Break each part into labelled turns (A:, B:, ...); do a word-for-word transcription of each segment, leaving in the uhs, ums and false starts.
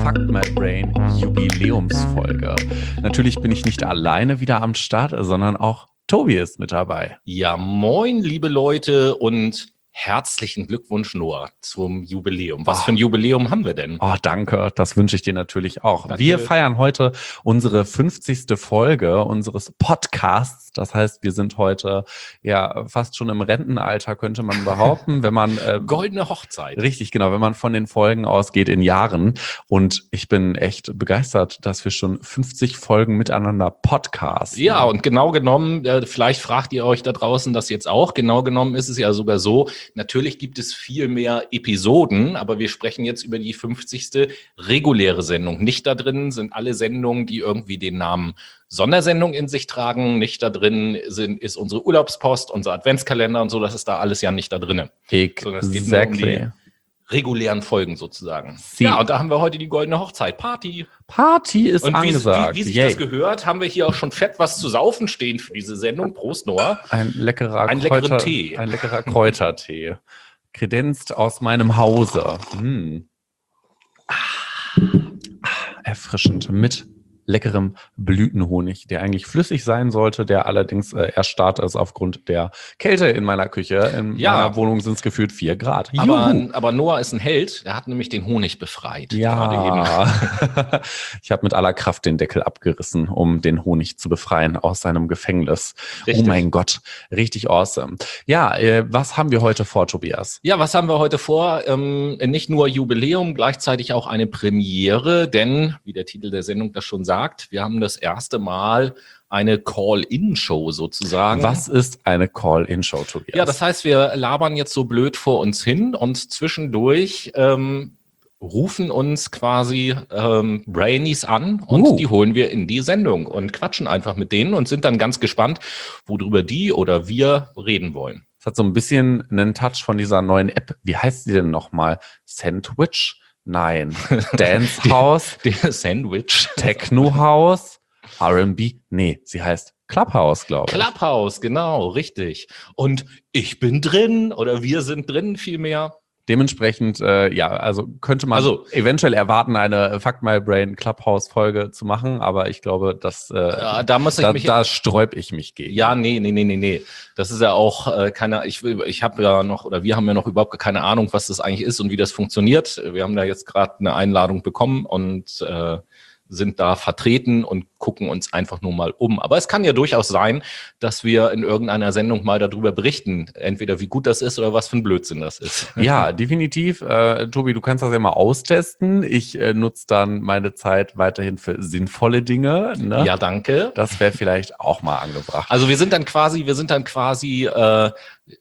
A: Fuck My Brain Jubiläumsfolge. Natürlich bin ich nicht alleine wieder am Start, sondern auch Tobi ist mit dabei.
B: Ja, moin, liebe Leute, und herzlichen Glückwunsch, Noah, zum Jubiläum. Was oh. für ein Jubiläum haben wir denn?
A: Oh, danke. Das wünsche ich dir natürlich auch. Danke. Wir feiern heute unsere fünfzigste Folge unseres Podcasts. Das heißt, wir sind heute ja fast schon im Rentenalter, könnte man behaupten, wenn man äh,
B: goldene Hochzeit.
A: Richtig, genau, wenn man von den Folgen ausgeht in Jahren. Und ich bin echt begeistert, dass wir schon fünfzig Folgen miteinander podcasten.
B: Ja, und genau genommen, äh, vielleicht fragt ihr euch da draußen das jetzt auch. Genau genommen ist es ja sogar so, natürlich gibt es viel mehr Episoden, aber wir sprechen jetzt über die fünfzigste reguläre Sendung. Nicht da drin sind alle Sendungen, die irgendwie den Namen Sondersendung in sich tragen. Nicht da drin sind, ist unsere Urlaubspost, unser Adventskalender und so. Das ist da alles ja nicht da drin.
A: Exactly.
B: Es geht nur um die regulären Folgen sozusagen. Sie. Ja, und da haben wir heute die goldene Hochzeit. Party.
A: Party ist
B: und wie,
A: angesagt.
B: Wie, wie sich
A: Yay.
B: das gehört, haben wir hier auch schon fett was zu saufen stehen für diese Sendung. Prost, Noah.
A: Ein leckerer
B: ein
A: Kräuter,
B: Tee.
A: Ein leckerer Kräutertee. Kredenzt aus meinem Hause. Hm. Ah, erfrischend mit leckerem Blütenhonig, der eigentlich flüssig sein sollte, der allerdings äh, erstarrt ist aufgrund der Kälte in meiner Küche. In
B: ja.
A: meiner Wohnung sind es gefühlt vier Grad.
B: Aber, aber Noah ist ein Held, der hat nämlich den Honig befreit.
A: Ja, ich habe mit aller Kraft den Deckel abgerissen, um den Honig zu befreien aus seinem Gefängnis. Richtig. Oh mein Gott, richtig awesome. Ja, äh, was haben wir heute vor, Tobias?
B: Ja, was haben wir heute vor? Ähm, nicht nur Jubiläum, gleichzeitig auch eine Premiere, denn, wie der Titel der Sendung das schon sagt, wir haben das erste Mal eine Call-In-Show sozusagen.
A: Was ist eine Call-In-Show, Tobias?
B: Ja, das heißt, wir labern jetzt so blöd vor uns hin und zwischendurch ähm, rufen uns quasi ähm, Brainies an und uh. die holen wir in die Sendung und quatschen einfach mit denen und sind dann ganz gespannt, worüber die oder wir reden wollen.
A: Das hat so ein bisschen einen Touch von dieser neuen App. Wie heißt die denn nochmal? Sandwich? Nein. Dance House?
B: Der Sandwich.
A: Techno House? R and B? Nee, sie heißt Clubhouse, glaube ich.
B: Clubhouse, genau, richtig. Und ich bin drin oder wir sind drin vielmehr.
A: Dementsprechend, äh, ja, also könnte man also, eventuell erwarten, eine Fuck My Brain Clubhouse-Folge zu machen, aber ich glaube, dass, äh,
B: ja, da, muss ich
A: da,
B: mich,
A: da sträub ich mich gegen.
B: Ja, nee, nee, nee, nee, nee. Das ist ja auch äh, keine, ich will, ich habe ja noch, oder wir haben ja noch überhaupt keine Ahnung, was das eigentlich ist und wie das funktioniert. Wir haben da jetzt gerade eine Einladung bekommen und äh, sind da vertreten und gucken uns einfach nur mal um. Aber es kann ja durchaus sein, dass wir in irgendeiner Sendung mal darüber berichten, entweder wie gut das ist oder was für ein Blödsinn das ist.
A: Ja, definitiv. Äh, Tobi, du kannst das ja mal austesten. Ich äh, nutze dann meine Zeit weiterhin für sinnvolle Dinge. Ne?
B: Ja, danke.
A: Das wäre vielleicht auch mal angebracht.
B: Also wir sind dann quasi, wir sind dann quasi äh,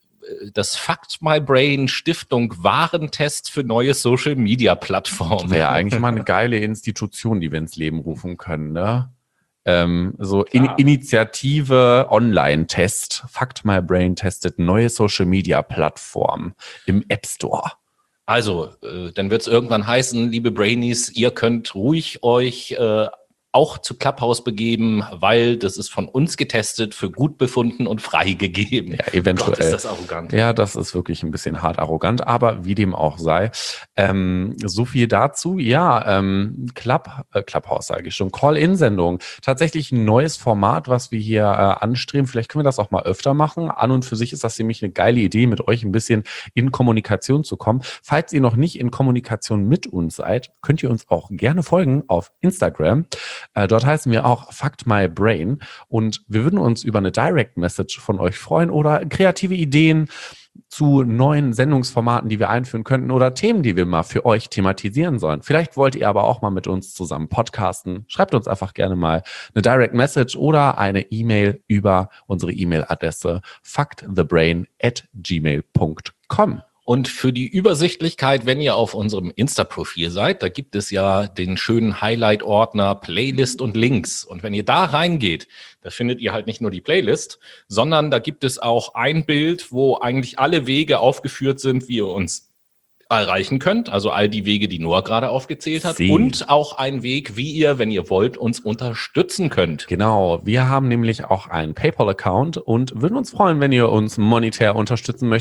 B: das Fuck My Brain Stiftung Warentest für neue Social Media Plattformen.
A: Wäre eigentlich mal eine geile Institution, die wir ins Leben rufen können, ne? Ähm, so in, Initiative Online-Test. Fuck My Brain testet neue Social Media Plattformen im App Store.
B: Also, äh, dann wird es irgendwann heißen, liebe Brainies, ihr könnt ruhig euch äh, auch zu Clubhouse begeben, weil das ist von uns getestet, für gut befunden und freigegeben.
A: Ja, eventuell.
B: Gott, ist das arrogant.
A: Ja, das ist wirklich ein bisschen hart arrogant, aber wie dem auch sei. Ähm, so viel dazu. Ja, ähm, Club, äh, Clubhouse sage ich schon, Call-In-Sendung. Tatsächlich ein neues Format, was wir hier äh, anstreben. Vielleicht können wir das auch mal öfter machen. An und für sich ist das nämlich eine geile Idee, mit euch ein bisschen in Kommunikation zu kommen. Falls ihr noch nicht in Kommunikation mit uns seid, könnt ihr uns auch gerne folgen auf Instagram. Äh, dort heißen wir auch Fuck My Brain und wir würden uns über eine Direct Message von euch freuen oder kreative Ideen zu neuen Sendungsformaten, die wir einführen könnten oder Themen, die wir mal für euch thematisieren sollen. Vielleicht wollt ihr aber auch mal mit uns zusammen podcasten. Schreibt uns einfach gerne mal eine Direct Message oder eine E-Mail über unsere E-Mail-Adresse fuck the brain at gmail punkt com.
B: Und für die Übersichtlichkeit, wenn ihr auf unserem Insta-Profil seid, da gibt es ja den schönen Highlight-Ordner Playlist und Links. Und wenn ihr da reingeht, da findet ihr halt nicht nur die Playlist, sondern da gibt es auch ein Bild, wo eigentlich alle Wege aufgeführt sind, wie ihr uns erreichen könnt. Also all die Wege, die Noah gerade aufgezählt hat.
A: Sie.
B: Und auch ein Weg, wie ihr, wenn ihr wollt, uns unterstützen könnt.
A: Genau, wir haben nämlich auch einen PayPal-Account und würden uns freuen, wenn ihr uns monetär unterstützen möchtet.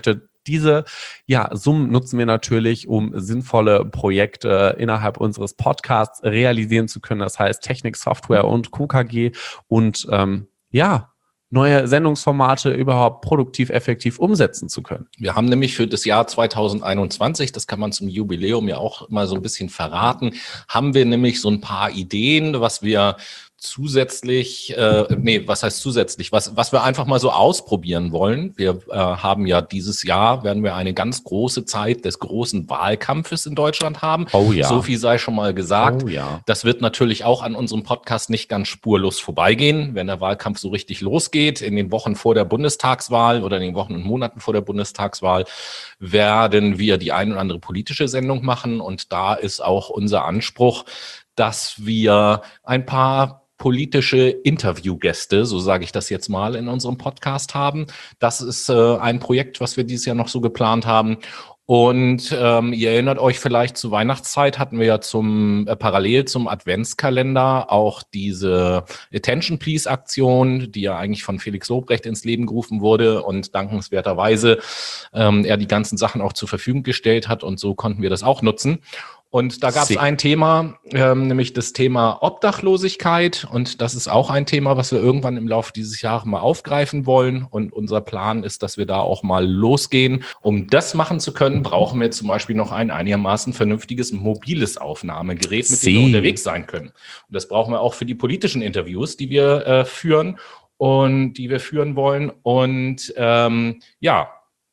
A: diese ja, Summen nutzen wir natürlich, um sinnvolle Projekte innerhalb unseres Podcasts realisieren zu können. Das heißt Technik, Software und Q K G und ähm, ja, neue Sendungsformate überhaupt produktiv, effektiv umsetzen zu können.
B: Wir haben nämlich für das Jahr zweitausendeinundzwanzig, das kann man zum Jubiläum ja auch mal so ein bisschen verraten, haben wir nämlich so ein paar Ideen, was wir zusätzlich, äh, nee, was heißt zusätzlich, was, was wir einfach mal so ausprobieren wollen. Wir äh, haben ja dieses Jahr, werden wir eine ganz große Zeit des großen Wahlkampfes in Deutschland haben.
A: Oh ja.
B: So viel sei schon mal gesagt.
A: Oh ja.
B: Das wird natürlich auch an unserem Podcast nicht ganz spurlos vorbeigehen, wenn der Wahlkampf so richtig losgeht. In den Wochen vor der Bundestagswahl oder in den Wochen und Monaten vor der Bundestagswahl werden wir die ein oder andere politische Sendung machen. Und da ist auch unser Anspruch, dass wir ein paar politische Interviewgäste, so sage ich das jetzt mal, in unserem Podcast haben. Das ist äh, ein Projekt, was wir dieses Jahr noch so geplant haben. Und ähm, ihr erinnert euch vielleicht, zur Weihnachtszeit hatten wir ja zum äh, parallel zum Adventskalender auch diese Attention Please Aktion, die ja eigentlich von Felix Lobrecht ins Leben gerufen wurde und dankenswerterweise ähm, er die ganzen Sachen auch zur Verfügung gestellt hat und so konnten wir das auch nutzen. Und da gab es ein Thema, ähm, nämlich das Thema Obdachlosigkeit. Und das ist auch ein Thema, was wir irgendwann im Laufe dieses Jahres mal aufgreifen wollen. Und unser Plan ist, dass wir da auch mal losgehen. Um das machen zu können, brauchen wir zum Beispiel noch ein einigermaßen vernünftiges mobiles Aufnahmegerät, mit dem wir unterwegs sein können. Und das brauchen wir auch für die politischen Interviews, die wir äh, führen und die wir führen wollen. Und ähm, ja,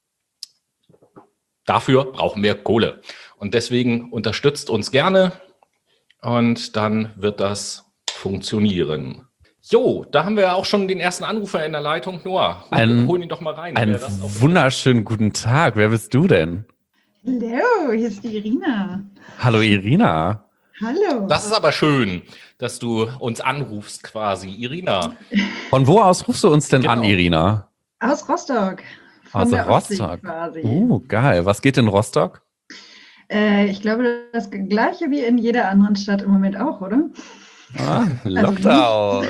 B: dafür brauchen wir Kohle. Und deswegen unterstützt uns gerne und dann wird das funktionieren. Jo, da haben wir ja auch schon den ersten Anrufer in der Leitung. Noah,
A: ein,
B: hol ihn doch mal rein.
A: Einen wunderschönen guten Tag. Wer bist du denn?
C: Hallo, hier ist die Irina.
A: Hallo Irina.
C: Hallo.
B: Das ist aber schön, dass du uns anrufst quasi. Irina.
A: Von wo aus rufst du uns denn
B: Genau.
A: an, Irina?
C: Aus Rostock. Von
A: Aus
C: der Ostsee
A: Rostock.
C: quasi.
A: Uh, geil. Was geht in Rostock?
C: Äh, ich glaube, das gleiche wie in jeder anderen Stadt im Moment auch, oder?
A: Ah, Lockdown.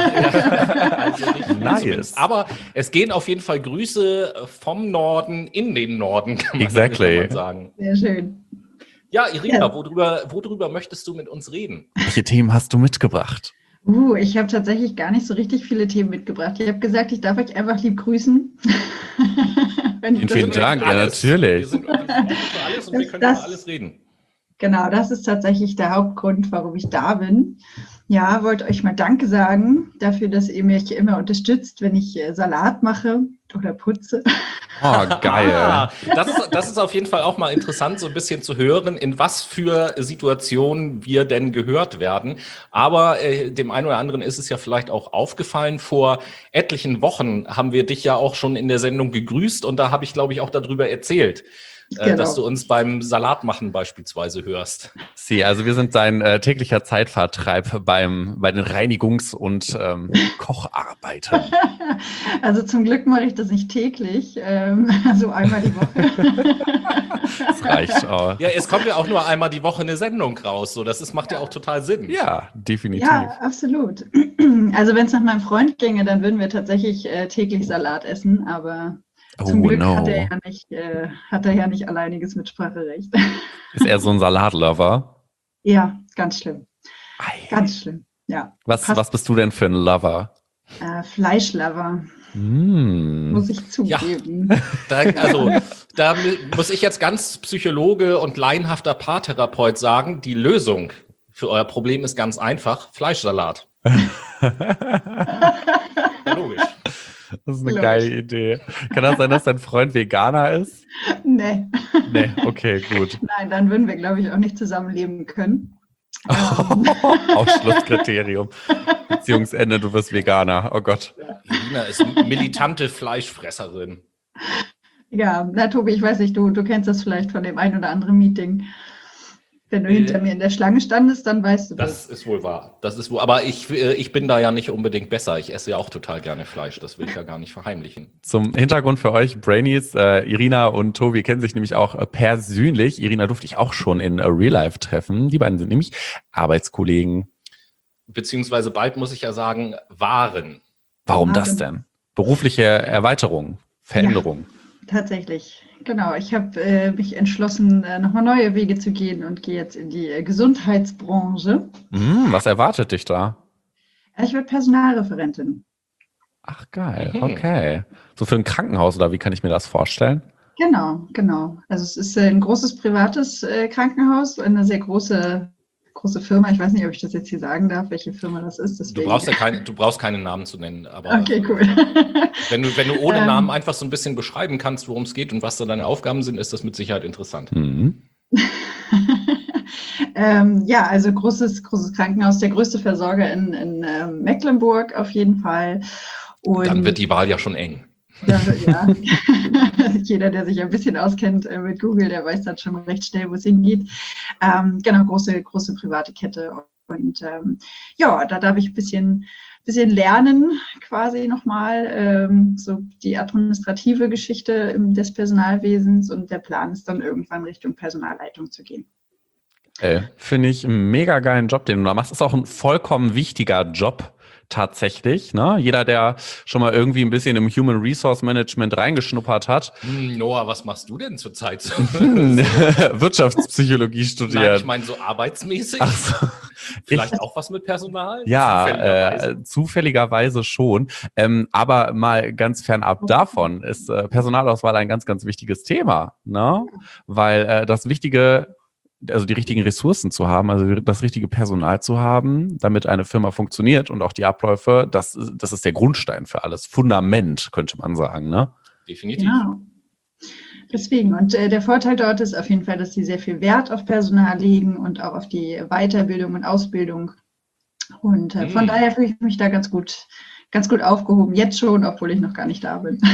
B: Also nicht
A: Nice.
B: Aber es gehen auf jeden Fall Grüße vom Norden in den Norden, kann man,
A: Exactly.
B: kann man sagen.
C: Sehr schön.
B: Ja, Irina,
C: Ja.
B: Worüber, worüber möchtest du mit uns reden?
A: Welche Themen hast du mitgebracht?
C: Uh, ich habe tatsächlich gar nicht so richtig viele Themen mitgebracht. Ich habe gesagt, ich darf euch einfach lieb grüßen. Wenn ich
A: Vielen,
C: das
A: vielen
C: so-
A: Dank. Ja,
B: Alles.
A: natürlich.
B: Wir sind offen für alles und wir
C: Das-
B: können
C: das-
B: über alles reden.
C: Genau, das ist tatsächlich der Hauptgrund, warum ich da bin. Ja, wollte euch mal Danke sagen dafür, dass ihr mich immer unterstützt, wenn ich äh, Salat mache oder putze.
A: Oh, geil.
B: Ah, das, ist, das ist auf jeden Fall auch mal interessant, so ein bisschen zu hören, in was für Situationen wir denn gehört werden. Aber äh, dem einen oder anderen ist es ja vielleicht auch aufgefallen, vor etlichen Wochen haben wir dich ja auch schon in der Sendung gegrüßt und da habe ich, glaube ich, auch darüber erzählt, äh,
C: Genau.
B: dass du uns beim Salatmachen beispielsweise hörst.
A: Sie, also wir sind dein äh, täglicher Zeitvertreib beim, bei den Reinigungs- und ähm, Kocharbeiten.
C: Also zum Glück mache ich das nicht täglich, ähm, so einmal die Woche.
A: Das reicht auch.
B: Ja, es kommt ja auch nur einmal die Woche eine Sendung raus, so das ist, macht ja auch total Sinn.
A: Ja, definitiv.
C: Ja, absolut. Also wenn es nach meinem Freund ginge, dann würden wir tatsächlich äh, täglich Salat essen, aber zum
A: Oh
C: Glück
A: no.
C: hat er ja nicht, äh, hat er ja nicht alleiniges Mitspracherecht.
A: Ist er so ein Salatlover?
C: Ja, ganz schlimm.
A: Ei.
C: Ganz schlimm. Ja.
A: Was,
C: Passt.
A: was bist du denn für ein Lover?
C: Äh, Fleischlover,
A: Mm.
C: muss ich zugeben.
B: Da, also, da mu- muss ich jetzt ganz Psychologe und laienhafter Paartherapeut sagen, die Lösung für euer Problem ist ganz einfach, Fleischsalat. Ja, logisch.
A: Das ist eine
C: Logisch.
A: geile Idee. Kann das sein, dass dein Freund Veganer ist?
C: Nee.
A: Nee, okay, gut.
C: Nein, dann würden wir, glaube ich, auch nicht zusammenleben können. Ähm,
A: Ausschlusskriterium. Beziehungsende, du wirst Veganer. Oh Gott.
B: Irina ist eine militante Fleischfresserin.
C: ja, na Tobi, ich weiß nicht, du, du kennst das vielleicht von dem ein oder anderen Meeting. Wenn du
B: Äh,
C: hinter mir in der Schlange standest, dann weißt du das.
B: Das ist wohl wahr. Das ist wohl, aber ich, äh, ich bin da ja nicht unbedingt besser. Ich esse ja auch total gerne Fleisch. Das will ich ja gar nicht verheimlichen.
A: Zum Hintergrund für euch, Brainies, äh, Irina und Tobi kennen sich nämlich auch äh, persönlich. Irina durfte ich auch schon in äh, Real Life treffen. Die beiden sind nämlich Arbeitskollegen.
B: Beziehungsweise bald muss ich ja sagen, waren.
A: Warum
C: Wahnsinn.
A: das denn? Berufliche Erweiterung, Veränderung.
C: Tatsächlich, genau. Ich habe äh, mich entschlossen, äh, nochmal neue Wege zu gehen und gehe jetzt in die äh, Gesundheitsbranche.
A: Hm, was erwartet dich da?
C: Äh, Ich werde Personalreferentin.
A: Ach, geil,
B: Mhm.
A: okay. So für ein Krankenhaus oder wie kann ich mir das vorstellen?
C: Genau, genau. Also es ist äh, ein großes privates äh, Krankenhaus, eine sehr große, große Firma. Ich weiß nicht, ob ich das jetzt hier sagen darf, welche Firma das ist.
B: Du
C: Deswegen.
B: brauchst ja keine, du brauchst keine Namen zu nennen, aber
C: Okay, cool.
B: wenn du, wenn du ohne
C: Ähm.
B: Namen einfach so ein bisschen beschreiben kannst, worum es geht und was da deine Aufgaben sind, ist das mit Sicherheit interessant.
A: Mhm.
C: ähm, ja, also großes, großes Krankenhaus, der größte Versorger in, in ähm, Mecklenburg auf jeden Fall. Und
B: Dann wird die Wahl ja schon eng.
C: da, ja, jeder, der sich ein bisschen auskennt äh, mit Google, der weiß dann schon recht schnell, wo es hingeht. Ähm, genau, große, große private Kette. Und ähm, ja, da darf ich ein bisschen, bisschen lernen, quasi nochmal, ähm, so die administrative Geschichte im, des Personalwesens. Und der Plan ist dann irgendwann Richtung Personalleitung zu gehen.
A: Ey, finde ich einen mega geilen Job, den du da machst. Ist auch ein vollkommen wichtiger Job tatsächlich. Ne? Jeder, der schon mal irgendwie ein bisschen im Human Resource Management reingeschnuppert hat.
B: Hm, Noah, was machst du denn zurzeit?
A: Wirtschaftspsychologie studiert.
B: Nein, ich meine so arbeitsmäßig.
A: Ach so.
B: Vielleicht
A: Ich,
B: auch was mit Personal?
A: ja,
B: Zufälligerweise.
A: äh, zufälligerweise schon. Ähm, aber mal ganz fernab davon ist äh, Personalauswahl ein ganz, ganz wichtiges Thema. Ne? Weil äh, das Wichtige, also die richtigen Ressourcen zu haben, also das richtige Personal zu haben, damit eine Firma funktioniert und auch die Abläufe, das, das ist der Grundstein für alles. Fundament, könnte man sagen. Ne?
B: Definitiv.
C: Genau. Deswegen. Und äh, der Vorteil dort ist auf jeden Fall, dass sie sehr viel Wert auf Personal legen und auch auf die Weiterbildung und Ausbildung. Und äh, von
B: Mhm.
C: daher fühle ich mich da ganz gut, ganz gut aufgehoben. Jetzt schon, obwohl ich noch gar nicht da bin.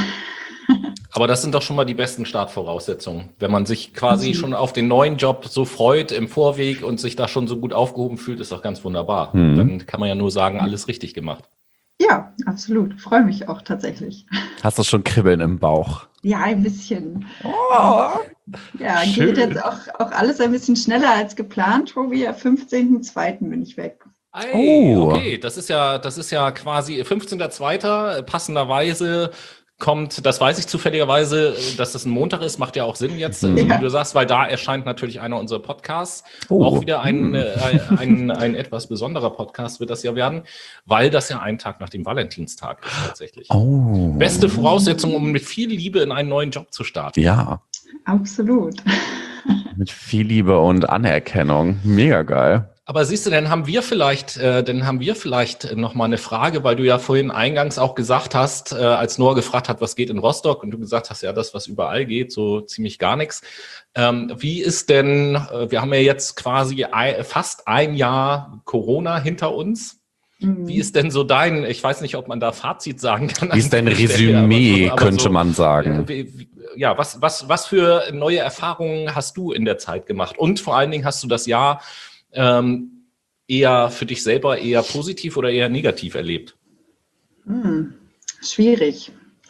B: Aber das sind doch schon mal die besten Startvoraussetzungen. Wenn man sich quasi schon auf den neuen Job so freut im Vorweg und sich da schon so gut aufgehoben fühlt, ist doch ganz wunderbar.
A: Mhm.
B: Dann kann man ja nur sagen, alles richtig gemacht.
C: Ja, absolut. Freue mich auch tatsächlich.
A: Hast du schon Kribbeln im Bauch?
C: Ja, ein bisschen.
A: Oh,
C: Ja,
A: schön.
C: geht jetzt auch, auch alles ein bisschen schneller als geplant, Tobi. Am fünfzehnten zweiten bin ich weg.
B: Ey,
A: Oh.
B: okay, das ist ja, das ist ja quasi fünfzehnter zweiter passenderweise kommt, das weiß ich zufälligerweise, dass das ein Montag ist, macht ja auch Sinn jetzt,
A: Mhm.
B: so
C: Ja.
B: wie du sagst, weil da erscheint natürlich einer unserer Podcasts.
A: Oh.
B: Auch wieder ein,
A: Mhm.
B: äh, ein, ein, ein etwas besonderer Podcast wird das ja werden, weil das ja ein Tag nach dem Valentinstag ist tatsächlich.
A: Oh.
B: Beste Voraussetzung, um mit viel Liebe in einen neuen Job zu starten.
A: Ja,
C: Absolut.
A: mit viel Liebe und Anerkennung. Mega geil.
B: Aber siehst du, dann haben wir vielleicht, äh, dann haben wir vielleicht noch mal eine Frage, weil du ja vorhin eingangs auch gesagt hast, äh, als Noah gefragt hat, was geht in Rostock, und du gesagt hast, ja, das, was überall geht, so ziemlich gar nichts. Ähm, wie ist denn, äh, wir haben ja jetzt quasi ein, fast ein Jahr Corona hinter uns.
C: Mhm.
B: Wie ist denn so dein, ich weiß nicht, ob man da Fazit sagen kann.
A: Wie ist dein
B: an der Stelle,
A: Resümee,
B: aber so- aber
A: könnte
B: so,
A: man sagen.
B: äh, wie- wie- Ja, was, was, was für neue Erfahrungen hast du in der Zeit gemacht? Und vor allen Dingen hast du das Jahr ähm, eher für dich selber eher positiv oder eher negativ erlebt?
C: Hm, schwierig.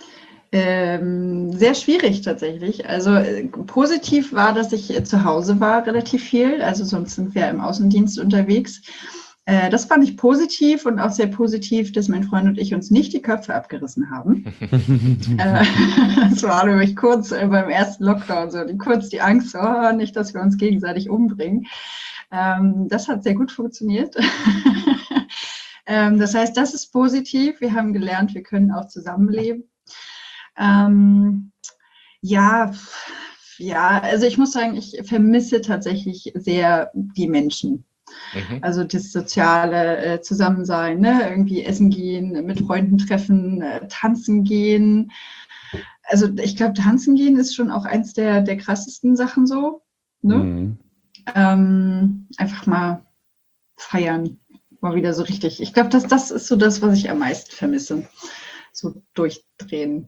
C: Ähm, sehr schwierig tatsächlich. Also äh, positiv war, dass ich äh, zu Hause war relativ viel. Also sonst sind wir im Außendienst unterwegs. Äh, das fand ich positiv und auch sehr positiv, dass mein Freund und ich uns nicht die Köpfe abgerissen haben. äh, das war nämlich kurz äh, beim ersten Lockdown so, die, kurz die Angst, oh, nicht, dass wir uns gegenseitig umbringen. Ähm, das hat sehr gut funktioniert. ähm, das heißt, das ist positiv. Wir haben gelernt, wir können auch zusammenleben. Ähm, ja, ja, also ich muss sagen, ich vermisse tatsächlich sehr die Menschen.
B: Mhm.
C: Also das soziale äh, Zusammensein, ne? Irgendwie essen gehen, mit Freunden treffen, äh, tanzen gehen. Also ich glaube, tanzen gehen ist schon auch eins der, der krassesten Sachen so. Ne?
A: Mhm.
C: Ähm, einfach mal feiern, mal wieder so richtig. Ich glaube, das, das ist so das, was ich am meisten vermisse. So durchdrehen.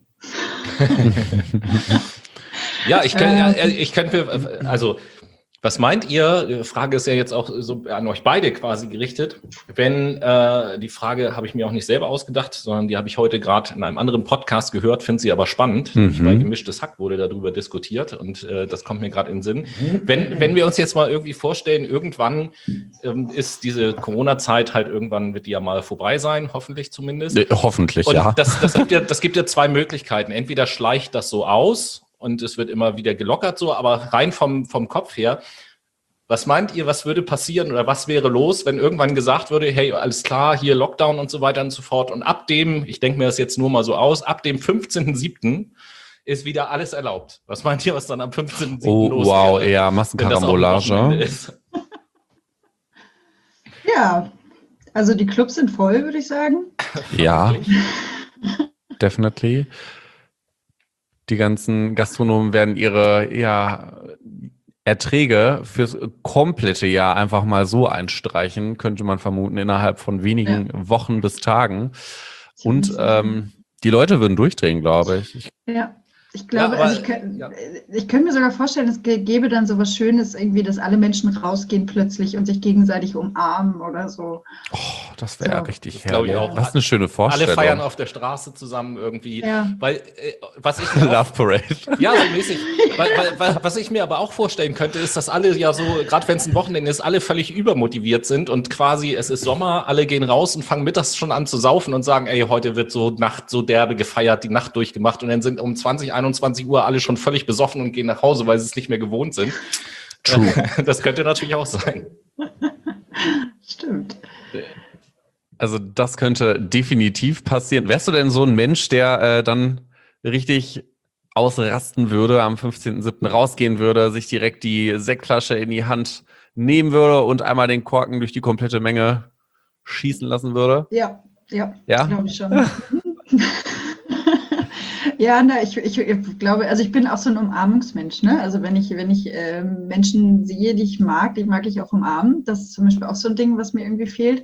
B: Ja, ich könnte, ich könnte, also was meint ihr? Die Frage ist ja jetzt auch so an euch beide quasi gerichtet. Wenn äh, die Frage habe ich mir auch nicht selber ausgedacht, sondern die habe ich heute gerade in einem anderen Podcast gehört, finde sie aber spannend.
A: Mhm.
B: Bei Gemischtes Hack wurde darüber diskutiert und äh, das kommt mir gerade in den Sinn. Wenn, wenn wir uns jetzt mal irgendwie vorstellen, irgendwann ähm, ist diese Corona-Zeit halt irgendwann, wird die ja mal vorbei sein, hoffentlich zumindest.
A: Äh, Hoffentlich,
B: Und
A: ja.
B: das, das, gibt ja, das gibt ja zwei Möglichkeiten. Entweder schleicht das so aus und es wird immer wieder gelockert so, aber rein vom, vom Kopf her, was meint ihr, was würde passieren oder was wäre los, wenn irgendwann gesagt würde, hey, alles klar, hier Lockdown und so weiter und so fort und ab dem, ich denke mir das jetzt nur mal so aus, ab dem fünfzehnten siebten ist wieder alles erlaubt. Was meint ihr, was dann am fünfzehnten siebten
A: Oh,
B: los
A: wow,
B: wäre?
A: eher Massenkarambolage.
C: Ja, also die Clubs sind voll, würde ich sagen.
A: Ja, definitely. Die ganzen Gastronomen werden ihre ja, Erträge fürs komplette Jahr einfach mal so einstreichen, könnte man vermuten, innerhalb von wenigen ja. Wochen bis Tagen. Und ähm, die Leute würden durchdrehen, glaube ich. ich
C: ja. Ich glaube,
B: ja, aber,
C: also ich, könnt,
B: ja.
C: ich könnte mir sogar vorstellen, es gäbe dann so was Schönes, irgendwie, dass alle Menschen rausgehen plötzlich und sich gegenseitig umarmen oder so.
A: Oh, das wäre so. richtig herrlich.
B: Auch.
A: Das ist eine schöne Vorstellung.
B: Alle feiern auf der Straße zusammen irgendwie.
C: Ja.
B: Weil, äh, was ich mir
A: Love Parade.
B: Ja, so mäßig. weil, weil, weil, was ich mir aber auch vorstellen könnte, ist, dass alle ja so, gerade wenn es ein Wochenende ist, alle völlig übermotiviert sind und quasi, es ist Sommer, alle gehen raus und fangen mittags schon an zu saufen und sagen, ey, heute wird so Nacht so derbe gefeiert, die Nacht durchgemacht und dann sind um zwanzig, einundzwanzig Uhr alle schon völlig besoffen und gehen nach Hause, weil sie es nicht mehr gewohnt sind.
A: True.
B: Das könnte natürlich auch sein.
C: Stimmt.
A: Also das könnte definitiv passieren. Wärst du denn so ein Mensch, der äh, dann richtig ausrasten würde, am fünfzehnten siebten rausgehen würde, sich direkt die Sektflasche in die Hand nehmen würde und einmal den Korken durch die komplette Menge schießen lassen würde?
C: Ja, ja,
A: ja?
C: glaube ich schon. Ja, na, ich, ich, ich glaube, also ich bin auch so ein Umarmungsmensch, ne? Also wenn ich, wenn ich äh, Menschen sehe, die ich mag, die mag ich auch umarmen. Das ist zum Beispiel auch so ein Ding, was mir irgendwie fehlt.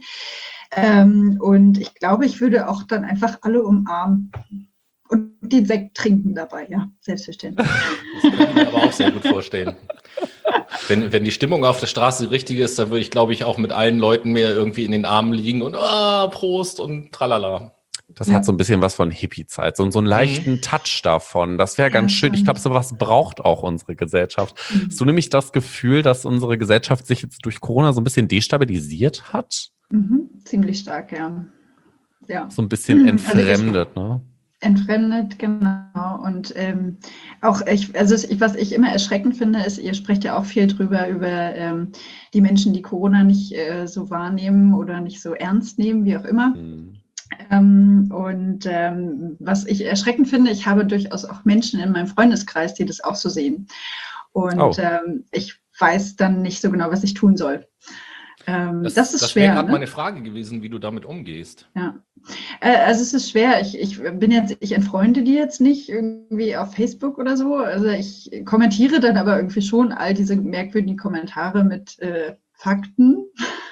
C: Ähm, und ich glaube, ich würde auch dann einfach alle umarmen und den Sekt trinken dabei, ja, selbstverständlich.
B: Das kann ich mir aber auch sehr gut vorstellen. Wenn, wenn die Stimmung auf der Straße richtig ist, dann würde ich, glaube ich, auch mit allen Leuten mehr irgendwie in den Armen liegen und ah, Prost und tralala.
A: Das
C: ja.
A: hat so ein bisschen was von Hippie-Zeit, so, so einen leichten mhm. Touch davon. Das wäre ganz ja, schön. Ich glaube, sowas braucht auch unsere Gesellschaft. Mhm. Hast du nämlich das Gefühl, dass unsere Gesellschaft sich jetzt durch Corona so ein bisschen destabilisiert hat?
C: Mhm. Ziemlich stark, ja. ja.
A: So ein bisschen
C: mhm.
A: entfremdet, also ich, ne?
C: Entfremdet, genau. Und ähm, auch, ich, also ich, was ich immer erschreckend finde, ist, ihr sprecht ja auch viel drüber, über ähm, die Menschen, die Corona nicht äh, so wahrnehmen oder nicht so ernst nehmen, wie auch immer. Mhm. Ähm, und ähm, was ich erschreckend finde, ich habe durchaus auch Menschen in meinem Freundeskreis, die das auch so sehen. Und oh. ähm, ich weiß dann nicht so genau, was ich tun soll. Ähm, das, das ist
B: das
C: schwer. Das wäre
B: gerade
C: ne?
B: meine Frage gewesen, wie du damit umgehst.
C: Ja, äh, also es ist schwer. Ich, ich bin jetzt, ich entfreunde die jetzt nicht irgendwie auf Facebook oder so. Also ich kommentiere dann aber irgendwie schon all diese merkwürdigen Kommentare mit äh, Fakten.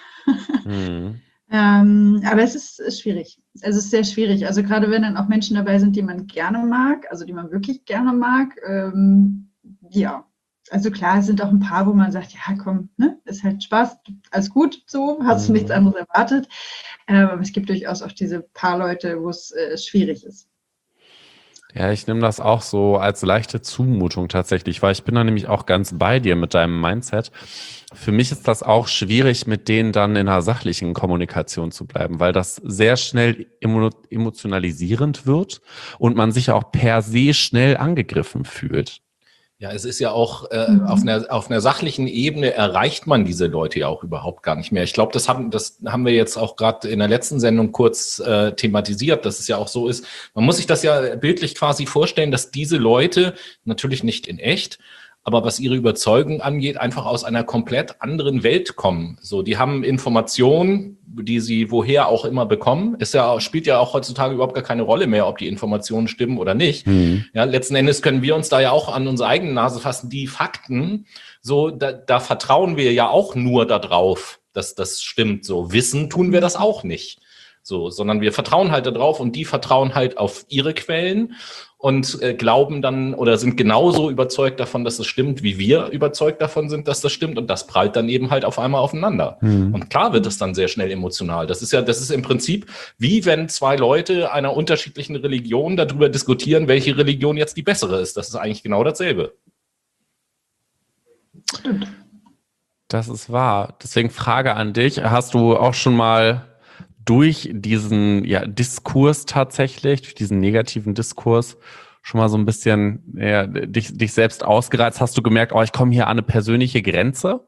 C: Mhm. Ähm, aber es ist, ist schwierig. Es ist sehr schwierig. Also gerade wenn dann auch Menschen dabei sind, die man gerne mag, also die man wirklich gerne mag, ähm, ja. Also klar, es sind auch ein paar, wo man sagt, ja komm, ne, ist halt Spaß, alles gut, so, hast du mhm. nichts anderes erwartet. Ähm, aber es gibt durchaus auch diese paar Leute, wo es äh, schwierig ist.
A: Ja, ich nehme das auch so als leichte Zumutung tatsächlich, weil ich bin da nämlich auch ganz bei dir mit deinem Mindset. Für mich ist das auch schwierig, mit denen dann in einer sachlichen Kommunikation zu bleiben, weil das sehr schnell emotionalisierend wird und man sich auch per se schnell angegriffen fühlt.
B: Ja, es ist ja auch äh, mhm. auf einer auf einer sachlichen Ebene erreicht man diese Leute ja auch überhaupt gar nicht mehr. Ich glaube, das haben das haben wir jetzt auch gerade in der letzten Sendung kurz äh, thematisiert, dass es ja auch so ist. Man muss sich das ja bildlich quasi vorstellen, dass diese Leute natürlich nicht in echt, aber was ihre Überzeugung angeht, einfach aus einer komplett anderen Welt kommen. So, die haben Informationen, die sie woher auch immer bekommen. Ist ja, spielt ja auch heutzutage überhaupt gar keine Rolle mehr, ob die Informationen stimmen oder nicht. Mhm. Ja, letzten Endes können wir uns da ja auch an unsere eigene Nase fassen. Die Fakten, so, da, da vertrauen wir ja auch nur darauf, dass das stimmt. So, wissen tun wir das auch nicht. So, sondern wir vertrauen halt darauf und die vertrauen halt auf ihre Quellen und äh, glauben dann oder sind genauso überzeugt davon, dass es stimmt, wie wir überzeugt davon sind, dass das stimmt, und das prallt dann eben halt auf einmal aufeinander. Mhm. Und klar wird es dann sehr schnell emotional. Das ist ja, das ist im Prinzip wie wenn zwei Leute einer unterschiedlichen Religion darüber diskutieren, welche Religion jetzt die bessere ist. Das ist eigentlich genau dasselbe.
C: Stimmt.
A: Das ist wahr. Deswegen Frage an dich. Hast du auch schon mal durch diesen ja, Diskurs tatsächlich, durch diesen negativen Diskurs, schon mal so ein bisschen ja, dich, dich selbst ausgereizt? Hast du gemerkt, oh, ich komme hier an eine persönliche Grenze?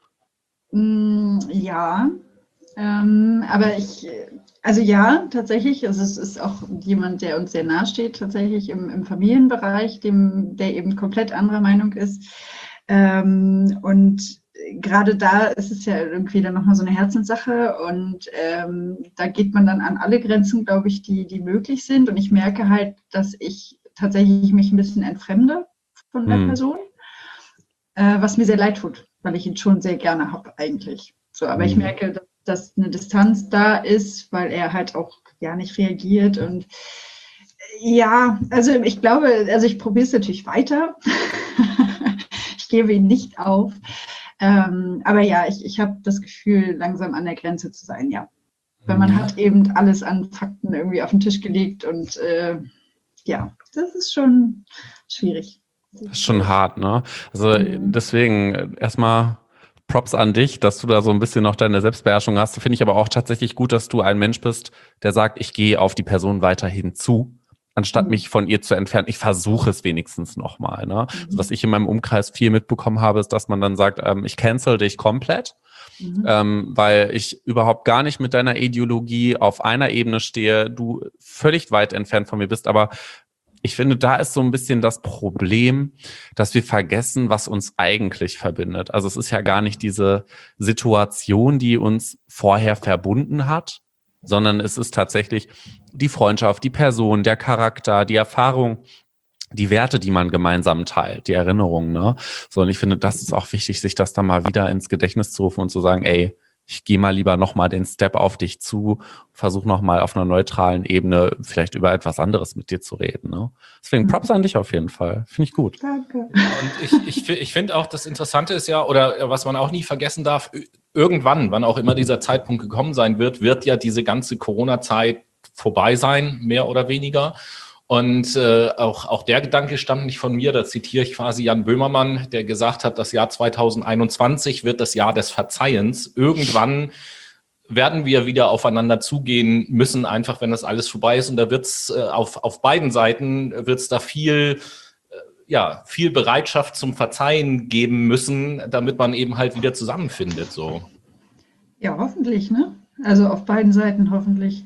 C: Mm, ja, ähm, aber ich, also ja, tatsächlich, also es ist auch jemand, der uns sehr nahe steht, tatsächlich im, im Familienbereich, dem, der eben komplett anderer Meinung ist. Ähm, und gerade da ist es ja irgendwie dann nochmal so eine Herzenssache und ähm, da geht man dann an alle Grenzen, glaube ich, die, die möglich sind. Und ich merke halt, dass ich tatsächlich mich ein bisschen entfremde von der
A: Hm.
C: Person, äh, was mir sehr leid tut, weil ich ihn schon sehr gerne habe eigentlich. So, aber ich
A: Hm.
C: merke, dass, dass eine Distanz da ist, weil er halt auch ja nicht reagiert und ja, also ich glaube, also ich probiere es natürlich weiter. Ich gebe ihn nicht auf. Ähm, aber ja, ich, ich habe das Gefühl, langsam an der Grenze zu sein, ja. Weil man hat eben alles an Fakten irgendwie auf den Tisch gelegt und äh, ja, das ist schon schwierig.
A: Das ist schon hart, ne? Also
C: Mhm.
A: deswegen erstmal Props an dich, dass du da so ein bisschen noch deine Selbstbeherrschung hast. Finde ich aber auch tatsächlich gut, dass du ein Mensch bist, der sagt, ich gehe auf die Person weiterhin zu, anstatt
C: Mhm.
A: mich von ihr zu entfernen. Ich versuche es wenigstens nochmal, ne?
C: Mhm.
A: Also was ich in meinem Umkreis viel mitbekommen habe, ist, dass man dann sagt, ähm, ich cancel dich komplett.
C: Mhm.
A: Ähm, weil ich überhaupt gar nicht mit deiner Ideologie auf einer Ebene stehe, du völlig weit entfernt von mir bist, aber ich finde, da ist so ein bisschen das Problem, dass wir vergessen, was uns eigentlich verbindet. Also es ist ja gar nicht diese Situation, die uns vorher verbunden hat, sondern es ist tatsächlich die Freundschaft, die Person, der Charakter, die Erfahrung, die Werte, die man gemeinsam teilt, die Erinnerungen, ne? So, und ich finde, das ist auch wichtig, sich das dann mal wieder ins Gedächtnis zu rufen und zu sagen, ey, ich gehe mal lieber nochmal den Step auf dich zu, versuche nochmal auf einer neutralen Ebene vielleicht über etwas anderes mit dir zu reden, ne? Deswegen Props an dich auf jeden Fall. Finde ich gut.
C: Danke.
B: Und ich, ich, fi- ich finde auch, das Interessante ist ja, oder was man auch nie vergessen darf, irgendwann, wann auch immer dieser Zeitpunkt gekommen sein wird, wird ja diese ganze Corona-Zeit vorbei sein, mehr oder weniger. Und äh, auch, auch der Gedanke stammt nicht von mir, da zitiere ich quasi Jan Böhmermann, der gesagt hat, das Jahr zwanzig einundzwanzig wird das Jahr des Verzeihens. Irgendwann werden wir wieder aufeinander zugehen müssen, einfach wenn das alles vorbei ist. Und da wird es äh, auf, auf beiden Seiten, wird es da viel, äh, ja, viel Bereitschaft zum Verzeihen geben müssen, damit man eben halt wieder zusammenfindet. So.
C: Ja, hoffentlich, ne? Also auf beiden Seiten hoffentlich.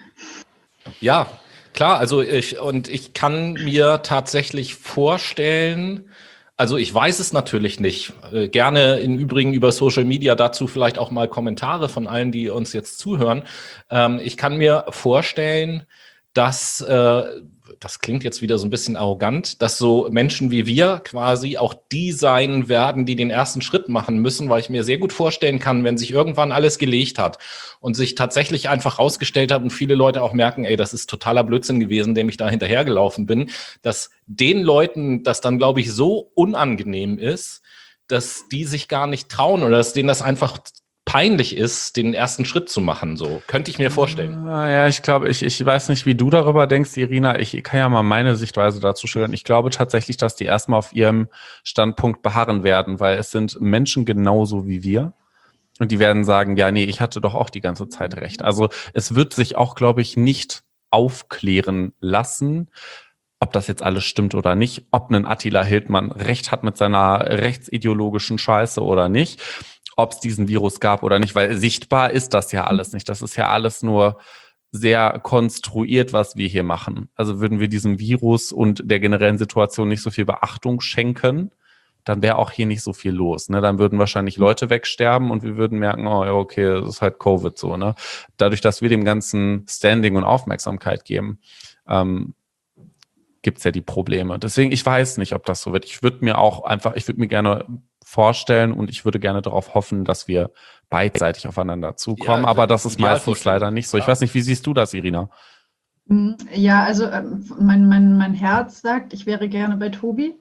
B: Ja, klar, also ich, und ich kann mir tatsächlich vorstellen, also ich weiß es natürlich nicht. Äh, gerne im Übrigen über Social Media dazu vielleicht auch mal Kommentare von allen, die uns jetzt zuhören. Ähm, ich kann mir vorstellen, dass, äh, das klingt jetzt wieder so ein bisschen arrogant, dass so Menschen wie wir quasi auch die sein werden, die den ersten Schritt machen müssen, weil ich mir sehr gut vorstellen kann, wenn sich irgendwann alles gelegt hat und sich tatsächlich einfach rausgestellt hat und viele Leute auch merken, ey, das ist totaler Blödsinn gewesen, dem ich da hinterhergelaufen bin, dass den Leuten das dann, glaube ich, so unangenehm ist, dass die sich gar nicht trauen oder dass denen das einfach peinlich ist, den ersten Schritt zu machen. So könnte ich mir vorstellen.
A: Ah, ja, ich glaube, ich, ich weiß nicht, wie du darüber denkst, Irina. Ich kann ja mal meine Sichtweise dazu schildern. Ich glaube tatsächlich, dass die erstmal auf ihrem Standpunkt beharren werden, weil es sind Menschen genauso wie wir. Und die werden sagen, ja, nee, ich hatte doch auch die ganze Zeit recht. Also es wird sich auch, glaube ich, nicht aufklären lassen, ob das jetzt alles stimmt oder nicht, ob ein Attila Hildmann recht hat mit seiner rechtsideologischen Scheiße oder nicht, ob es diesen Virus gab oder nicht, weil sichtbar ist das ja alles nicht. Das ist ja alles nur sehr konstruiert, was wir hier machen. Also würden wir diesem Virus und der generellen Situation nicht so viel Beachtung schenken, dann wäre auch hier nicht so viel los. Ne? Dann würden wahrscheinlich Leute wegsterben und wir würden merken, oh ja, okay, das ist halt Covid so. Ne? Dadurch, dass wir dem Ganzen Standing und Aufmerksamkeit geben, ähm, gibt es ja die Probleme. Deswegen, ich weiß nicht, ob das so wird. Ich würde mir auch einfach, ich würde mir gerne vorstellen und ich würde gerne darauf hoffen, dass wir beidseitig aufeinander zukommen.
B: Ja,
A: Aber das ist meistens
B: Idealvorstellung.
A: leider nicht so. Ich
B: Ja.
A: weiß nicht, wie siehst du das, Irina?
C: Ja, also ähm, mein, mein, mein Herz sagt, ich wäre gerne bei Tobi.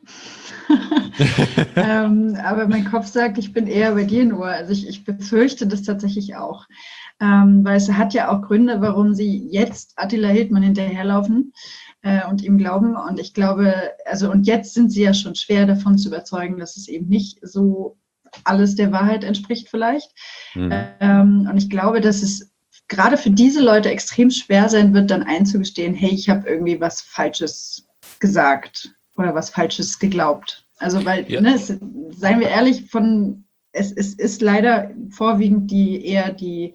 C: ähm, aber mein Kopf sagt, ich bin eher bei dir nur. Also ich, ich befürchte das tatsächlich auch. Ähm, weil es hat ja auch Gründe, warum sie jetzt Attila Hildmann hinterherlaufen äh, und ihm glauben. Und ich glaube, also und jetzt sind sie ja schon schwer davon zu überzeugen, dass es eben nicht so alles der Wahrheit entspricht vielleicht.
A: Mhm.
C: Ähm, und ich glaube, dass es gerade für diese Leute extrem schwer sein wird, dann einzugestehen, hey, ich habe irgendwie was Falsches gesagt oder was Falsches geglaubt. Also weil,
B: Ja.
C: ne, es, seien wir ehrlich, von es, es ist leider vorwiegend die eher die,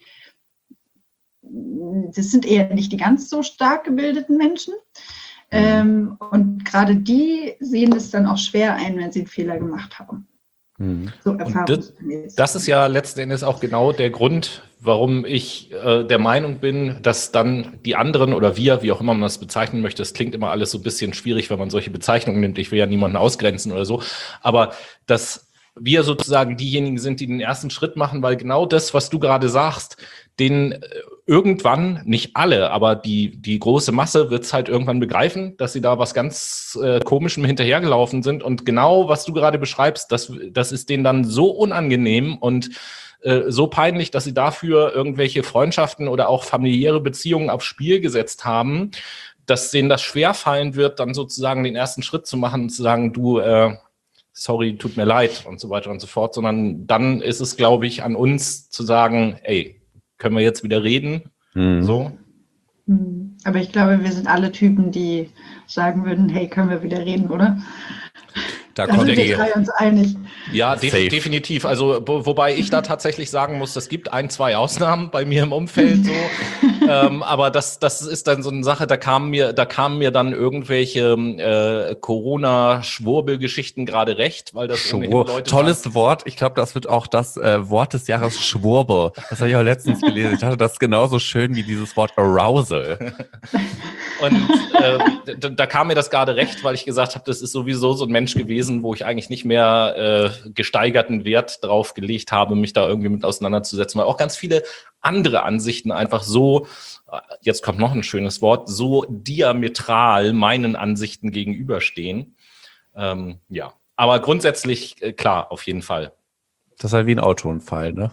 C: das sind eher nicht die ganz so stark gebildeten Menschen. Mhm. Ähm, und gerade die sehen es dann auch schwer ein, wenn sie einen Fehler gemacht haben.
B: Mhm. So das, das ist ja letzten Endes auch genau der Grund, warum ich äh, der Meinung bin, dass dann die anderen oder wir, wie auch immer man das bezeichnen möchte, das klingt immer alles so ein bisschen schwierig, wenn man solche Bezeichnungen nimmt. Ich will ja niemanden ausgrenzen oder so, aber dass wir sozusagen diejenigen sind, die den ersten Schritt machen, weil genau das, was du gerade sagst, den äh, irgendwann, nicht alle, aber die, die große Masse wird es halt irgendwann begreifen, dass sie da was ganz äh, Komischem hinterhergelaufen sind. Und genau, was du gerade beschreibst, das, das ist denen dann so unangenehm und äh, so peinlich, dass sie dafür irgendwelche Freundschaften oder auch familiäre Beziehungen aufs Spiel gesetzt haben, dass denen das schwerfallen wird, dann sozusagen den ersten Schritt zu machen und zu sagen, du, äh, sorry, tut mir leid und so weiter und so fort, sondern dann ist es, glaube ich, an uns zu sagen, ey, können wir jetzt wieder reden? Mhm. So.
C: Aber ich glaube, wir sind alle Typen, die sagen würden, hey, können wir wieder reden, oder?
B: Da, da kommt
C: sind wir drei uns einig.
B: Ja, def- definitiv. Also wo, wobei ich da tatsächlich sagen muss, es gibt ein, zwei Ausnahmen bei mir im Umfeld so. ähm, aber das, das ist dann so eine Sache, da kamen mir, da kamen mir dann irgendwelche äh, Corona-Schwurbel-Geschichten gerade recht, weil das
A: Schwur- Leute Tolles waren. Wort. Ich glaube, das wird auch das äh, Wort des Jahres Schwurbel. Das habe ich auch letztens gelesen. Ich dachte, das ist genauso schön wie dieses Wort Arousal.
B: Und äh, da, da kam mir das gerade recht, weil ich gesagt habe, das ist sowieso so ein Mensch gewesen, wo ich eigentlich nicht mehr äh, gesteigerten Wert drauf gelegt habe, mich da irgendwie mit auseinanderzusetzen, weil auch ganz viele andere Ansichten einfach so, jetzt kommt noch ein schönes Wort, so diametral meinen Ansichten gegenüberstehen. Ähm, ja, aber grundsätzlich, äh, klar, auf jeden Fall.
A: Das ist halt wie ein Autounfall, ne?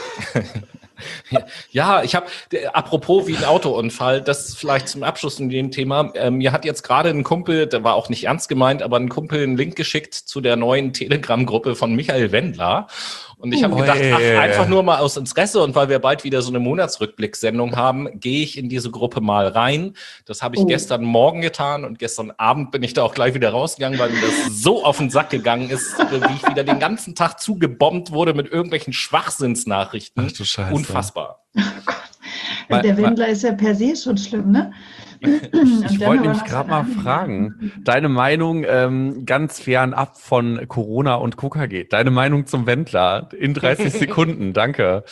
B: Ja, ich habe, apropos wie ein Autounfall, das vielleicht zum Abschluss in dem Thema. Ähm, mir hat jetzt gerade ein Kumpel, der war auch nicht ernst gemeint, aber ein Kumpel einen Link geschickt zu der neuen Telegram-Gruppe von Michael Wendler. Und ich habe oh, gedacht, ey. ach, einfach nur mal aus Interesse und weil wir bald wieder so eine Monatsrückblickssendung haben, gehe ich in diese Gruppe mal rein. Das habe ich oh. gestern Morgen getan und gestern Abend bin ich da auch gleich wieder rausgegangen, weil mir das so auf den Sack gegangen ist, wie ich wieder den ganzen Tag zugebombt wurde mit irgendwelchen Schwachsinnsnachrichten.
A: Ach du Scheiße.
B: Unfassbar.
C: Oh Gott. Der Wendler ist ja per se schon schlimm, ne?
A: Ich wollte nämlich gerade mal fragen, deine Meinung ähm, ganz fernab von Corona und K K G, deine Meinung zum Wendler in dreißig Sekunden, danke.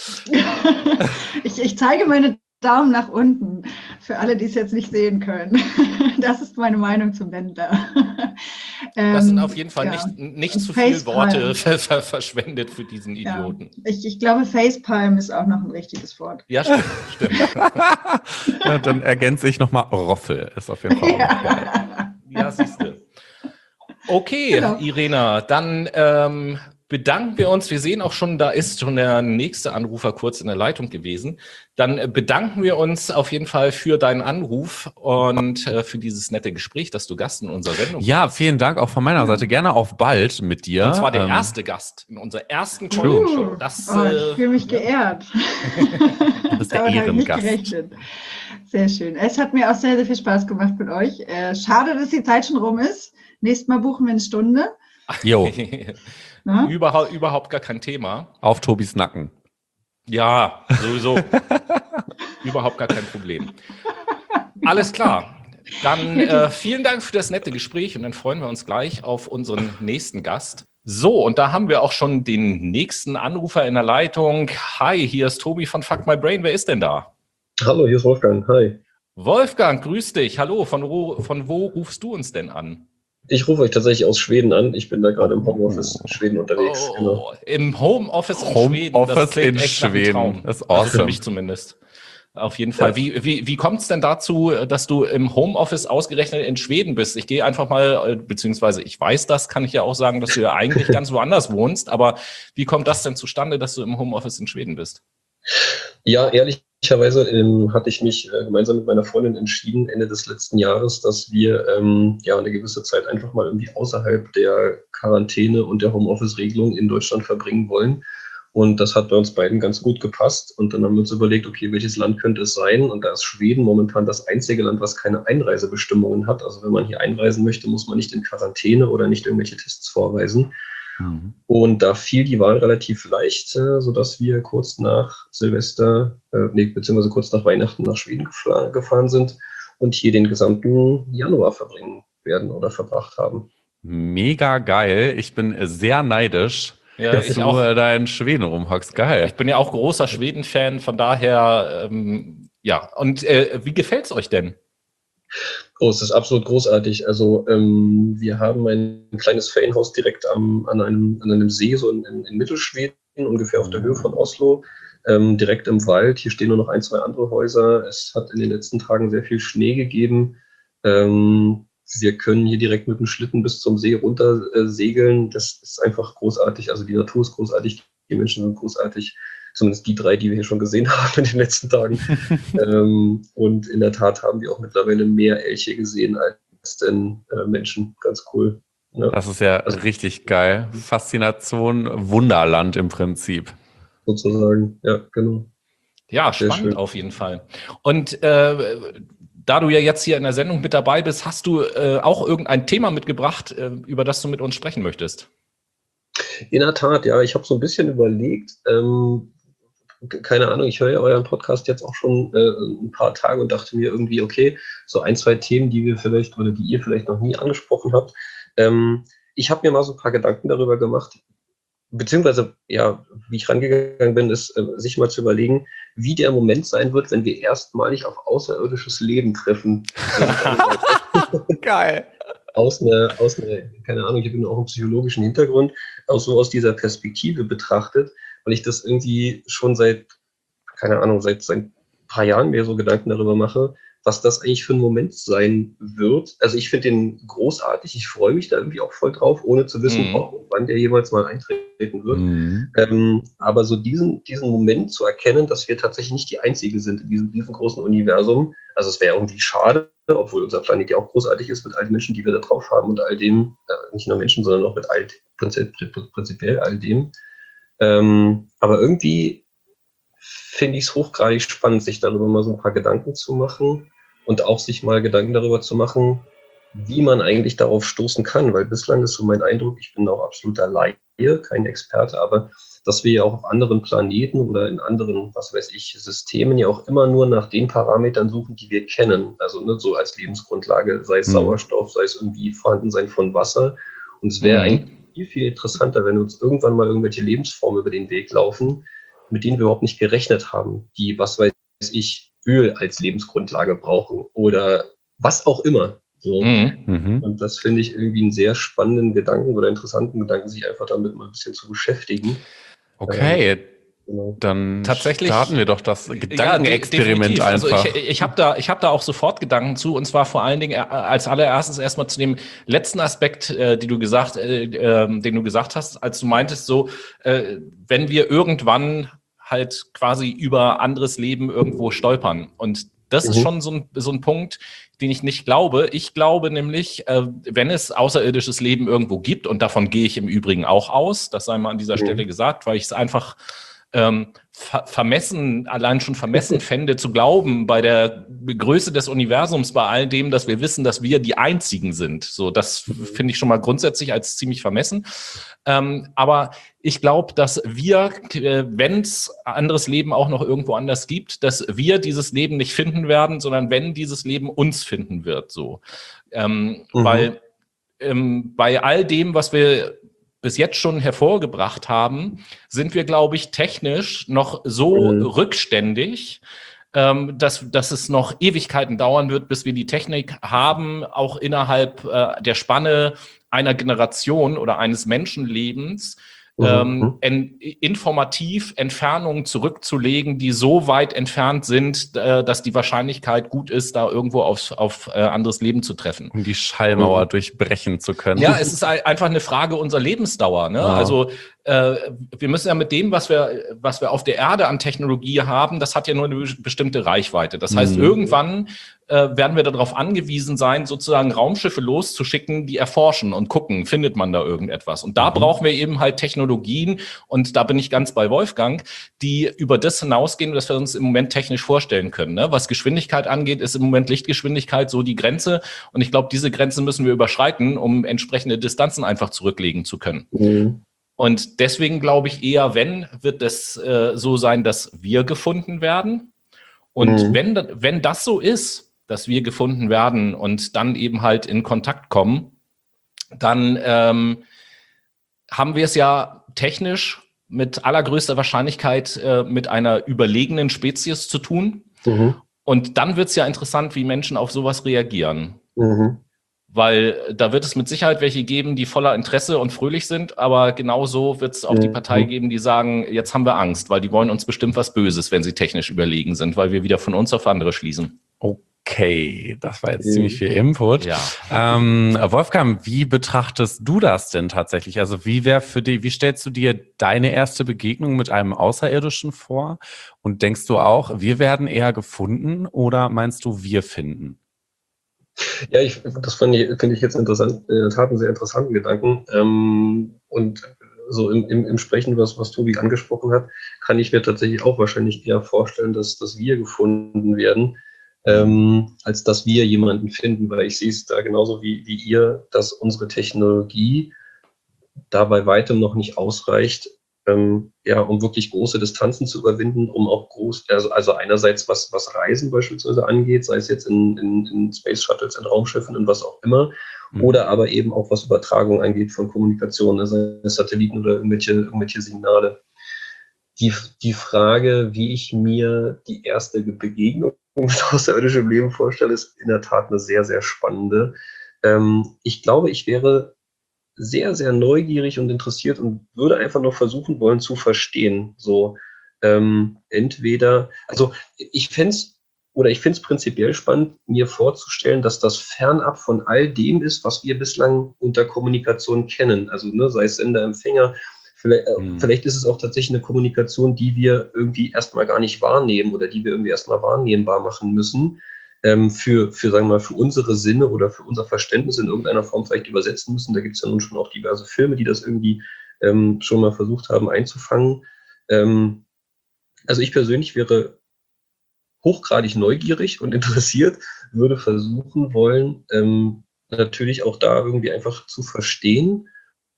C: ich, ich zeige meine Daumen nach unten, für alle, die es jetzt nicht sehen können. Das ist meine Meinung zum Wendler.
B: Das sind auf jeden Fall ja. nicht, nicht zu viele Worte ver- ver- verschwendet für diesen Idioten.
C: Ja. Ich, ich glaube, Facepalm ist auch noch ein richtiges Wort.
B: Ja, stimmt. stimmt.
A: Ja, dann ergänze ich nochmal Roffel, ist auf jeden Fall auch
B: ja. geil. Ja, siehst du. Okay, genau. Irena, dann ähm, bedanken wir uns. Wir sehen auch schon, da ist schon der nächste Anrufer kurz in der Leitung gewesen. Dann bedanken wir uns auf jeden Fall für deinen Anruf und äh, für dieses nette Gespräch, dass du Gast in unserer Sendung
A: Ja, bist. Vielen Dank auch von meiner Seite. Gerne auf bald mit dir.
B: Und zwar der ähm, erste Gast in unserer ersten Show. Das,
C: oh, ich fühle mich geehrt.
A: Du bist der Ehrengast.
C: Sehr schön. Es hat mir auch sehr, sehr viel Spaß gemacht mit euch. Äh, schade, dass die Zeit schon rum ist. Nächstes Mal buchen wir eine Stunde.
A: Jo.
B: Überhaupt, überhaupt gar kein Thema.
A: Auf Tobis Nacken.
B: Ja, sowieso. Überhaupt gar kein Problem. Alles klar. Dann äh, vielen Dank für das nette Gespräch und dann freuen wir uns gleich auf unseren nächsten Gast. So, und da haben wir auch schon den nächsten Anrufer in der Leitung. Hi, hier ist Tobi von Fuck My Brain. Wer ist denn da?
D: Hallo, hier ist Wolfgang. Hi.
B: Wolfgang, grüß dich. Hallo, von wo, von wo rufst du uns denn an?
D: Ich rufe euch tatsächlich aus Schweden an. Ich bin da gerade im Homeoffice in Schweden unterwegs.
B: Oh, genau. Im Homeoffice in
A: Home
B: Schweden.
A: Office
B: das klingt
A: in
B: echt nach einem
A: Schweden.
B: Traum.
A: Das ist awesome.
B: Also für mich zumindest. Auf jeden Fall. Ja. Wie, wie, wie kommt es denn dazu, dass du im Homeoffice ausgerechnet in Schweden bist? Ich gehe einfach mal, beziehungsweise ich weiß das, kann ich ja auch sagen, dass du ja eigentlich ganz woanders wohnst. Aber wie kommt das denn zustande, dass du im Homeoffice in Schweden bist?
D: Ja, ehrlicherweise ähm, hatte ich mich äh, gemeinsam mit meiner Freundin entschieden, Ende des letzten Jahres, dass wir ähm, ja eine gewisse Zeit einfach mal irgendwie außerhalb der Quarantäne und der Homeoffice-Regelung in Deutschland verbringen wollen. Und das hat bei uns beiden ganz gut gepasst. Und dann haben wir uns überlegt, okay, welches Land könnte es sein? Und da ist Schweden momentan das einzige Land, was keine Einreisebestimmungen hat. Also wenn man hier einreisen möchte, muss man nicht in Quarantäne oder nicht irgendwelche Tests vorweisen. Mhm. Und da fiel die Wahl relativ leicht, sodass wir kurz nach Silvester, äh, nee, beziehungsweise kurz nach Weihnachten nach Schweden gefla- gefahren sind und hier den gesamten Januar verbringen werden oder verbracht haben.
A: Mega geil. Ich bin sehr neidisch,
B: Ja,
A: dass
B: ich
A: du
B: auch.
A: da in Schweden rumhockst. Geil.
B: Ich bin ja auch großer Schweden-Fan, von daher, ähm, ja. Und äh, wie gefällt's euch denn?
D: Oh, es ist absolut großartig. Also ähm, wir haben ein kleines Ferienhaus direkt am, an, einem, an einem See, so in, in Mittelschweden, ungefähr auf der Höhe von Oslo, ähm, direkt im Wald. Hier stehen nur noch ein, zwei andere Häuser. Es hat in den letzten Tagen sehr viel Schnee gegeben. Ähm, wir können hier direkt mit dem Schlitten bis zum See runter äh, segeln. Das ist einfach großartig. Also die Natur ist großartig, die Menschen sind großartig. Zumindest die drei, die wir hier schon gesehen haben in den letzten Tagen. ähm, und in der Tat haben wir auch mittlerweile mehr Elche gesehen als denn äh, Menschen. Ganz cool. Ja.
A: Das ist ja
D: also,
A: richtig geil. Faszination, Wunderland im Prinzip.
D: Sozusagen, ja, genau.
B: Ja, spannend auf jeden Fall. Und äh, da du ja jetzt hier in der Sendung mit dabei bist, hast du äh, auch irgendein Thema mitgebracht, äh, über das du mit uns sprechen möchtest?
D: In der Tat, ja. Ich habe so ein bisschen überlegt, ähm, keine Ahnung, ich höre ja euren Podcast jetzt auch schon äh, ein paar Tage und dachte mir irgendwie, okay, so ein, zwei Themen, die wir vielleicht oder die ihr vielleicht noch nie angesprochen habt. Ähm, ich habe mir mal so ein paar Gedanken darüber gemacht, beziehungsweise, ja, wie ich rangegangen bin, ist, äh, sich mal zu überlegen, wie der Moment sein wird, wenn wir erstmalig auf außerirdisches Leben treffen.
A: Geil.
D: Aus einer, aus einer, keine Ahnung, ich habe auch einen psychologischen Hintergrund, auch so aus dieser Perspektive betrachtet, weil ich das irgendwie schon seit, keine Ahnung, seit, seit ein paar Jahren mir so Gedanken darüber mache, was das eigentlich für ein Moment sein wird. Also ich finde den großartig, ich freue mich da irgendwie auch voll drauf, ohne zu wissen,
B: Mhm.
D: auch, wann der jemals mal eintreten wird.
A: Mhm.
D: Ähm, aber so diesen, diesen Moment zu erkennen, dass wir tatsächlich nicht die Einzige sind in diesem riesengroßen Universum. Also es wäre irgendwie schade, obwohl unser Planet ja auch großartig ist mit all den Menschen, die wir da drauf haben und all dem, äh, nicht nur Menschen, sondern auch mit all, prinzip, prinzipiell all dem. Ähm, aber irgendwie finde ich es hochgradig spannend, sich darüber mal so ein paar Gedanken zu machen und auch sich mal Gedanken darüber zu machen, wie man eigentlich darauf stoßen kann, weil bislang ist so mein Eindruck, ich bin auch absoluter Laie, kein Experte, aber dass wir ja auch auf anderen Planeten oder in anderen, was weiß ich, Systemen ja auch immer nur nach den Parametern suchen, die wir kennen, also ne, so als Lebensgrundlage, sei es
A: Mhm.
D: Sauerstoff, sei es irgendwie Vorhandensein von Wasser. Und es wäre
B: Mhm.
D: eigentlich viel, viel interessanter, wenn uns irgendwann mal irgendwelche Lebensformen über den Weg laufen, mit denen wir überhaupt nicht gerechnet haben, die, was weiß ich, Öl als Lebensgrundlage brauchen oder was auch immer. So.
B: Mhm.
A: Mhm.
D: Und das finde ich irgendwie einen sehr spannenden Gedanken oder interessanten Gedanken, sich einfach damit mal ein bisschen zu beschäftigen.
A: Okay,
D: Ähm, genau.
A: dann
B: Tatsächlich-
A: starten wir doch das Gedankenexperiment
B: Ja, de- definitiv.
A: einfach.
B: Also ich, ich habe da, ich hab da auch sofort Gedanken zu, und zwar vor allen Dingen äh, als allererstes erstmal zu dem letzten Aspekt, äh, die du gesagt, äh, äh, den du gesagt hast, als du meintest, so, äh, wenn wir irgendwann halt quasi über anderes Leben irgendwo stolpern. Und das ist
D: Mhm.
B: schon so ein, so ein Punkt, den ich nicht glaube. Ich glaube nämlich, äh, wenn es außerirdisches Leben irgendwo gibt, und davon gehe ich im Übrigen auch aus, das sei mal an dieser
D: Mhm.
B: Stelle gesagt, weil ich es einfach ähm, ver vermessen, allein schon vermessen fände, zu glauben, bei der Größe des Universums, bei all dem, dass wir wissen, dass wir die Einzigen sind. So, das
D: Mhm.
B: finde ich schon mal grundsätzlich als ziemlich vermessen. Ähm, aber ich glaube, dass wir, äh, wenn es anderes Leben auch noch irgendwo anders gibt, dass wir dieses Leben nicht finden werden, sondern wenn dieses Leben uns finden wird. So, ähm,
D: Mhm.
B: weil ähm, bei all dem, was wir bis jetzt schon hervorgebracht haben, sind wir, glaube ich, technisch noch so
D: Mhm.
B: rückständig, ähm, dass, dass es noch Ewigkeiten dauern wird, bis wir die Technik haben, auch innerhalb äh, der Spanne einer Generation oder eines Menschenlebens, ähm,
D: Mhm.
B: en, informativ Entfernungen zurückzulegen, die so weit entfernt sind, äh, dass die Wahrscheinlichkeit gut ist, da irgendwo auf, auf äh, anderes Leben zu treffen.
A: Um die Schallmauer
D: Mhm.
A: durchbrechen zu können.
B: Ja, es ist ein- einfach eine Frage unserer Lebensdauer. Ne?
A: Ja.
B: Also äh, wir müssen ja mit dem, was wir, was wir auf der Erde an Technologie haben, das hat ja nur eine be- bestimmte Reichweite. Das heißt,
A: Mhm.
B: irgendwann äh, werden wir darauf angewiesen sein, sozusagen Raumschiffe loszuschicken, die erforschen und gucken, findet man da irgendetwas. Und da mhm. brauchen wir eben halt Technologien, und da bin ich ganz bei Wolfgang, die über das hinausgehen, was wir uns im Moment technisch vorstellen können. Ne? Was Geschwindigkeit angeht, ist im Moment Lichtgeschwindigkeit so die Grenze. Und ich glaube, diese Grenze müssen wir überschreiten, um entsprechende Distanzen einfach zurücklegen zu können. Mhm. Und deswegen glaube ich eher, wenn, wird es äh, so sein, dass wir gefunden werden. Und mhm. wenn, wenn das so ist, dass wir gefunden werden und dann eben halt in Kontakt kommen, dann ähm, haben wir es ja technisch mit allergrößter Wahrscheinlichkeit äh, mit einer überlegenen Spezies zu tun. Mhm. Und dann wird es ja interessant, wie Menschen auf sowas reagieren. Mhm. Weil da wird es mit Sicherheit welche geben, die voller Interesse und fröhlich sind, aber genauso wird es auch mhm. die Partei geben, die sagen, jetzt haben wir Angst, weil die wollen uns bestimmt was Böses, wenn sie technisch überlegen sind, weil wir wieder von uns auf andere schließen.
A: Okay, das war jetzt mhm. ziemlich viel Input. Ja. Ähm, Wolfgang, wie betrachtest du das denn tatsächlich? Also wie wäre für dich, wie stellst du dir deine erste Begegnung mit einem Außerirdischen vor? Und denkst du auch, wir werden eher gefunden, oder meinst du, wir finden?
D: Ja, ich, das finde ich, find ich jetzt interessant, in der Tat einen sehr interessanten Gedanken. Ähm, und so im, im, im Sprechen, was, was Tobi angesprochen hat, kann ich mir tatsächlich auch wahrscheinlich eher vorstellen, dass, dass wir gefunden werden, ähm, als dass wir jemanden finden, weil ich sehe es da genauso wie, wie ihr, dass unsere Technologie da bei weitem noch nicht ausreicht, ähm, ja, um wirklich große Distanzen zu überwinden, um auch groß, also, also einerseits was, was Reisen beispielsweise angeht, sei es jetzt in, in, in Space Shuttles, in Raumschiffen und was auch immer, mhm. oder aber eben auch was Übertragung angeht von Kommunikation, also Satelliten oder irgendwelche, irgendwelche Signale. Die, die Frage, wie ich mir die erste Begegnung mit außerirdischem Leben vorstelle, ist in der Tat eine sehr, sehr spannende. Ähm, ich glaube, ich wäre sehr, sehr neugierig und interessiert und würde einfach noch versuchen wollen zu verstehen. So, ähm, entweder, also ich fände es, oder ich finde es prinzipiell spannend, mir vorzustellen, dass das fernab von all dem ist, was wir bislang unter Kommunikation kennen. Also, ne, sei es Sender, Empfänger, vielleicht, äh, hm. vielleicht ist es auch tatsächlich eine Kommunikation, die wir irgendwie erstmal gar nicht wahrnehmen oder die wir irgendwie erstmal wahrnehmbar machen müssen. Ähm, für, für, sagen wir mal, für unsere Sinne oder für unser Verständnis in irgendeiner Form vielleicht übersetzen müssen. Da gibt es ja nun schon auch diverse Filme, die das irgendwie ähm, schon mal versucht haben einzufangen. Ähm, also ich persönlich wäre hochgradig neugierig und interessiert, würde versuchen wollen, ähm, natürlich auch da irgendwie einfach zu verstehen,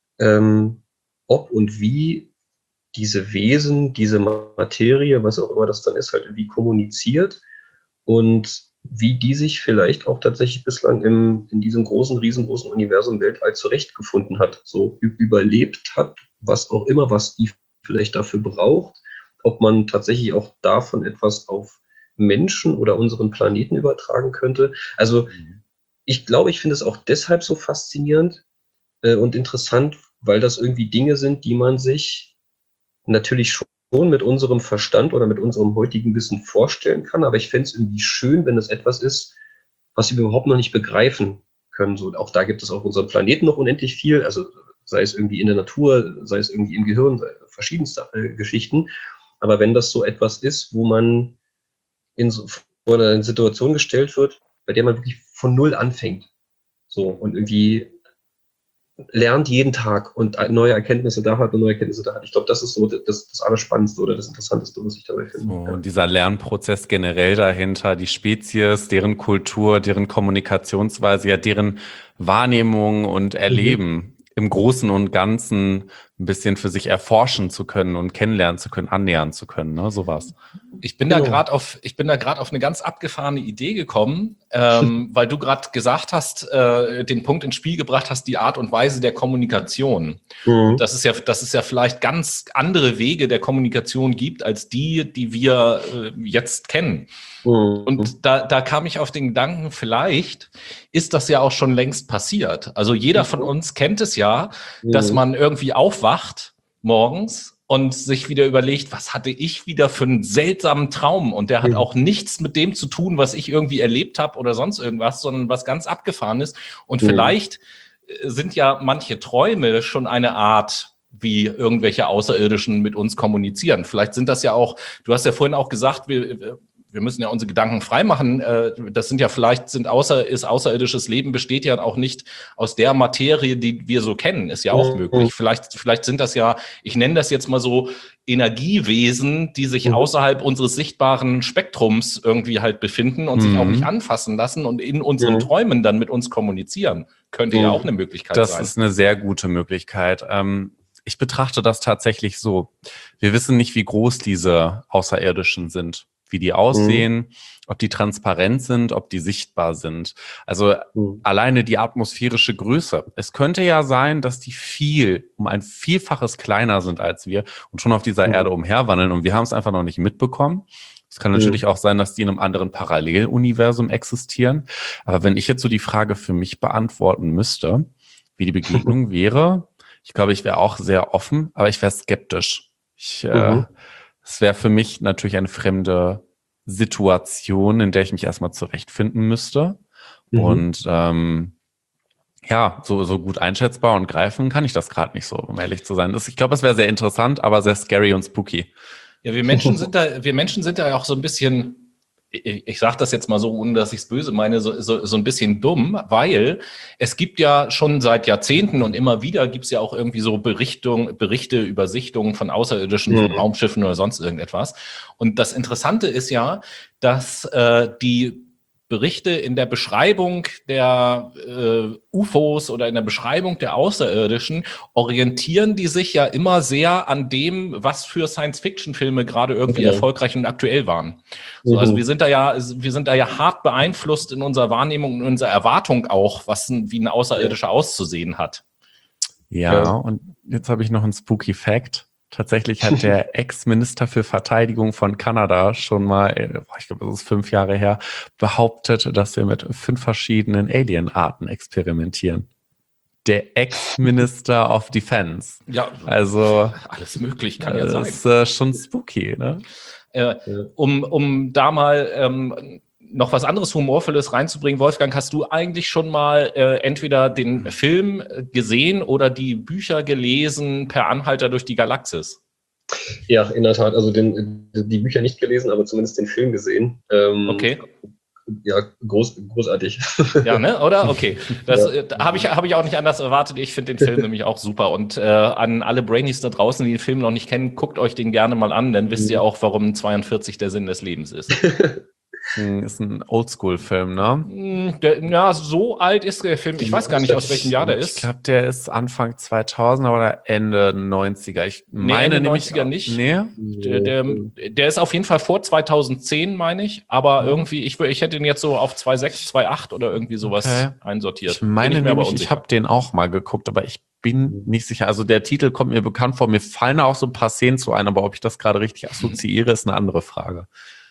D: ähm, ob und wie diese Wesen, diese Materie, was auch immer das dann ist, halt irgendwie kommuniziert und wie die sich vielleicht auch tatsächlich bislang im, in diesem großen, riesengroßen Universum Weltall zurechtgefunden hat, so überlebt hat, was auch immer, was die vielleicht dafür braucht, ob man tatsächlich auch davon etwas auf Menschen oder unseren Planeten übertragen könnte. Also ich glaube, ich finde es auch deshalb so faszinierend äh, und interessant, weil das irgendwie Dinge sind, die man sich natürlich schon mit unserem Verstand oder mit unserem heutigen Wissen vorstellen kann, aber ich fände es irgendwie schön, wenn es etwas ist, was wir überhaupt noch nicht begreifen können. So, auch da gibt es auf unserem Planeten noch unendlich viel, also sei es irgendwie in der Natur, sei es irgendwie im Gehirn, verschiedenste äh, Geschichten. Aber wenn das so etwas ist, wo man in so vor eine Situation gestellt wird, bei der man wirklich von Null anfängt, so und irgendwie lernt jeden Tag und neue Erkenntnisse da hat und neue Erkenntnisse da hat. Ich glaube, das ist so das, das Allerspannendste oder das Interessanteste, was ich dabei finde.
A: So, und dieser Lernprozess generell dahinter, die Spezies, deren Kultur, deren Kommunikationsweise, ja, deren Wahrnehmung und Erleben mhm. im Großen und Ganzen ein bisschen für sich erforschen zu können und kennenlernen zu können, annähern zu können, ne, sowas.
B: Ich bin genau. da gerade auf, ich bin da gerade auf eine ganz abgefahrene Idee gekommen, ähm, weil du gerade gesagt hast, äh, den Punkt ins Spiel gebracht hast, die Art und Weise der Kommunikation. Mhm. Das ist ja, das ist ja vielleicht ganz andere Wege der Kommunikation gibt als die, die wir äh, jetzt kennen. Mhm. Und da, da kam ich auf den Gedanken, vielleicht ist das ja auch schon längst passiert. Also jeder von uns kennt es ja, mhm. dass man irgendwie aufwacht morgens und sich wieder überlegt, was hatte ich wieder für einen seltsamen Traum? Und der hat auch nichts mit dem zu tun, was ich irgendwie erlebt habe oder sonst irgendwas, sondern was ganz Abgefahrenes. Und mhm. vielleicht sind ja manche Träume schon eine Art, wie irgendwelche Außerirdischen mit uns kommunizieren. Vielleicht sind das ja auch, du hast ja vorhin auch gesagt, wir, wir müssen ja unsere Gedanken freimachen. Äh, das sind ja vielleicht, sind außer, ist außerirdisches Leben besteht ja auch nicht aus der Materie, die wir so kennen. Ist ja auch
D: Mhm.
B: möglich. Vielleicht, vielleicht sind das ja, ich nenne das jetzt mal so Energiewesen, die sich
D: Mhm.
B: außerhalb unseres sichtbaren Spektrums irgendwie halt befinden und sich auch
A: Mhm.
B: nicht anfassen lassen und in unseren
D: Mhm.
B: Träumen dann mit uns kommunizieren. Könnte ja
D: Mhm.
B: auch eine Möglichkeit
A: Das
B: sein.
A: ist eine sehr gute Möglichkeit. Ähm, ich betrachte das tatsächlich so. Wir wissen nicht, wie groß diese Außerirdischen sind, wie die aussehen, ob die transparent sind, ob die sichtbar sind. Also
D: Mhm.
A: alleine die atmosphärische Größe. Es könnte ja sein, dass die viel, um ein Vielfaches kleiner sind als wir und schon auf dieser
D: Mhm.
A: Erde umherwandeln und wir haben es einfach noch nicht mitbekommen. Es kann
D: Mhm.
A: natürlich auch sein, dass die in einem anderen Paralleluniversum existieren. Aber wenn ich jetzt so die Frage für mich beantworten müsste, wie die Begegnung wäre, ich glaube, ich wäre auch sehr offen, aber ich wäre skeptisch. Ich, äh,
D: Mhm.
A: es wäre für mich natürlich eine fremde Situation, in der ich mich erstmal zurechtfinden müsste.
D: Mhm.
A: Und ähm, ja, so, so gut einschätzbar und greifen kann ich das gerade nicht so, um ehrlich zu sein. Das, ich glaube, es wäre sehr interessant, aber sehr scary und spooky.
B: Ja, wir Menschen sind da, wir Menschen sind da auch so ein bisschen, ich, ich sage das jetzt mal so, ohne dass ich es böse meine, so, so, so ein bisschen dumm, weil es gibt ja schon seit Jahrzehnten und immer wieder gibt es ja auch irgendwie so Berichtung, Berichte über Sichtungen von Außerirdischen, von
D: Mhm.
B: Raumschiffen oder sonst irgendetwas. Und das Interessante ist ja, dass äh, die Berichte in der Beschreibung der äh, U F Os oder in der Beschreibung der Außerirdischen orientieren die sich ja immer sehr an dem, was für Science-Fiction-Filme gerade irgendwie
D: Genau.
B: erfolgreich und aktuell waren. So, also
D: Mhm.
B: wir sind da ja, wir sind da ja hart beeinflusst in unserer Wahrnehmung, in unserer Erwartung auch, was ein, wie ein Außerirdischer auszusehen hat.
A: Ja,
D: Ja.
A: und jetzt habe ich noch einen spooky Fact. Tatsächlich hat der Ex-Minister für Verteidigung von Kanada schon mal, äh, boah, ich glaube, das ist fünf Jahre her, behauptet, dass wir mit fünf verschiedenen Alienarten experimentieren. Der Ex-Minister of Defense.
B: Ja,
A: Also,
B: alles möglich kann ja
A: das
B: sein.
A: ist äh, schon spooky, ne?
B: Äh,
D: Ja.
B: um, um da mal ähm, noch was anderes Humorvolles reinzubringen, Wolfgang, hast du eigentlich schon mal äh, entweder den Film gesehen oder die Bücher gelesen per Anhalter durch die Galaxis?
D: Ja, in der Tat. Also den, die Bücher nicht gelesen, aber zumindest den Film gesehen. Ähm,
B: Okay.
D: Ja, groß, großartig.
B: Ja, ne? Oder? Okay. Das
D: Ja.
B: äh, habe ich, hab ich auch nicht anders erwartet. Ich finde den Film nämlich auch super. Und äh, an alle Brainies da draußen, die den Film noch nicht kennen, guckt euch den gerne mal an, dann wisst
D: Mhm.
B: ihr auch, warum zweiundvierzig der Sinn des Lebens ist.
A: Hm, Ist ein Oldschool-Film, ne?
B: Hm, der, ja, so alt ist der Film. Ich weiß gar nicht, aus welchem Jahr der
A: Ich
B: ist.
A: glaube, der ist Anfang zweitausender oder Ende neunziger. Ich meine
B: Ende
A: nämlich
B: neunziger nicht.
A: Nee.
B: Der, der, der ist auf jeden Fall vor zweitauszehn, meine ich. Aber
A: Mhm.
B: irgendwie, ich, wür- ich hätte ihn jetzt so auf zwei Komma sechs, zwei Komma acht oder irgendwie sowas
A: Okay.
B: einsortiert.
A: Ich meine
B: Bin mir aber
A: nämlich, ich
B: unsicher.
A: habe den auch mal geguckt, aber ich bin nicht sicher. Also der Titel kommt mir bekannt vor. Mir fallen auch so ein paar Szenen zu ein, aber ob ich das gerade richtig assoziiere, ist eine andere Frage.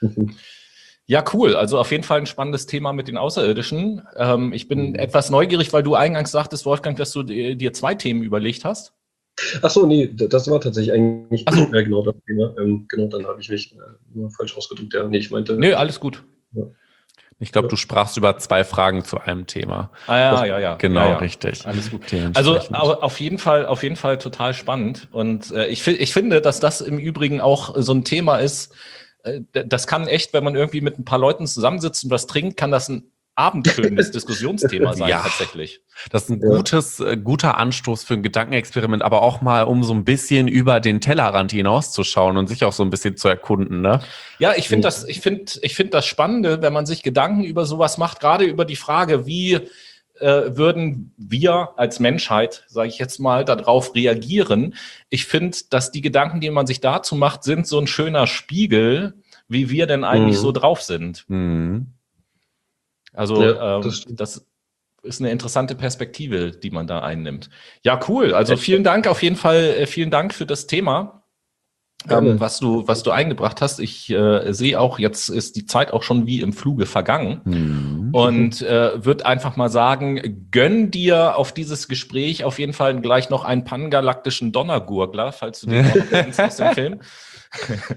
B: Ja, cool. Also auf jeden Fall ein spannendes Thema mit den Außerirdischen. Ähm, ich bin etwas neugierig, weil du eingangs sagtest, Wolfgang, dass du dir dir zwei Themen überlegt hast.
D: Ach so, nee, d- das war tatsächlich eigentlich
B: Ach so.
D: ja, genau das Thema. Ähm, genau, dann habe ich mich äh, nur falsch ausgedrückt. Ja, nee, ich meinte.
B: Nö, alles gut.
A: Ich glaube,
D: Ja.
A: du sprachst über zwei Fragen zu einem Thema.
B: Ah, ja, ja, ja.
A: Genau,
B: ja, ja.
A: richtig.
B: Alles gut. Also
A: Dementsprechend.
B: au- auf jeden Fall, auf jeden Fall total spannend. Und äh, ich, fi- ich finde, dass das im Übrigen auch so ein Thema ist. Äh, d- das kann echt, wenn man irgendwie mit ein paar Leuten zusammensitzt und was trinkt, kann das ein abendfüllendes Diskussionsthema sein,
A: Ja.
B: tatsächlich.
A: Das ist ein
D: Ja.
A: gutes, äh, guter Anstoß für ein Gedankenexperiment, aber auch mal, um so ein bisschen über den Tellerrand hinauszuschauen und sich auch so ein bisschen zu erkunden, ne?
B: Ja, ich finde das, ich finde, ich finde das Spannende, wenn man sich Gedanken über sowas macht, gerade über die Frage, wie äh, würden wir als Menschheit, sage ich jetzt mal, darauf reagieren. Ich finde, dass die Gedanken, die man sich dazu macht, sind so ein schöner Spiegel, wie wir denn eigentlich
D: Mhm.
B: so drauf sind.
A: Mhm.
B: Also
D: Ja,
B: ähm,
D: das
B: das,
D: stimmt.
B: ist eine interessante Perspektive, die man da einnimmt. Ja, cool. Also vielen Dank auf jeden Fall, äh, vielen Dank für das Thema,
D: Gerne.
B: ähm, was du, was du eingebracht hast. Ich äh, sehe auch, jetzt ist die Zeit auch schon wie im Fluge vergangen.
A: Mhm.
B: Und äh, würde einfach mal sagen, gönn dir auf dieses Gespräch auf jeden Fall gleich noch einen pangalaktischen Donnergurgler, falls du den noch kennst aus dem Film.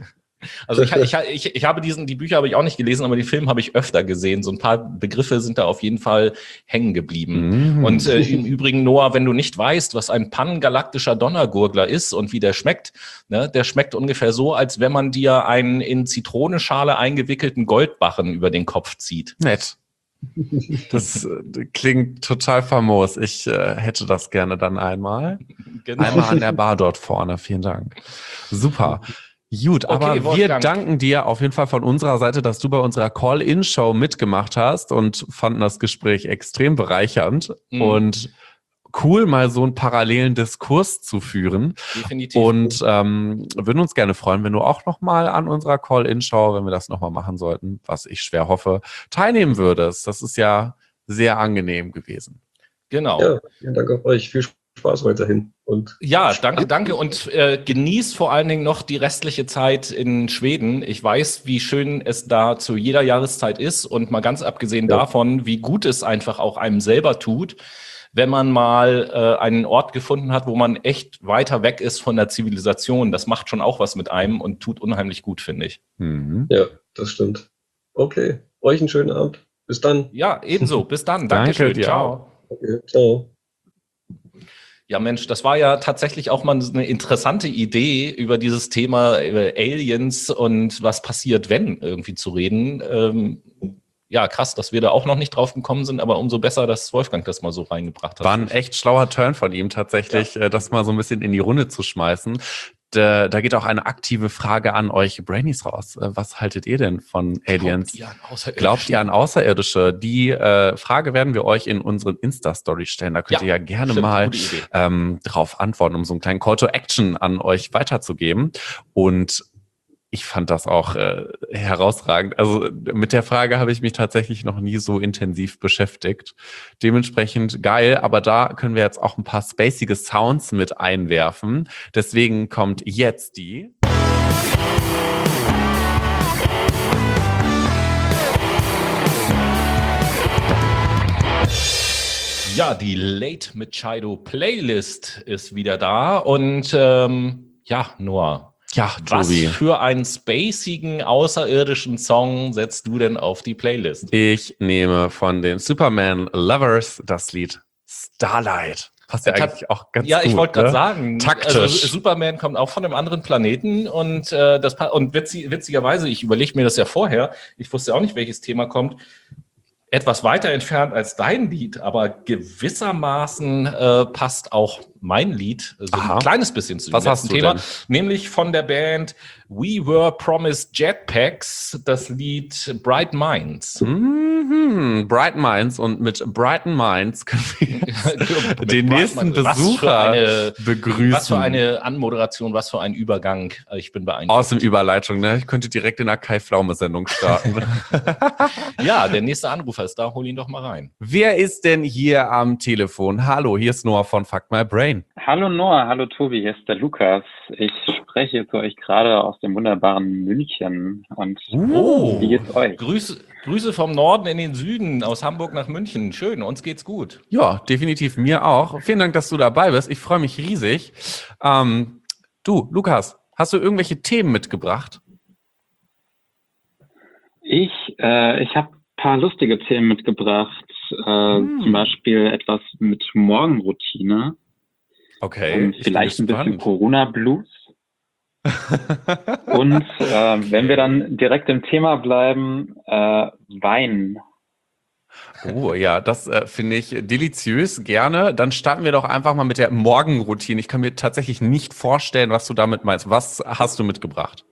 B: Also ich, ich, ich, ich habe diesen, die Bücher habe ich auch nicht gelesen, aber den Film habe ich öfter gesehen. So ein paar Begriffe sind da auf jeden Fall hängen geblieben.
A: Mm.
B: Und äh, im Übrigen, Noah, wenn du nicht weißt, was ein pangalaktischer Donnergurgler ist und wie der schmeckt, ne, der schmeckt ungefähr so, als wenn man dir einen in Zitronenschale eingewickelten Goldbarren über den Kopf zieht.
A: Nett. Das äh, klingt total famos. Ich äh, hätte das gerne dann einmal.
B: Genau.
A: Einmal an der Bar dort vorne. Vielen Dank. Super. Gut,
B: Okay,
A: aber wir
B: Wolfgang.
A: danken dir auf jeden Fall von unserer Seite, dass du bei unserer Call-In-Show mitgemacht hast und fanden das Gespräch extrem bereichernd
B: Mhm.
A: und cool, mal so einen parallelen Diskurs zu führen.
B: Definitiv.
A: Und ähm, würden uns gerne freuen, wenn du auch nochmal an unserer Call-In-Show, wenn wir das nochmal machen sollten, was ich schwer hoffe, teilnehmen würdest. Das ist ja sehr angenehm gewesen.
B: Genau.
D: Ja, vielen Dank auf euch. Viel Spaß weiterhin. Und
B: Ja, danke, danke und äh, genieß vor allen Dingen noch die restliche Zeit in Schweden. Ich weiß, wie schön es da zu jeder Jahreszeit ist und mal ganz abgesehen
D: Ja.
B: davon, wie gut es einfach auch einem selber tut, wenn man mal äh, einen Ort gefunden hat, wo man echt weiter weg ist von der Zivilisation. Das macht schon auch was mit einem und tut unheimlich gut, finde ich.
A: Mhm.
D: Ja, das stimmt. Okay, euch einen schönen Abend. Bis dann.
B: Ja, ebenso. Bis dann.
A: Danke
B: Dankeschön.
A: dir
B: Ciao.
A: auch.
D: Okay, ciao.
B: Ja, Mensch, das war ja tatsächlich auch mal eine interessante Idee, über dieses Thema über Aliens und was passiert, wenn irgendwie zu reden. Ähm, ja, krass, dass wir da auch noch nicht drauf gekommen sind, aber umso besser, dass Wolfgang das mal so reingebracht hat.
A: War ein echt schlauer Turn von ihm tatsächlich, ja. das mal so ein bisschen in die Runde zu schmeißen. Da, da geht auch eine aktive Frage an euch Brainies raus. Was haltet ihr denn von Aliens?
B: Glaubt ihr an Außerirdische?
A: Glaubt ihr an Außerirdische? Die äh, Frage werden wir euch in unseren Insta-Story stellen. Da könnt
B: Ja,
A: ihr ja gerne
B: stimmt,
A: mal
B: gute Idee.
A: ähm, drauf antworten, um so einen kleinen Call to Action an euch weiterzugeben. Und ich fand das auch äh, herausragend. Also mit der Frage habe ich mich tatsächlich noch nie so intensiv beschäftigt. Dementsprechend geil, aber da können wir jetzt auch ein paar spacige Sounds mit einwerfen. Deswegen kommt jetzt die...
B: Ja, die Late Machado Playlist ist wieder da und ähm, ja, Noah.
A: Ja,
B: Was
A: Tobi.
B: für einen spacigen, außerirdischen Song setzt du denn auf die Playlist?
A: Ich nehme von den Superman Lovers das Lied Starlight. Passt ja eigentlich auch ganz
B: ja,
A: gut.
B: ich wollte gerade
A: ne?
B: sagen,
A: Taktisch.
B: Also Superman kommt auch von einem anderen Planeten und äh, das und witzig, witzigerweise, ich überlege mir das ja vorher, ich wusste auch nicht, welches Thema kommt. Etwas weiter entfernt als dein Lied, aber gewissermaßen äh, passt auch mein Lied so
A: Aha.
B: ein kleines bisschen zu dem
A: Was
B: letzten
A: hast du
B: Thema,
A: denn?
B: nämlich von der Band We Were Promised Jetpacks, das Lied Bright Minds.
A: Mhm, Bright Minds, und mit Brighten Minds können wir
B: Mit
A: den
B: Bright
A: nächsten
B: Minds. Was für
A: Besucher
B: eine-
A: begrüßen.
B: Was für eine Anmoderation, was für ein Übergang. Ich bin beeindruckt.
A: Awesome Überleitung, ne? Ich könnte direkt in einer Kai-Pflaume-Sendung starten.
B: Ja, der nächste Anrufer ist da, hol ihn doch mal rein.
A: Wer ist denn hier am Telefon? Hallo, hier ist Noah von Fuck My Brain.
E: Hallo Noah, hallo Tobi, hier ist der Lukas. Ich spreche zu euch gerade aus dem wunderbaren München. Und
A: Oh.
E: wie geht's euch?
B: Grüße, Grüße vom Norden in den Süden, aus Hamburg nach München. Schön, uns geht's gut.
A: Ja, definitiv, mir auch. Vielen Dank, dass du dabei bist. Ich freue mich riesig. Ähm, du, Lukas, hast du irgendwelche Themen mitgebracht?
E: Ich, äh, ich habe ein paar lustige Themen mitgebracht. Äh,
A: Hm.
E: Zum Beispiel etwas mit Morgenroutine.
A: Okay,
E: Und
A: ich bin
E: vielleicht ein bisschen
A: gespannt.
E: Corona-Blues. Und äh, wenn wir dann direkt im Thema bleiben, äh, Wein.
A: Oh ja, das äh, finde ich deliziös, gerne. Dann starten wir doch einfach mal mit der Morgenroutine. Ich kann mir tatsächlich nicht vorstellen, was du damit meinst. Was hast du mitgebracht?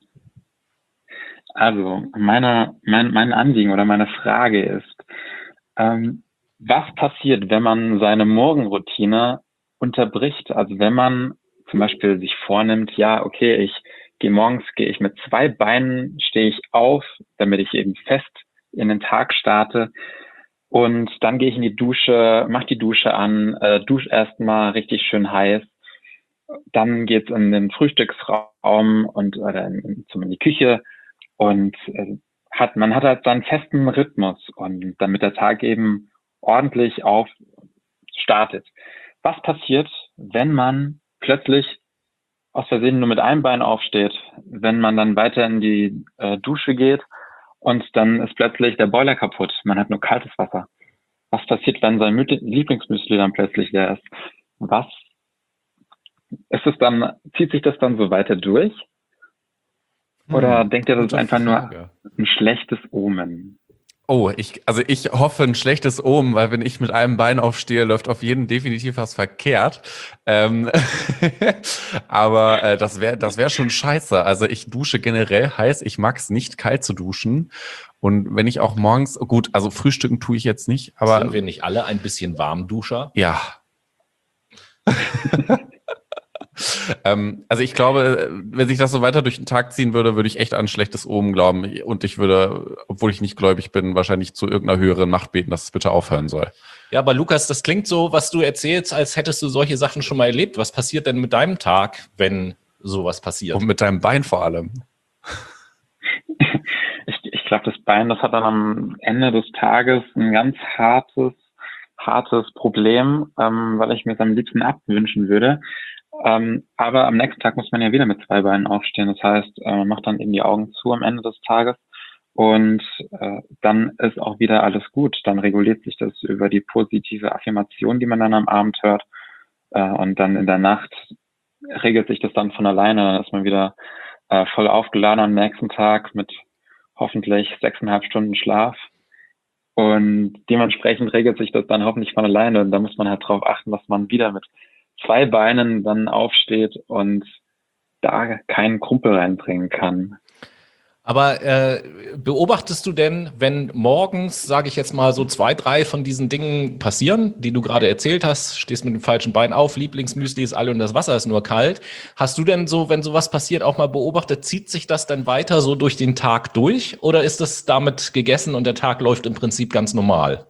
E: Also, meine, mein, mein Anliegen oder meine Frage ist, ähm, was passiert, wenn man seine Morgenroutine unterbricht? Also wenn man zum Beispiel sich vornimmt, ja, okay, ich gehe morgens, gehe ich mit zwei Beinen, stehe ich auf, damit ich eben fest in den Tag starte. Und dann gehe ich in die Dusche, mache die Dusche an, äh, dusche erstmal richtig schön heiß. Dann geht's in den Frühstücksraum und oder in, in, zum in die Küche. Und äh, hat man hat halt seinen festen Rhythmus, und damit der Tag eben ordentlich auf startet. Was passiert, wenn man plötzlich aus Versehen nur mit einem Bein aufsteht, wenn man dann weiter in die äh, Dusche geht und dann ist plötzlich der Boiler kaputt. Man hat nur kaltes Wasser. Was passiert, wenn sein Müt- Lieblingsmüsli dann plötzlich leer ist? Was ist es dann, zieht sich das dann so weiter durch? Oder
A: Hm,
E: denkt ihr, das ist
A: gute
E: einfach
A: Frage.
E: nur ein schlechtes Omen?
A: Oh, ich, also ich hoffe ein schlechtes Omen, weil wenn ich mit einem Bein aufstehe, läuft auf jeden definitiv was verkehrt. Ähm, aber äh, das wäre das wäre schon scheiße. Also ich dusche generell heiß. Ich mag es nicht kalt zu duschen. Und wenn ich auch morgens, gut, also frühstücken tue ich jetzt nicht, aber
B: Sind wir nicht alle ein bisschen Warmduscher?
A: ja. ähm, also ich glaube, wenn sich das so weiter durch den Tag ziehen würde, würde ich echt an ein schlechtes Omen glauben. Und ich würde, obwohl ich nicht gläubig bin, wahrscheinlich zu irgendeiner höheren Macht beten, dass es bitte aufhören soll.
B: Ja, aber Lukas, das klingt so, was du erzählst, als hättest du solche Sachen schon mal erlebt. Was passiert denn mit deinem Tag, wenn sowas passiert?
A: Und mit deinem Bein vor allem.
E: Ich, ich glaube, das Bein, das hat dann am Ende des Tages ein ganz hartes, hartes Problem, ähm, weil ich mir es am liebsten abwünschen würde. Ähm, aber am nächsten Tag muss man ja wieder mit zwei Beinen aufstehen. Das heißt, äh, man macht dann eben die Augen zu am Ende des Tages und äh, dann ist auch wieder alles gut. Dann reguliert sich das über die positive Affirmation, die man dann am Abend hört. Äh, und dann in der Nacht regelt sich das dann von alleine. Dann ist man wieder äh, voll aufgeladen am nächsten Tag mit hoffentlich sechseinhalb Stunden Schlaf. Und dementsprechend regelt sich das dann hoffentlich von alleine. Und da muss man halt drauf achten, dass man wieder mit zwei Beinen dann aufsteht und da keinen Krumpel reinbringen kann.
B: Aber äh, beobachtest du denn, wenn morgens, sage ich jetzt mal, so zwei, drei von diesen Dingen passieren, die du gerade erzählt hast, stehst mit dem falschen Bein auf, Lieblingsmüsli ist alle und das Wasser ist nur kalt. Hast du denn so, wenn sowas passiert, auch mal beobachtet, zieht sich das dann weiter so durch den Tag durch oder ist das damit gegessen und der Tag läuft im Prinzip ganz normal?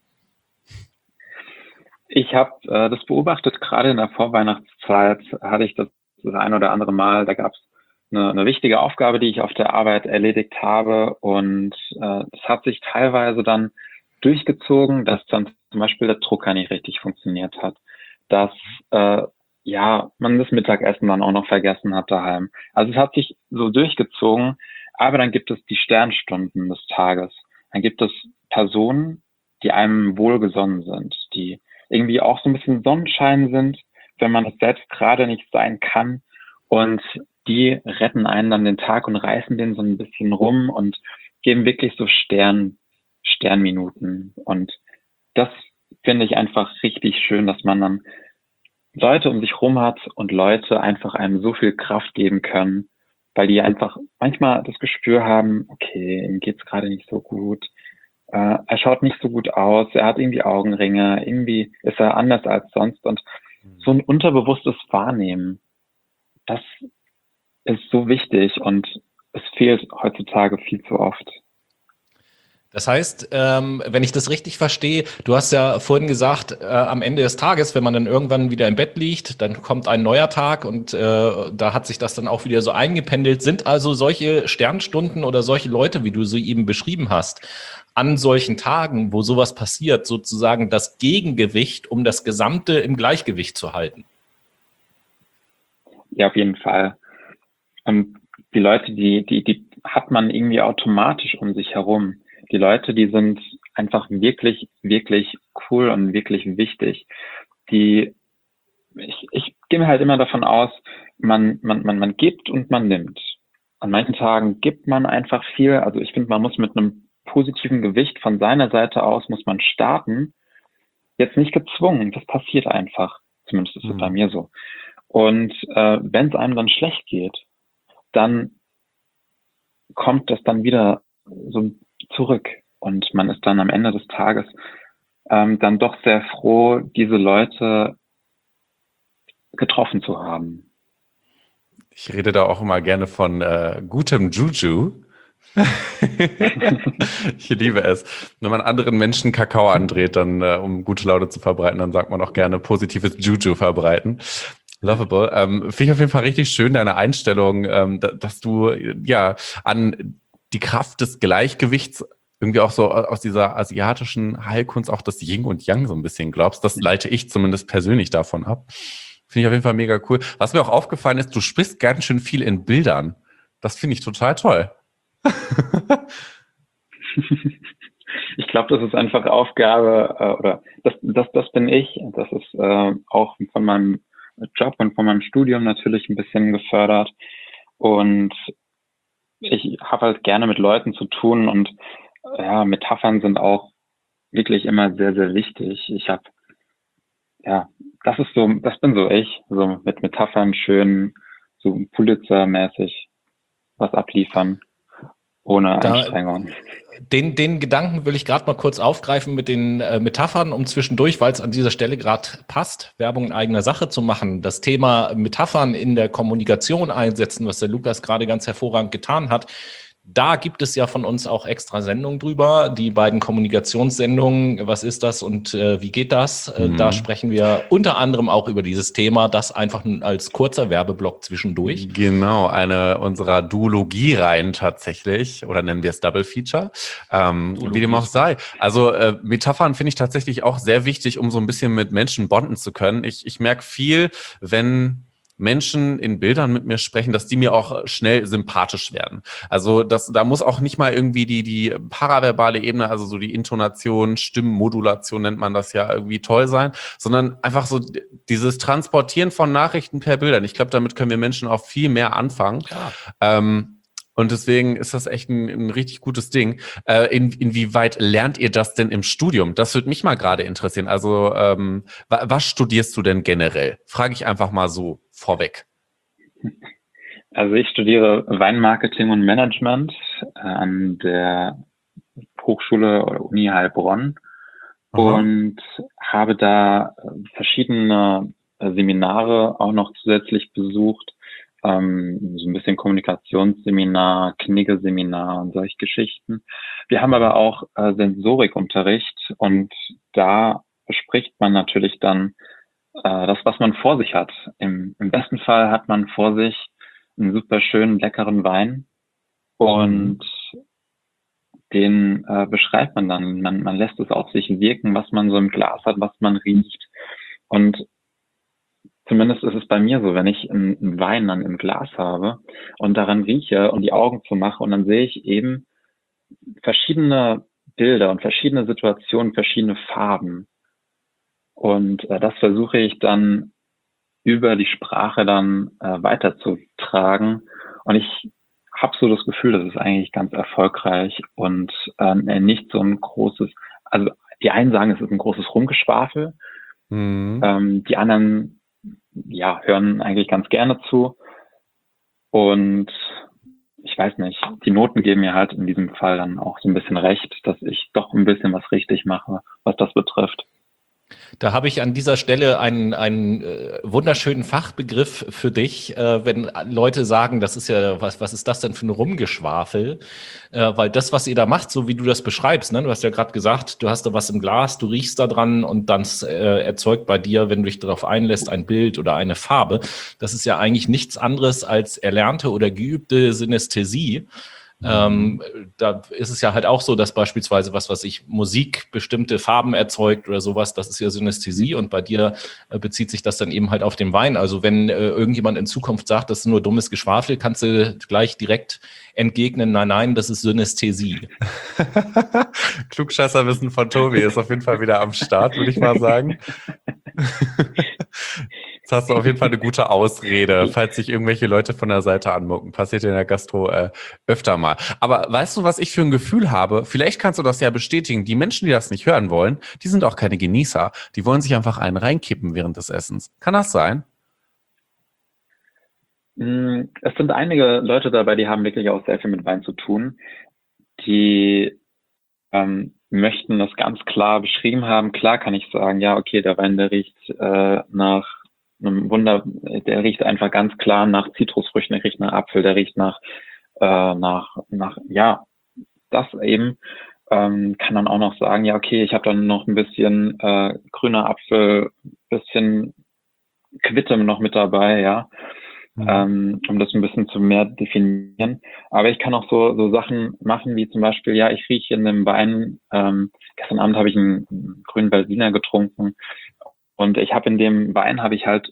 E: Ich habe äh, das beobachtet, gerade in der Vorweihnachtszeit hatte ich das das ein oder andere Mal, da gab es eine, eine wichtige Aufgabe, die ich auf der Arbeit erledigt habe und äh, es hat sich teilweise dann durchgezogen, dass dann zum Beispiel der Drucker nicht richtig funktioniert hat, dass äh, ja man das Mittagessen dann auch noch vergessen hat daheim. Also es hat sich so durchgezogen, aber dann gibt es die Sternstunden des Tages. Dann gibt es Personen, die einem wohlgesonnen sind, die irgendwie auch so ein bisschen Sonnenschein sind, wenn man es selbst gerade nicht sein kann. Und die retten einen dann den Tag und reißen den so ein bisschen rum und geben wirklich so Stern, Sternminuten. Und das finde ich einfach richtig schön, dass man dann Leute um sich rum hat und Leute einfach einem so viel Kraft geben können, weil die einfach manchmal das Gespür haben, okay, ihm geht's gerade nicht so gut. Uh, er schaut nicht so gut aus, er hat irgendwie Augenringe, irgendwie ist er anders als sonst und so ein unterbewusstes Wahrnehmen, das ist so wichtig und es fehlt heutzutage viel zu oft.
B: Das heißt, ähm, wenn ich das richtig verstehe, du hast ja vorhin gesagt, äh, am Ende des Tages, wenn man dann irgendwann wieder im Bett liegt, dann kommt ein neuer Tag und äh, da hat sich das dann auch wieder so eingependelt. Sind also solche Sternstunden oder solche Leute, wie du sie eben beschrieben hast, an solchen Tagen, wo sowas passiert, sozusagen das Gegengewicht, um das Gesamte im Gleichgewicht zu halten?
E: Ja, auf jeden Fall. Und die Leute, die, die, die hat man irgendwie automatisch um sich herum. Die Leute, die sind einfach wirklich, wirklich cool und wirklich wichtig. Die, ich, ich gehe mir halt immer davon aus, man, man, man, man gibt und man nimmt. An manchen Tagen gibt man einfach viel. Also ich finde, man muss mit einem positiven Gewicht von seiner Seite aus muss man starten. Jetzt nicht gezwungen, das passiert einfach. Zumindest ist es mhm. bei mir so. Und äh, wenn es einem dann schlecht geht, dann kommt das dann wieder so zurück. Und man ist dann am Ende des Tages ähm, dann doch sehr froh, diese Leute getroffen zu haben.
A: Ich rede da auch immer gerne von äh, gutem Juju. Ich liebe es. Wenn man anderen Menschen Kakao andreht, dann äh, um gute Laune zu verbreiten, dann sagt man auch gerne positives Juju verbreiten. Lovable. Ähm, finde ich auf jeden Fall richtig schön, deine Einstellung, ähm, dass du ja an die Kraft des Gleichgewichts irgendwie auch so aus dieser asiatischen Heilkunst auch das Yin und Yang so ein bisschen glaubst. Das leite ich zumindest persönlich davon ab. Finde ich auf jeden Fall mega cool. Was mir auch aufgefallen ist, du sprichst ganz schön viel in Bildern. Das finde ich total toll.
E: Ich glaube, das ist einfach Aufgabe, äh, oder das, das, das bin ich. Das ist äh, auch von meinem Job und von meinem Studium natürlich ein bisschen gefördert. Und ich habe halt gerne mit Leuten zu tun und ja, Metaphern sind auch wirklich immer sehr, sehr wichtig. Ich habe, ja, das ist so, das bin so ich, so mit Metaphern schön, so Pulitzer-mäßig was abliefern, ohne
B: Da,
E: Anstrengung.
B: Den, den Gedanken will ich gerade mal kurz aufgreifen mit den äh, Metaphern, um zwischendurch, weil es an dieser Stelle gerade passt, Werbung in eigener Sache zu machen. Das Thema Metaphern in der Kommunikation einsetzen, was der Lukas gerade ganz hervorragend getan hat. Da gibt es ja von uns auch extra Sendungen drüber. Die beiden Kommunikationssendungen, was ist das und äh, wie geht das? Äh,
A: Mhm.
B: Da sprechen wir unter anderem auch über dieses Thema, das einfach als kurzer Werbeblock zwischendurch.
A: Genau, eine unserer Duologie-Reihen tatsächlich, oder nennen wir es Double Feature, ähm,
B: Duologie
A: wie dem auch
B: ist
A: sei. Also äh, Metaphern finde ich tatsächlich auch sehr wichtig, um so ein bisschen mit Menschen bonden zu können. Ich, ich merke viel, wenn Menschen in Bildern mit mir sprechen, dass die mir auch schnell sympathisch werden. Also das, da muss auch nicht mal irgendwie die, die paraverbale Ebene, also so die Intonation, Stimmenmodulation nennt man das ja, irgendwie toll sein, sondern einfach so dieses Transportieren von Nachrichten per Bildern. Ich glaube, damit können wir Menschen auch viel mehr anfangen.
B: Ja.
A: Ähm, und deswegen ist das echt ein, ein richtig gutes Ding. Äh, in, inwieweit lernt ihr das denn im Studium? Das würde mich mal gerade interessieren. Also ähm, wa- was studierst du denn generell? Frage ich einfach mal so vorweg.
E: Also ich studiere Weinmarketing und Management äh, an der Hochschule oder Uni Heilbronn
A: Aha.
E: und habe da äh, verschiedene äh, Seminare auch noch zusätzlich besucht. Ähm, so ein bisschen Kommunikationsseminar, Knigge-Seminar und solche Geschichten. Wir haben aber auch äh, Sensorikunterricht und da bespricht man natürlich dann äh, das, was man vor sich hat. Im, im besten Fall hat man vor sich einen super schönen, leckeren Wein und den äh, beschreibt man dann. Man, man lässt es auf sich wirken, was man so im Glas hat, was man riecht. Und zumindest ist es bei mir so, wenn ich einen, einen Wein dann im Glas habe und daran rieche und die Augen zumache und dann sehe ich eben verschiedene Bilder und verschiedene Situationen, verschiedene Farben. Und äh, das versuche ich dann über die Sprache dann äh, weiterzutragen. Und ich habe so das Gefühl, das ist eigentlich ganz erfolgreich und äh, nicht so ein großes, also die einen sagen, es ist ein großes Rumgeschwafel,
A: Mhm.
E: ähm, die anderen ja hören eigentlich ganz gerne zu. Und ich weiß nicht, die Noten geben mir halt in diesem Fall dann auch so ein bisschen recht, dass ich doch ein bisschen was richtig mache, was das betrifft.
B: Da habe ich an dieser Stelle einen, einen äh, wunderschönen Fachbegriff für dich, äh, wenn Leute sagen, das ist ja, was, was ist das denn für ein Rumgeschwafel? Äh, weil das, was ihr da macht, so wie du das beschreibst, ne, du hast ja gerade gesagt, du hast da was im Glas, du riechst da dran und dann äh, erzeugt bei dir, wenn du dich darauf einlässt, ein Bild oder eine Farbe. Das ist ja eigentlich nichts anderes als erlernte oder geübte Synästhesie. Ähm, da ist es ja halt auch so, dass beispielsweise was, was ich Musik bestimmte Farben erzeugt oder sowas, das ist ja Synästhesie und bei dir äh, bezieht sich das dann eben halt auf den Wein. Also wenn äh, irgendjemand in Zukunft sagt, das ist nur dummes Geschwafel, kannst du gleich direkt entgegnen, nein, nein, das ist Synästhesie.
A: Klugscheißerwissen von Tobi ist auf jeden Fall wieder am Start, würde ich mal sagen. Jetzt hast du auf jeden Fall eine gute Ausrede, falls sich irgendwelche Leute von der Seite anmucken. Passiert in der Gastro äh, öfter mal. Aber weißt du, was ich für ein Gefühl habe? Vielleicht kannst du das ja bestätigen. Die Menschen, die das nicht hören wollen, die sind auch keine Genießer. Die wollen sich einfach einen reinkippen während des Essens. Kann das sein?
E: Es sind einige Leute dabei, die haben wirklich auch sehr viel mit Wein zu tun. Die ähm, möchten das ganz klar beschrieben haben. Klar kann ich sagen, ja, okay, der Wein, der riecht äh, nach einem Wunder, der riecht einfach ganz klar nach Zitrusfrüchten, der riecht nach Apfel, der riecht nach, äh, nach, nach, ja, das eben. Ähm, kann dann auch noch sagen, ja, okay, ich habe dann noch ein bisschen äh, grüner Apfel, bisschen Quitte noch mit dabei, ja. Mhm. Ähm, um das ein bisschen zu mehr definieren. Aber ich kann auch so so Sachen machen, wie zum Beispiel, ja, ich rieche in einem Wein, ähm, gestern Abend habe ich einen, einen grünen Veltliner getrunken und ich habe in dem Wein, habe ich halt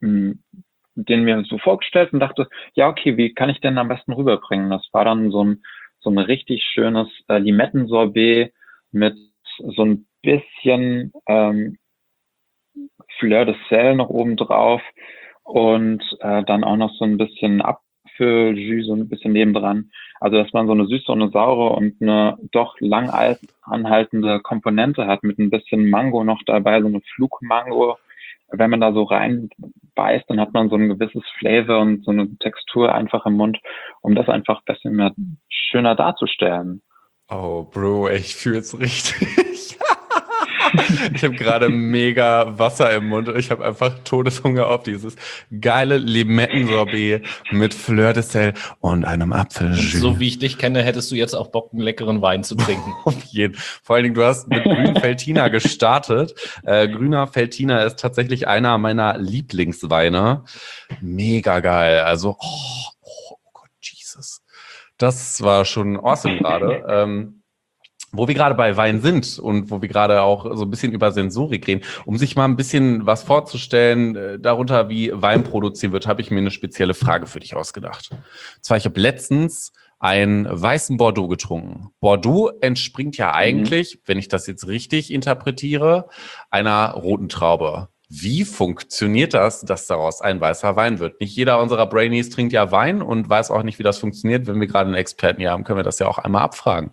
E: mh, den mir so vorgestellt und dachte, ja, okay, wie kann ich den am besten rüberbringen? Das war dann so ein, so ein richtig schönes äh, Limettensorbet mit so ein bisschen ähm, Fleur de Sel noch oben drauf und äh, dann auch noch so ein bisschen Apfeljus, so ein bisschen nebendran. Also, dass man so eine süße und eine saure und eine doch lang al- anhaltende Komponente hat mit ein bisschen Mango noch dabei, so eine Flugmango. Wenn man da so reinbeißt, dann hat man so ein gewisses Flavor und so eine Textur einfach im Mund, um das einfach ein bisschen mehr schöner darzustellen.
A: Oh, Bro, ich fühle es richtig. Ich habe gerade mega Wasser im Mund. Ich habe einfach Todeshunger auf dieses geile Limettensorbet mit Fleur de Sel und einem
B: Und
A: Apfeljus.
B: so wie ich dich kenne, hättest du jetzt auch Bock, einen leckeren Wein zu trinken.
A: Auf jeden. Vor allen Dingen, du hast mit grünen Veltliner gestartet. Äh, grüner Veltliner ist tatsächlich einer meiner Lieblingsweine. Mega geil. Also, oh, oh, oh Gott, Jesus. Das war schon awesome gerade. Ähm, wo wir gerade bei Wein sind und wo wir gerade auch so ein bisschen über Sensorik reden, um sich mal ein bisschen was vorzustellen, äh, darunter wie Wein produziert wird, habe ich mir eine spezielle Frage für dich ausgedacht. Und zwar, ich habe letztens einen weißen Bordeaux getrunken. Bordeaux entspringt ja eigentlich, wenn ich das jetzt richtig interpretiere, einer roten Traube. Wie funktioniert das, dass daraus ein weißer Wein wird? Nicht jeder unserer Brainies trinkt ja Wein und weiß auch nicht, wie das funktioniert. Wenn wir gerade einen Experten hier haben, können wir das ja auch einmal abfragen.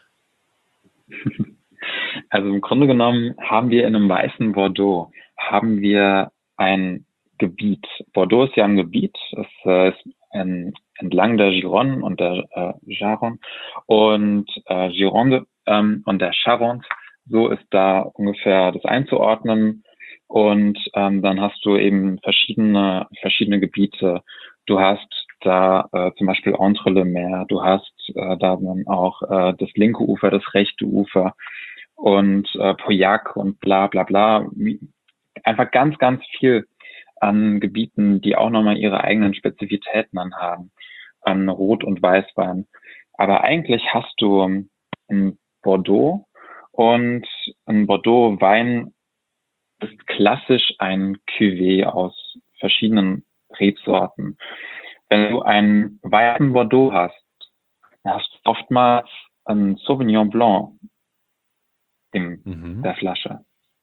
E: Also im Grunde genommen haben wir in einem weißen Bordeaux haben wir ein Gebiet. Bordeaux ist ja ein Gebiet, es äh, ist en, entlang der Gironde und der äh, Charente und äh, Gironde ähm, und der Charente. So ist da ungefähr das einzuordnen. Und ähm, dann hast du eben verschiedene verschiedene Gebiete. Du hast da äh, zum Beispiel Entre-les-Mers, du hast äh, da dann auch äh, das linke Ufer, das rechte Ufer und äh, Pauillac und bla bla bla. Einfach ganz, ganz viel an Gebieten, die auch nochmal ihre eigenen Spezifitäten dann haben, an Rot- und Weißwein. Aber eigentlich hast du ein Bordeaux und ein Bordeaux-Wein ist klassisch ein Cuvée aus verschiedenen Rebsorten. Wenn du einen weißen Bordeaux hast, dann hast du oftmals einen Sauvignon Blanc in
A: Mhm.
E: der Flasche.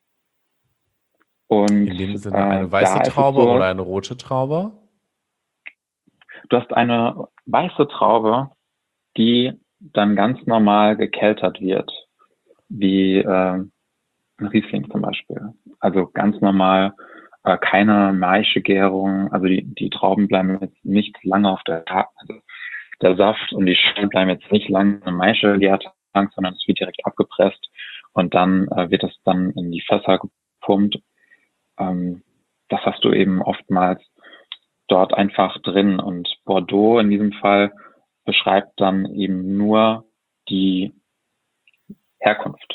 E: Und
A: In dem Sinne eine
E: äh,
A: weiße
E: da ist es
A: Traube
E: so,
A: oder eine rote Traube?
E: du hast eine weiße Traube, die dann ganz normal gekeltert wird, wie äh, ein Riesling zum Beispiel. Also ganz normal, äh, keine Maischegärung, also die, die Trauben bleiben jetzt nicht lange auf der Tag, also der Saft und die Schalen bleiben jetzt nicht lange in der Maische gegärt, sondern es wird direkt abgepresst und dann äh, wird es dann in die Fässer gepumpt. Ähm, das hast du eben oftmals dort einfach drin und Bordeaux in diesem Fall beschreibt dann eben nur die Herkunft.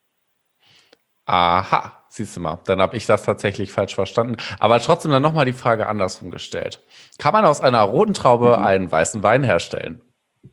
A: Aha, siehst du mal, dann habe ich das tatsächlich falsch verstanden. Aber trotzdem dann nochmal die Frage andersrum gestellt. Kann man aus einer roten Traube
E: Mhm.
A: einen weißen Wein herstellen?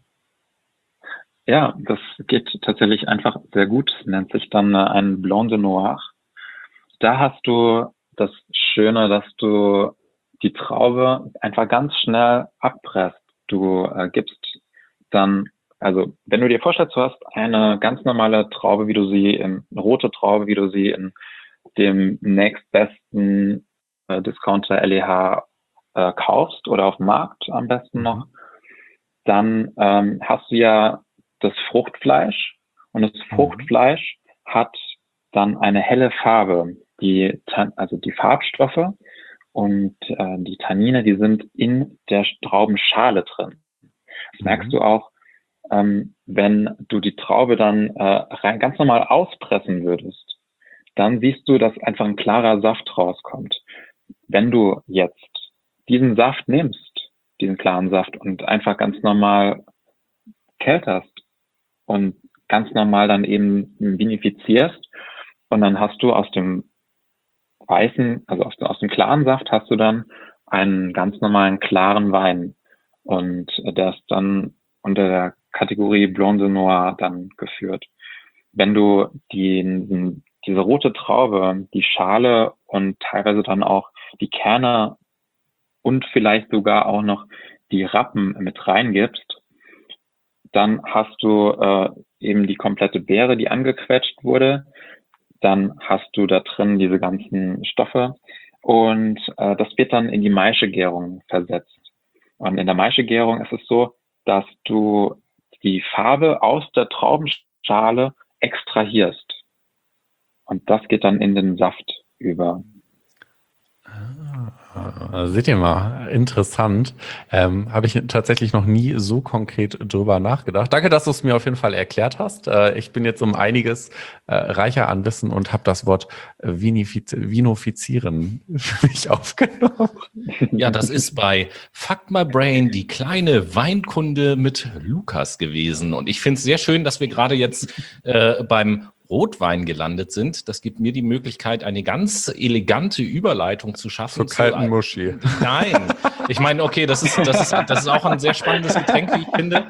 E: Ja, das geht tatsächlich einfach sehr gut. Nennt sich dann äh, ein Blanc de Noir. Da hast du das Schöne, dass du die Traube einfach ganz schnell abpresst. Du äh, gibst dann, also wenn du dir vorstellst, du hast eine ganz normale Traube, wie du sie in, eine rote Traube, wie du sie in dem nächstbesten äh, Discounter L E H äh, kaufst oder auf dem Markt am besten noch, dann ähm, hast du ja das Fruchtfleisch und das
A: Mhm.
E: Fruchtfleisch hat dann eine helle Farbe. Die, Tan- also die Farbstoffe und äh, die Tannine, die sind in der Traubenschale drin. Das merkst
A: Mhm.
E: du auch, ähm, wenn du die Traube dann äh, rein ganz normal auspressen würdest, dann siehst du, dass einfach ein klarer Saft rauskommt. Wenn du jetzt diesen Saft nimmst, diesen klaren Saft und einfach ganz normal kelterst und ganz normal dann eben vinifizierst und dann hast du aus dem weißen, also aus, aus dem klaren Saft hast du dann einen ganz normalen klaren Wein und der ist dann unter der Kategorie Blanc de Noir dann geführt. Wenn du die, diese rote Traube, die Schale und teilweise dann auch die Kerne und vielleicht sogar auch noch die Rappen mit reingibst, dann hast du äh, eben die komplette Beere, die angequetscht wurde. Dann hast du da drin diese ganzen Stoffe und äh, das wird dann in die Maischegärung versetzt. Und in der Maischegärung ist es so, dass du die Farbe aus der Traubenschale extrahierst. Und das geht dann in den Saft über.
A: Ah, seht ihr mal, interessant. Ähm, habe ich tatsächlich noch nie so konkret drüber nachgedacht. Danke, dass du es mir auf jeden Fall erklärt hast. Äh, ich bin jetzt um einiges äh, reicher an Wissen und habe das Wort Vinifiz- Vinofizieren für mich aufgenommen.
B: Ja, das ist bei Fuck My Brain die kleine Weinkunde mit Lukas gewesen. Und ich finde es sehr schön, dass wir gerade jetzt äh, beim Rotwein gelandet sind. Das gibt mir die Möglichkeit, eine ganz elegante Überleitung zu schaffen.
A: Zur kalten
B: zu,
A: Muschi.
B: Nein, ich meine, okay, das ist, das ist, das ist auch ein sehr spannendes Getränk, wie ich finde.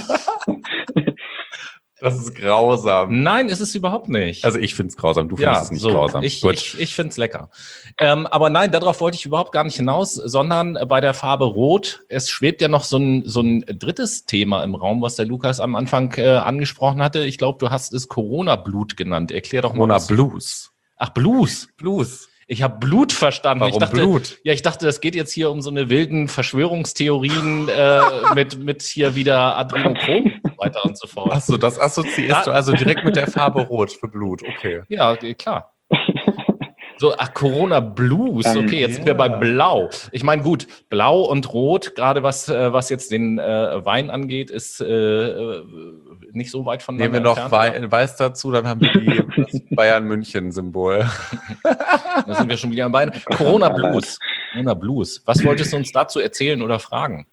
A: Das ist grausam.
B: Nein, ist es überhaupt nicht.
A: Also ich finde es grausam, du findest
B: Ja,
A: es nicht
B: so,
A: grausam.
B: ich,
A: Gut.
B: ich, ich finde es lecker. Ähm, aber nein, darauf wollte ich überhaupt gar nicht hinaus, sondern bei der Farbe Rot, es schwebt ja noch so ein, so ein drittes Thema im Raum, was der Lukas am Anfang äh, angesprochen hatte. Ich glaube, du hast es Corona-Blut genannt. Erklär doch mal.
A: Corona
B: was-
A: Blues.
B: Ach, Blues.
A: Blues.
B: Ich habe Blut verstanden.
A: Warum
B: ich dachte,
A: Blut?
B: Ja, ich dachte, das geht jetzt hier um so eine wilden Verschwörungstheorien äh, mit, mit hier wieder Adrenochrom und so weiter und so fort.
A: Achso, das assoziierst du also direkt mit der Farbe Rot für Blut. Okay.
B: Ja, okay, klar. So, ach, Corona Blues.
E: Ähm,
B: Okay, jetzt sind wir
A: ja.
B: bei Blau. Ich meine, gut, Blau und Rot, gerade was, äh, was jetzt den äh, Wein angeht, ist äh, äh, nicht so weit voneinander
A: Nehmen wir noch
B: entfernt.
A: Wei- Weiß dazu, dann haben wir die, das Bayern-München-Symbol.
B: Da sind wir schon wieder am Bein. Corona Blues. Corona Blues. Was wolltest du uns dazu erzählen oder fragen?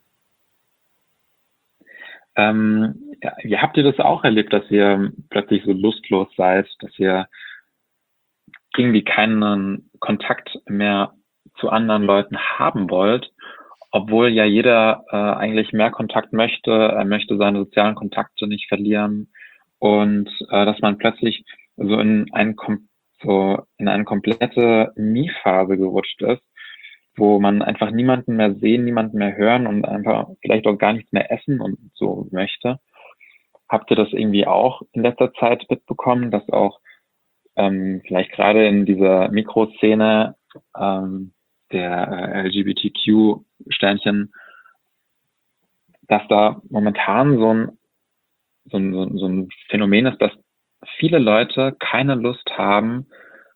E: Ähm, ja, wie habt ihr das auch erlebt, dass ihr plötzlich so lustlos seid, dass ihr irgendwie keinen Kontakt mehr zu anderen Leuten haben wollt, obwohl ja jeder äh, eigentlich mehr Kontakt möchte, er möchte seine sozialen Kontakte nicht verlieren und äh, dass man plötzlich so in, ein, kom- so in eine komplette Nie-Phase gerutscht ist, wo man einfach niemanden mehr sehen, niemanden mehr hören und einfach vielleicht auch gar nichts mehr essen und so möchte. Habt ihr das irgendwie auch in letzter Zeit mitbekommen, dass auch ähm, vielleicht gerade in dieser Mikroszene ähm, der äh, L G B T Q-Sternchen, dass da momentan so ein, so, ein, so ein so ein Phänomen ist, dass viele Leute keine Lust haben,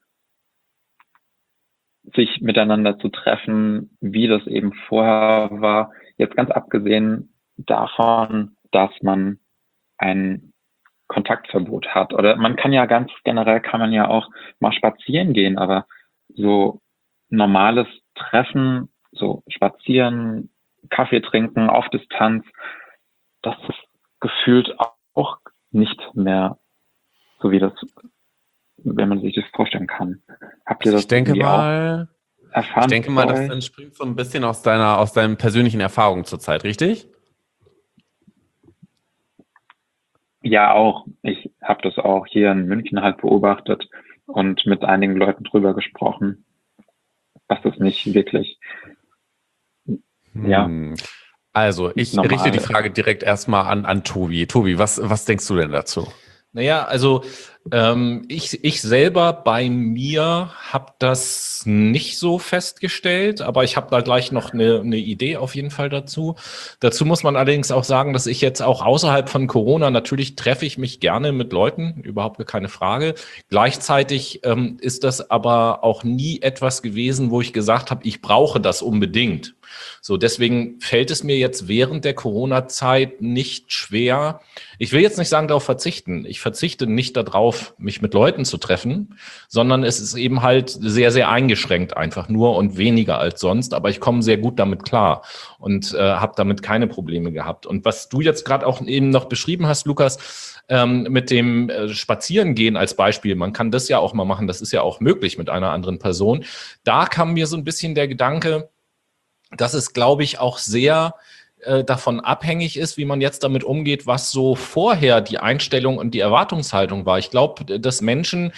E: sich miteinander zu treffen, wie das eben vorher war. Jetzt ganz abgesehen davon, dass man ein Kontaktverbot hat. Oder man kann ja ganz generell, kann man ja auch mal spazieren gehen, aber so normales Treffen, so spazieren, Kaffee trinken auf Distanz, das ist gefühlt auch nicht mehr so, wie das, wenn man sich das vorstellen kann. Habt ihr das
A: Ich denke
E: irgendwie
A: mal,
E: auch erfahren?
A: ich denke mal,
E: bei
A: das
E: euch?
A: entspringt so ein bisschen aus deiner, aus deinen persönlichen Erfahrungen zurzeit, richtig?
E: Ja, auch. Ich habe das auch hier in München halt beobachtet und mit einigen Leuten drüber gesprochen, dass das nicht wirklich, ja,
A: Hm. Also, ich
E: normal
A: richte die
E: ist.
A: Frage direkt erstmal an, an Tobi. Tobi, was, was denkst du denn dazu?
B: Naja, also ähm, ich, ich selber bei mir habe das nicht so festgestellt, aber ich habe da gleich noch eine, eine Idee auf jeden Fall dazu. Dazu muss man allerdings auch sagen, dass ich jetzt auch außerhalb von Corona, natürlich treffe ich mich gerne mit Leuten, überhaupt keine Frage. Gleichzeitig ähm, ist das aber auch nie etwas gewesen, wo ich gesagt habe, ich brauche das unbedingt. So, deswegen fällt es mir jetzt während der Corona-Zeit nicht schwer. Ich will jetzt nicht sagen, darauf verzichten. Ich verzichte nicht darauf, mich mit Leuten zu treffen, sondern es ist eben halt sehr, sehr eingeschränkt einfach nur und weniger als sonst. Aber ich komme sehr gut damit klar und äh, habe damit keine Probleme gehabt. Und was du jetzt gerade auch eben noch beschrieben hast, Lukas, ähm, mit dem äh, Spazierengehen als Beispiel, man kann das ja auch mal machen, das ist ja auch möglich mit einer anderen Person. Da kam mir so ein bisschen der Gedanke, dass es, glaube ich, auch sehr äh, davon abhängig ist, wie man jetzt damit umgeht, was so vorher die Einstellung und die Erwartungshaltung war. Ich glaube, dass Menschen,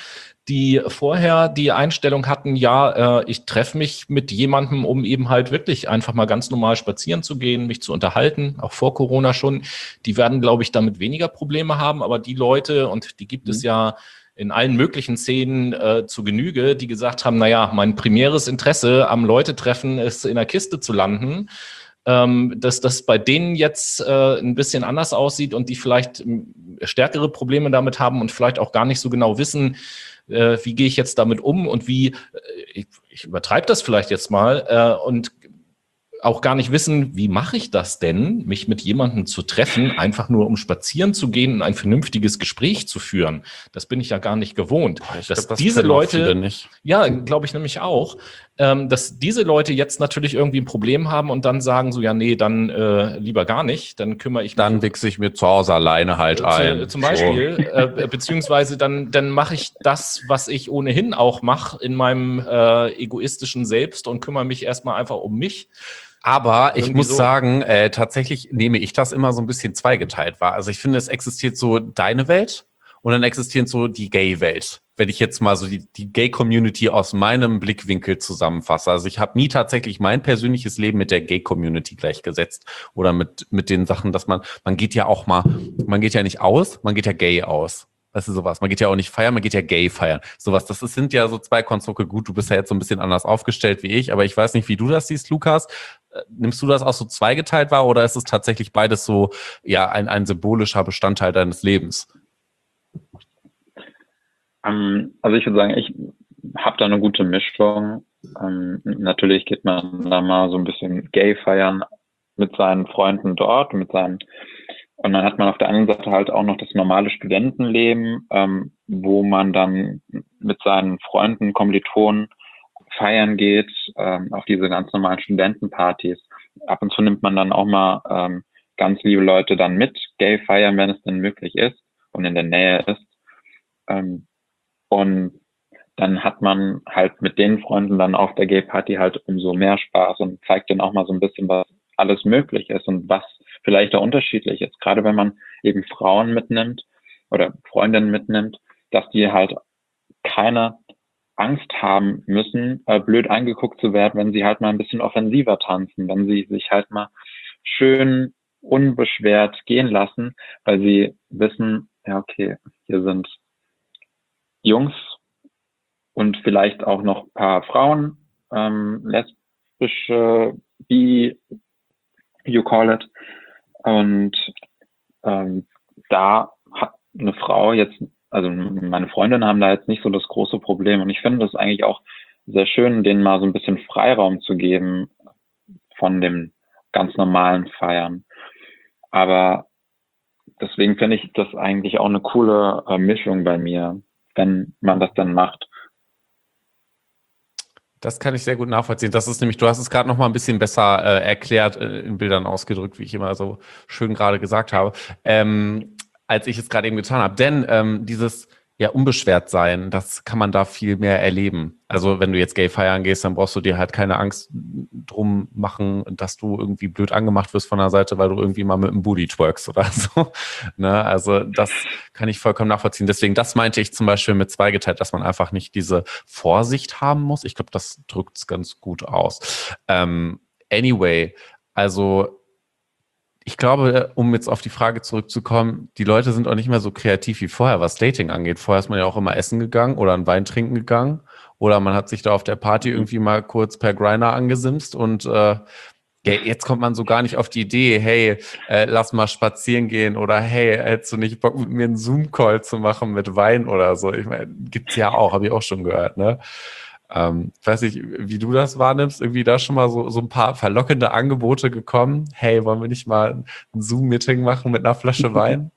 B: die vorher die Einstellung hatten, ja, äh, ich treffe mich mit jemandem, um eben halt wirklich einfach mal ganz normal spazieren zu gehen, mich zu unterhalten, auch vor Corona schon, die werden, glaube ich, damit weniger Probleme haben, aber die Leute, und die gibt mhm. es ja in allen möglichen Szenen äh, zu Genüge, die gesagt haben, naja, mein primäres Interesse am Leute-Treffen ist, in der Kiste zu landen, ähm, dass das bei denen jetzt äh, ein bisschen anders aussieht und die vielleicht stärkere Probleme damit haben und vielleicht auch gar nicht so genau wissen, äh, wie gehe ich jetzt damit um und wie, äh, ich, ich übertreibe das vielleicht jetzt mal, äh, und auch gar nicht wissen, wie mache ich das denn, mich mit jemandem zu treffen, einfach nur um spazieren zu gehen und ein vernünftiges Gespräch zu führen. Das bin ich ja gar nicht gewohnt.
A: Ich
B: dass
A: glaub, das
B: diese Leute,
A: nicht.
B: ja, glaube ich nämlich auch, ähm, dass diese Leute jetzt natürlich irgendwie ein Problem haben und dann sagen so, ja, nee, dann äh, lieber gar nicht, dann kümmere ich mich.
A: Dann wichse ich mir zu Hause alleine halt
B: äh,
A: ein.
B: Zu, zum Beispiel, so. äh, beziehungsweise dann, dann mache ich das, was ich ohnehin auch mache in meinem äh, egoistischen Selbst und kümmere mich erstmal einfach um mich.
A: Aber ich
B: Irgendwie
A: muss
B: so.
A: sagen, äh, tatsächlich nehme ich das immer so ein bisschen zweigeteilt wahr. Also ich finde, es existiert so deine Welt und dann existiert so die Gay-Welt. Wenn ich jetzt mal so die, die Gay-Community aus meinem Blickwinkel zusammenfasse. Also ich habe nie tatsächlich mein persönliches Leben mit der Gay-Community gleichgesetzt oder mit mit den Sachen, dass man, man geht ja auch mal, man geht ja nicht aus, man geht ja gay aus. Das ist sowas. Man geht ja auch nicht feiern, man geht ja gay feiern. Sowas. Das ist, sind ja so zwei Konstrukte. Gut, du bist ja jetzt so ein bisschen anders aufgestellt wie ich, aber ich weiß nicht, wie du das siehst, Lukas. Äh, Nimmst du das auch so zweigeteilt wahr oder ist es tatsächlich beides so, ja, ein, ein symbolischer Bestandteil deines Lebens?
E: Ähm, also ich würde sagen, ich habe da eine gute Mischung. Ähm, natürlich geht man da mal so ein bisschen gay feiern mit seinen Freunden dort, mit seinen Und dann hat man auf der anderen Seite halt auch noch das normale Studentenleben, ähm, wo man dann mit seinen Freunden, Kommilitonen feiern geht, ähm, auf diese ganz normalen Studentenpartys. Ab und zu nimmt man dann auch mal ähm, ganz liebe Leute dann mit, gay feiern, wenn es denn möglich ist und in der Nähe ist. Ähm, und dann hat man halt mit den Freunden dann auf der Gay-Party halt umso mehr Spaß und zeigt denen auch mal so ein bisschen, was alles möglich ist und was vielleicht auch unterschiedlich ist. Gerade wenn man eben Frauen mitnimmt oder Freundinnen mitnimmt, dass die halt keine Angst haben müssen, äh, blöd angeguckt zu werden, wenn sie halt mal ein bisschen offensiver tanzen, wenn sie sich halt mal schön unbeschwert gehen lassen, weil sie wissen, ja okay, hier sind Jungs und vielleicht auch noch ein paar Frauen, ähm, lesbische, bi, you call it. Und ähm, da hat eine Frau jetzt, also meine Freundinnen haben da jetzt nicht so das große Problem. Und ich finde das eigentlich auch sehr schön, denen mal so ein bisschen Freiraum zu geben von dem ganz normalen Feiern. Aber deswegen finde ich das eigentlich auch eine coole äh, Mischung bei mir, wenn man das dann macht.
A: Das kann ich sehr gut nachvollziehen. Das ist nämlich, du hast es gerade noch mal ein bisschen besser äh, erklärt, äh, in Bildern ausgedrückt, wie ich immer so schön gerade gesagt habe, ähm, als ich es gerade eben getan habe. Denn ähm, dieses ja unbeschwert sein, das kann man da viel mehr erleben. Also wenn du jetzt gay feiern gehst, dann brauchst du dir halt keine Angst drum machen, dass du irgendwie blöd angemacht wirst von der Seite, weil du irgendwie mal mit dem Booty twerkst oder so. Ne? Also das kann ich vollkommen nachvollziehen. Deswegen, das meinte ich zum Beispiel mit zweigeteilt, dass man einfach nicht diese Vorsicht haben muss. Ich glaube, das drückt es ganz gut aus. Ähm, anyway, also ich glaube, um jetzt auf die Frage zurückzukommen, die Leute sind auch nicht mehr so kreativ wie vorher, was Dating angeht. Vorher ist man ja auch immer essen gegangen oder einen Wein trinken gegangen oder man hat sich da auf der Party irgendwie mal kurz per Grindr angesimst und äh, jetzt kommt man so gar nicht auf die Idee, hey, äh, lass mal spazieren gehen oder hey, hättest du nicht Bock mit mir einen Zoom-Call zu machen mit Wein oder so? Ich meine, gibt's ja auch, habe ich auch schon gehört, ne? Ähm, weiß nicht, wie du das wahrnimmst, irgendwie da schon mal so, so ein paar verlockende Angebote gekommen. Hey, wollen wir nicht mal ein Zoom-Meeting machen mit einer Flasche Wein?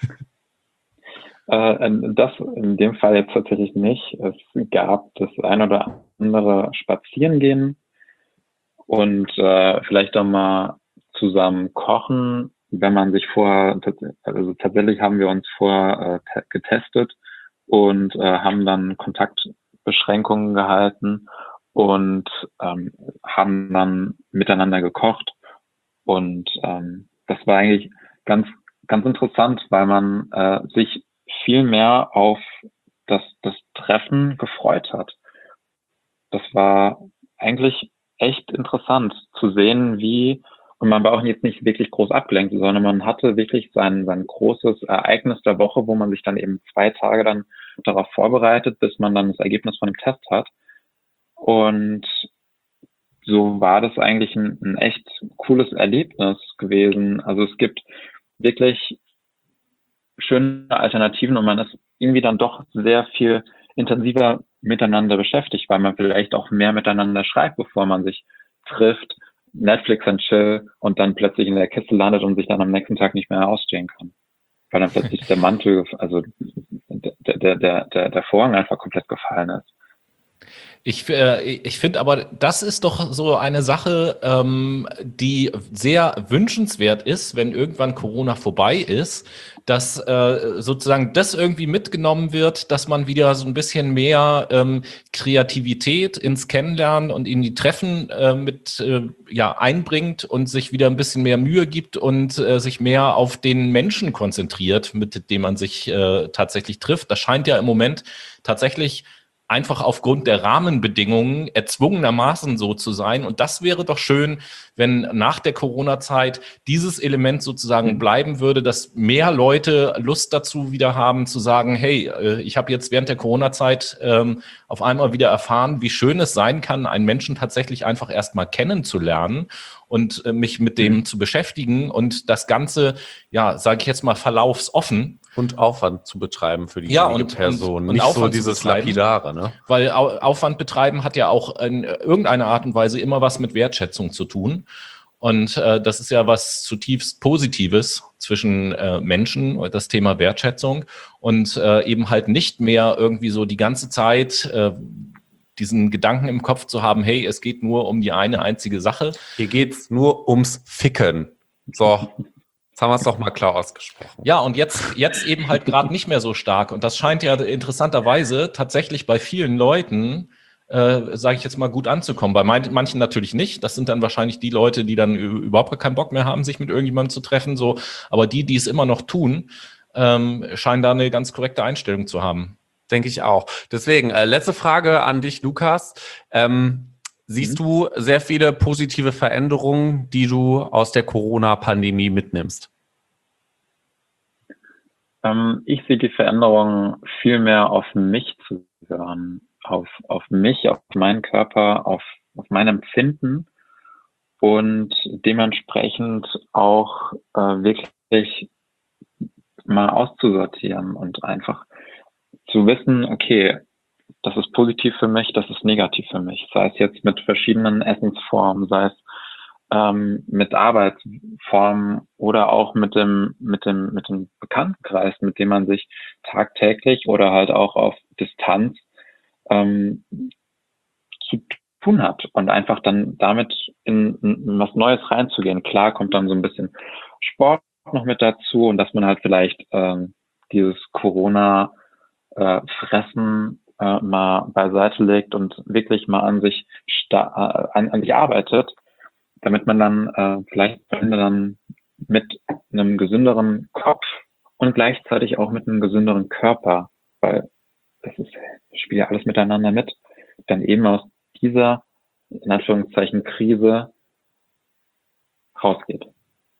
E: Äh, das in dem Fall jetzt tatsächlich nicht. Es gab das ein oder andere Spazierengehen und äh, vielleicht auch mal zusammen kochen, wenn man sich vorher, also tatsächlich haben wir uns vorher äh, getestet und äh, haben dann Kontaktbeschränkungen gehalten und ähm, haben dann miteinander gekocht und ähm, das war eigentlich ganz ganz interessant, weil man äh, sich viel mehr auf das, das Treffen gefreut hat. Das war eigentlich echt interessant zu sehen, wie, und man war auch jetzt nicht wirklich groß abgelenkt, sondern man hatte wirklich sein, sein großes Ereignis der Woche, wo man sich dann eben zwei Tage dann darauf vorbereitet, bis man dann das Ergebnis von dem Test hat. Und so war das eigentlich ein, ein echt cooles Erlebnis gewesen. Also es gibt wirklich schöne Alternativen und man ist irgendwie dann doch sehr viel intensiver miteinander beschäftigt, weil man vielleicht auch mehr miteinander schreibt, bevor man sich trifft, Netflix and chill und dann plötzlich in der Kiste landet und sich dann am nächsten Tag nicht mehr ausstehen kann. Weil dann plötzlich der Mantel, also der, der, der, der, der Vorhang einfach komplett gefallen ist.
B: Ich, äh, ich finde aber, das ist doch so eine Sache, ähm, die sehr wünschenswert ist, wenn irgendwann Corona vorbei ist, dass äh, sozusagen das irgendwie mitgenommen wird, dass man wieder so ein bisschen mehr ähm, Kreativität ins Kennenlernen und in die Treffen äh, mit äh, ja einbringt und sich wieder ein bisschen mehr Mühe gibt und äh, sich mehr auf den Menschen konzentriert, mit dem man sich äh, tatsächlich trifft. Das scheint ja im Moment tatsächlich einfach aufgrund der Rahmenbedingungen erzwungenermaßen so zu sein. Und das wäre doch schön, wenn nach der Corona-Zeit dieses Element sozusagen bleiben würde, dass mehr Leute Lust dazu wieder haben, zu sagen, hey, ich habe jetzt während der Corona-Zeit ähm, auf einmal wieder erfahren, wie schön es sein kann, einen Menschen tatsächlich einfach erstmal kennenzulernen und äh, mich mit dem mhm. zu beschäftigen und das Ganze, ja, sage ich jetzt mal, verlaufsoffen.
A: Und Aufwand zu betreiben für die
B: ja, und,
A: Person.
B: Und, und
A: nicht
B: Aufwand
A: so dieses Lapidare, ne?
B: Weil Aufwand betreiben hat ja auch in irgendeiner Art und Weise immer was mit Wertschätzung zu tun. Und äh, das ist ja was zutiefst Positives zwischen äh, Menschen, das Thema Wertschätzung. Und äh, eben halt nicht mehr irgendwie so die ganze Zeit äh, diesen Gedanken im Kopf zu haben, hey, es geht nur um die eine einzige Sache.
A: Hier geht's nur ums Ficken. So. Jetzt haben wir es doch mal klar ausgesprochen.
B: Ja, und jetzt, jetzt eben halt gerade nicht mehr so stark. Und das scheint ja interessanterweise tatsächlich bei vielen Leuten, äh, sage ich jetzt mal, gut anzukommen. Bei manchen natürlich nicht. Das sind dann wahrscheinlich die Leute, die dann überhaupt keinen Bock mehr haben, sich mit irgendjemandem zu treffen. So, aber die, die es immer noch tun, ähm, scheinen da eine ganz korrekte Einstellung zu haben.
A: Denke ich auch. Deswegen, äh, letzte Frage an dich, Lukas. Ähm, Siehst du sehr viele positive Veränderungen, die du aus der Corona-Pandemie mitnimmst?
E: Ähm, ich sehe die Veränderungen viel mehr auf mich zu hören, auf, auf mich, auf meinen Körper, auf, auf mein Empfinden und dementsprechend auch äh, wirklich mal auszusortieren und einfach zu wissen, okay, das ist positiv für mich, das ist negativ für mich. Sei es jetzt mit verschiedenen Essensformen, sei es ähm, mit Arbeitsformen oder auch mit dem mit dem mit dem Bekanntenkreis, mit dem man sich tagtäglich oder halt auch auf Distanz ähm, zu tun hat und einfach dann damit in, in was Neues reinzugehen. Klar kommt dann so ein bisschen Sport noch mit dazu und dass man halt vielleicht ähm, dieses Corona äh, Fressen äh, mal beiseite legt und wirklich mal an sich sta- äh, an, an sich arbeitet, damit man dann äh, vielleicht dann mit einem gesünderen Kopf und gleichzeitig auch mit einem gesünderen Körper, weil das ist, das spielt ja alles miteinander mit, dann eben aus dieser, in Anführungszeichen, Krise rausgeht.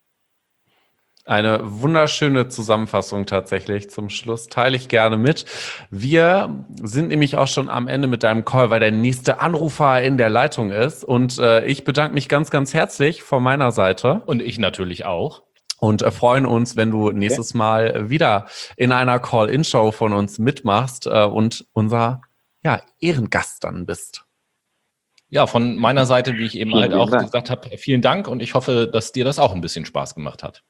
A: Eine wunderschöne Zusammenfassung tatsächlich zum Schluss. Teile ich gerne mit. Wir sind nämlich auch schon am Ende mit deinem Call, weil der nächste Anrufer in der Leitung ist. Und äh, ich bedanke mich ganz, ganz herzlich von meiner Seite.
B: Und ich natürlich auch.
A: Und äh, freuen uns, wenn du nächstes Mal wieder in einer Call-In-Show von uns mitmachst äh, und unser ja, Ehrengast dann bist.
B: Ja, von meiner Seite, wie ich eben
E: Vielen
B: halt auch
E: Dank.
B: gesagt habe, vielen Dank und ich hoffe, dass dir das auch ein bisschen Spaß gemacht hat.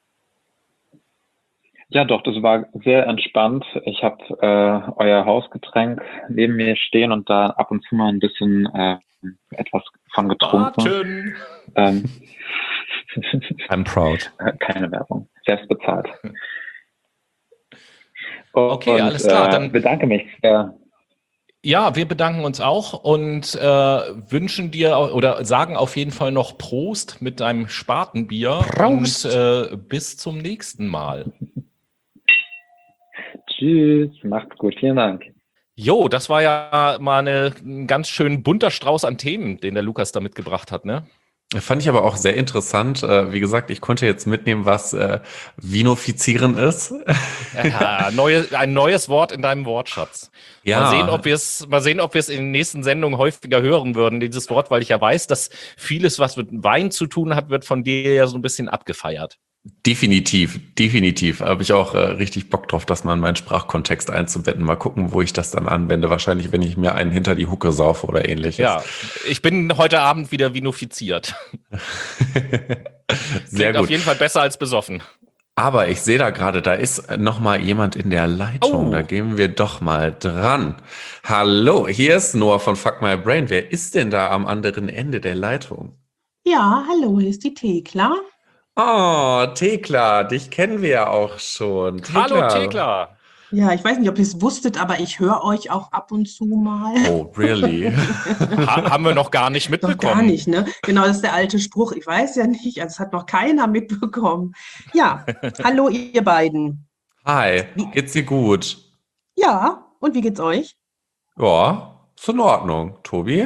E: Ja, doch, das war sehr entspannt. Ich habe äh, euer Hausgetränk neben mir stehen und da ab und zu mal ein bisschen äh, etwas von getrunken.
B: Warten.
E: Ähm,
A: I'm proud.
E: Keine Werbung, selbst bezahlt.
B: Okay,
E: und,
B: alles klar,
E: Äh,
B: dann-
E: bedanke mich sehr.
B: Ja, wir bedanken uns auch und äh, wünschen dir au- oder sagen auf jeden Fall noch Prost mit deinem Spatenbier.
A: Prost.
B: Und äh, bis zum nächsten Mal.
E: Tschüss, macht's gut, vielen Dank.
B: Jo, das war ja mal eine, ein ganz schön bunter Strauß an Themen, den der Lukas da mitgebracht hat, ne?
A: Fand ich aber auch sehr interessant. Äh, Wie gesagt, ich konnte jetzt mitnehmen, was äh, Vinifizieren ist.
B: Ja, neue, ein neues Wort in deinem Wortschatz.
A: Ja.
B: Mal sehen, ob wir es, mal sehen, ob wir es in den nächsten Sendungen häufiger hören würden, dieses Wort, weil ich ja weiß, dass vieles, was mit Wein zu tun hat, wird von dir ja so ein bisschen abgefeiert.
A: Definitiv, definitiv. Habe ich auch äh, richtig Bock drauf, das mal in meinen Sprachkontext einzubetten. Mal gucken, wo ich das dann anwende. Wahrscheinlich, wenn ich mir einen hinter die Hucke saufe oder ähnliches.
B: Ja, ich bin heute Abend wieder vinifiziert.
A: Sehr
B: Klingt
A: gut.
B: auf jeden Fall besser als besoffen.
A: Aber ich sehe da gerade, da ist noch mal jemand in der Leitung.
B: Oh.
A: Da gehen wir doch mal dran. Hallo, hier ist Noah von Fuck My Brain. Wer ist denn da am anderen Ende der Leitung?
F: Ja, hallo, hier ist die Thekla.
A: Oh, Thekla, dich kennen wir ja auch schon.
B: Hallo Thekla.
F: Ja, ich weiß nicht, ob ihr es wusstet, aber ich höre euch auch ab und zu mal.
A: Oh, really?
B: Ha haben wir noch gar nicht
F: Doch
B: mitbekommen.
F: gar nicht, ne? Genau, das ist der alte Spruch. Ich weiß ja nicht, also es hat noch keiner mitbekommen. Ja, hallo ihr beiden.
A: Hi, geht's dir gut?
F: Ja, und wie geht's euch?
A: Ja, ist in Ordnung. Tobi?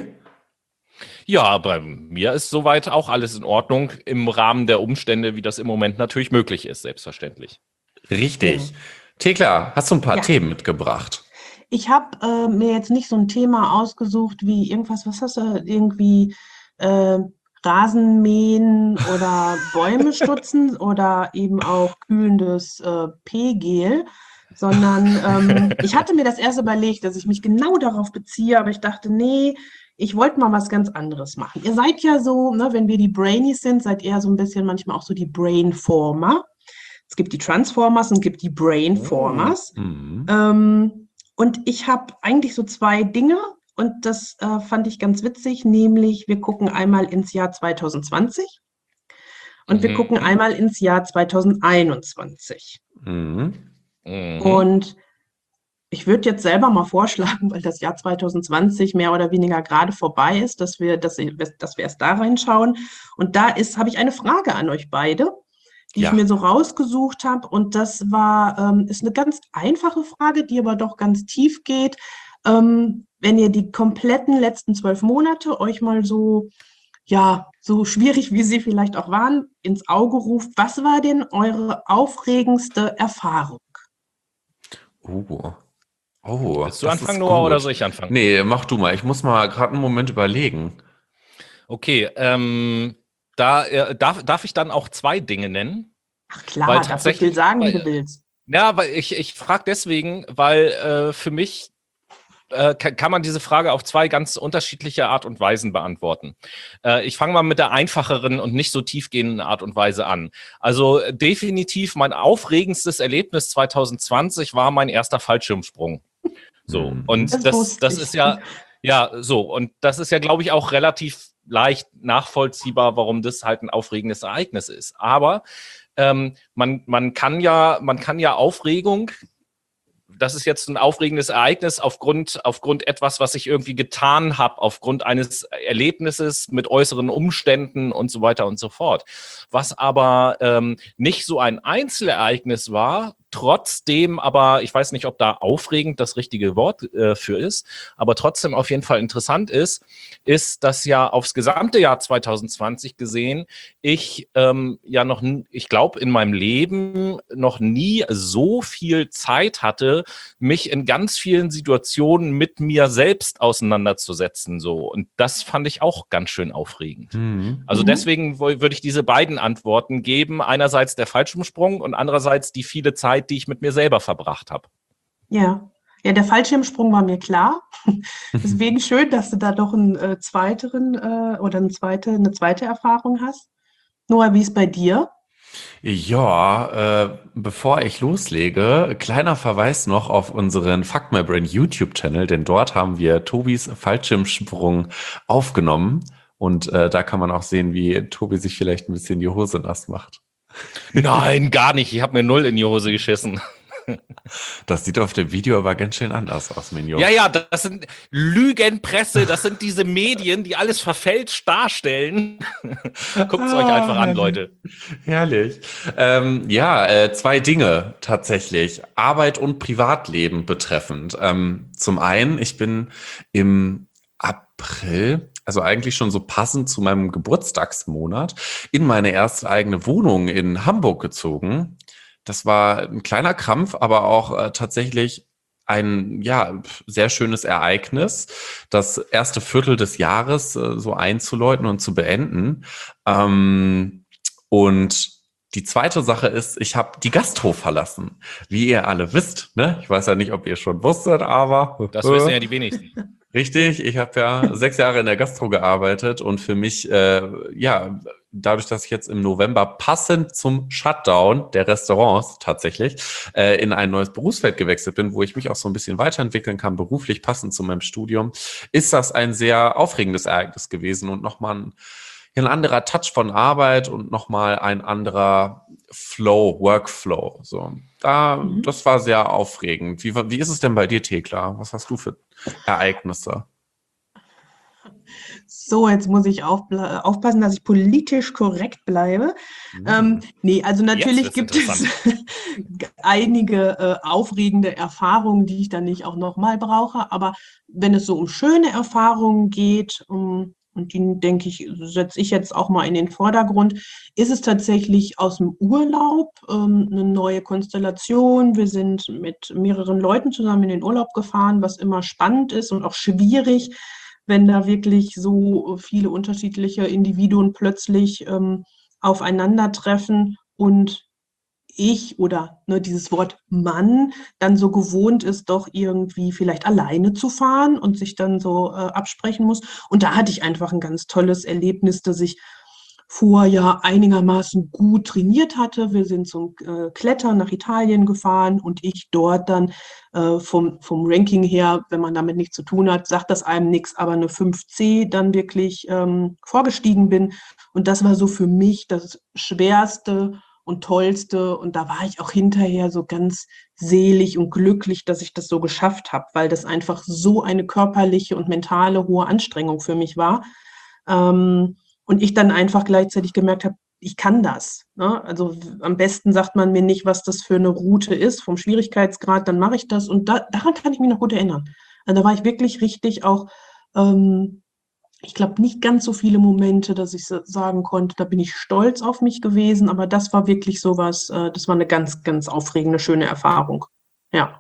B: Ja, bei mir ist soweit auch alles in Ordnung, im Rahmen der Umstände, wie das im Moment natürlich möglich ist, selbstverständlich.
A: Richtig.
F: Ja.
A: Thekla, hast du ein paar
F: Ja.
A: Themen mitgebracht?
F: Ich habe äh, mir jetzt nicht so ein Thema ausgesucht wie irgendwas, was hast du, irgendwie äh, Rasenmähen oder Bäume stutzen oder eben auch kühlendes äh, P-Gel, sondern ähm, ich hatte mir das erst überlegt, dass ich mich genau darauf beziehe, aber ich dachte, nee, ich wollte mal was ganz anderes machen. Ihr seid ja so, ne, wenn wir die Brainies sind, seid ihr so ein bisschen manchmal auch so die Brainformer. Es gibt die Transformers und es gibt die Brainformers.
A: Mhm.
F: Ähm, und ich habe eigentlich so zwei Dinge und das äh, fand ich ganz witzig, nämlich wir gucken einmal ins Jahr zwanzig zwanzig und wir
B: Mhm.
F: gucken einmal ins Jahr zwanzig einundzwanzig.
A: Mhm.
B: Mhm.
F: Und ich würde jetzt selber mal vorschlagen, weil das Jahr zwanzig zwanzig mehr oder weniger gerade vorbei ist, dass wir, dass, dass wir erst da reinschauen. Und da ist, habe ich eine Frage an euch beide, die
A: Ja.
F: ich mir so rausgesucht habe. Und das war, ähm, ist eine ganz einfache Frage, die aber doch ganz tief geht. Ähm, wenn ihr die kompletten letzten zwölf Monate euch mal so, ja, so schwierig wie sie vielleicht auch waren, ins Auge ruft, was war denn eure aufregendste Erfahrung?
A: Oh. Oh,
B: Willst du
A: das
B: anfangen,
A: ist
B: Noah,
A: gut.
B: oder soll ich anfangen?
A: Nee, mach du mal. Ich muss mal gerade einen Moment überlegen.
B: Okay, ähm, da äh, darf, darf ich dann auch zwei Dinge nennen?
F: Ach klar,
B: Weil
F: darfst du
B: tatsächlich-
F: viel sagen, wie
B: weil-
F: du willst.
B: Ja, weil ich, ich frage deswegen, weil äh, für mich äh, kann, kann man diese Frage auf zwei ganz unterschiedliche Art und Weisen beantworten. Äh, ich fange mal mit der einfacheren und nicht so tiefgehenden Art und Weise an. Also äh, definitiv mein aufregendstes Erlebnis zwanzig zwanzig war mein erster Fallschirmsprung. So,
A: Hm.
B: und
F: Das
B: das,
F: wusste
B: das
F: ich.
B: ist ja, ja, so, und das ist ja, glaube ich, auch relativ leicht nachvollziehbar, warum das halt ein aufregendes Ereignis ist. Aber ähm, man, man kann ja, man kann ja Aufregung, das ist jetzt ein aufregendes Ereignis aufgrund, aufgrund etwas, was ich irgendwie getan habe, aufgrund eines Erlebnisses mit äußeren Umständen und so weiter und so fort. Was aber ähm, nicht so ein Einzelereignis war, trotzdem aber, ich weiß nicht, ob da aufregend das richtige Wort äh, für ist, aber trotzdem auf jeden Fall interessant ist, ist, dass ja aufs gesamte Jahr zwanzig zwanzig gesehen, ich ähm, ja noch, n- ich glaube, in meinem Leben noch nie so viel Zeit hatte, mich in ganz vielen Situationen mit mir selbst auseinanderzusetzen. So. Und das fand ich auch ganz schön aufregend.
A: Mhm.
B: Also
F: Mhm.
B: deswegen wo- würde ich diese beiden Antworten geben. Einerseits der Fallschirmsprung und andererseits die viele Zeit, die ich mit mir selber verbracht habe.
F: Ja. Ja, der Fallschirmsprung war mir klar. Deswegen schön, dass du da doch einen äh, zweiteren äh, oder eine zweite, eine zweite Erfahrung hast. Noah, wie ist bei dir?
A: Ja, äh, bevor ich loslege, kleiner Verweis noch auf unseren Fuck My Brain YouTube-Channel, denn dort haben wir Tobis Fallschirmsprung aufgenommen und äh, da kann man auch sehen, wie Tobi sich vielleicht ein bisschen die Hose nass macht.
B: Nein, gar nicht. Ich habe mir null in die Hose geschissen.
A: Das sieht auf dem Video aber ganz schön anders aus, Mignon.
B: Ja, ja, das sind Lügenpresse, das sind diese Medien, die alles verfälscht darstellen. Guckt es euch einfach an, Leute.
A: Herrlich. Ähm, ja, äh, zwei Dinge tatsächlich. Arbeit und Privatleben betreffend. Ähm, zum einen, ich bin im April, also eigentlich schon so passend zu meinem Geburtstagsmonat, in meine erste eigene Wohnung in Hamburg gezogen. Das war ein kleiner Krampf, aber auch äh, tatsächlich ein ja sehr schönes Ereignis, das erste Viertel des Jahres äh, so einzuläuten und zu beenden. Ähm, und die zweite Sache ist, ich habe die Gastro verlassen. Wie ihr alle wisst, ne? Ich weiß ja nicht, ob ihr schon wusstet, aber
B: Das wissen ja die wenigsten.
A: Richtig, ich habe ja sechs Jahre in der Gastro gearbeitet und für mich, äh, ja, dadurch, dass ich jetzt im November passend zum Shutdown der Restaurants tatsächlich äh, in ein neues Berufsfeld gewechselt bin, wo ich mich auch so ein bisschen weiterentwickeln kann, beruflich passend zu meinem Studium, ist das ein sehr aufregendes Ereignis gewesen und nochmal ein, ein anderer Touch von Arbeit und nochmal ein anderer Flow, Workflow. So, da,
F: Mhm.
A: das war sehr aufregend. Wie, wie ist es denn bei dir, Thekla? Was hast du für Ereignisse?
F: So, jetzt muss ich aufble- aufpassen, dass ich politisch korrekt bleibe. Ähm, nee, also natürlich
B: wird's
F: gibt es einige äh, aufregende Erfahrungen, die ich dann nicht auch nochmal brauche. Aber wenn es so um schöne Erfahrungen geht, um, und die, denke ich, setze ich jetzt auch mal in den Vordergrund, ist es tatsächlich aus dem Urlaub ähm, eine neue Konstellation. Wir sind mit mehreren Leuten zusammen in den Urlaub gefahren, was immer spannend ist und auch schwierig, wenn da wirklich so viele unterschiedliche Individuen plötzlich ähm, aufeinandertreffen und ich oder ne, dieses Wort Mann dann so gewohnt ist, doch irgendwie vielleicht alleine zu fahren und sich dann so äh, absprechen muss. Und da hatte ich einfach ein ganz tolles Erlebnis, dass ich vorher einigermaßen gut trainiert hatte. Wir sind zum äh, Klettern nach Italien gefahren und ich dort dann äh, vom, vom Ranking her, wenn man damit nichts zu tun hat, sagt das einem nichts, aber eine fünf C dann wirklich ähm, vorgestiegen bin. Und das war so für mich das Schwerste und Tollste. Und da war ich auch hinterher so ganz selig und glücklich, dass ich das so geschafft habe, weil das einfach so eine körperliche und mentale hohe Anstrengung für mich war. Ähm, und ich dann einfach gleichzeitig gemerkt habe, ich kann das. Ne? Also am besten sagt man mir nicht, was das für eine Route ist, vom Schwierigkeitsgrad, dann mache ich das. Und da, daran kann ich mich noch gut erinnern. Also da war ich wirklich richtig auch, ähm, ich glaube, nicht ganz so viele Momente, dass ich sagen konnte, da bin ich stolz auf mich gewesen, aber das war wirklich sowas, äh, das war eine ganz, ganz aufregende, schöne Erfahrung. Ja.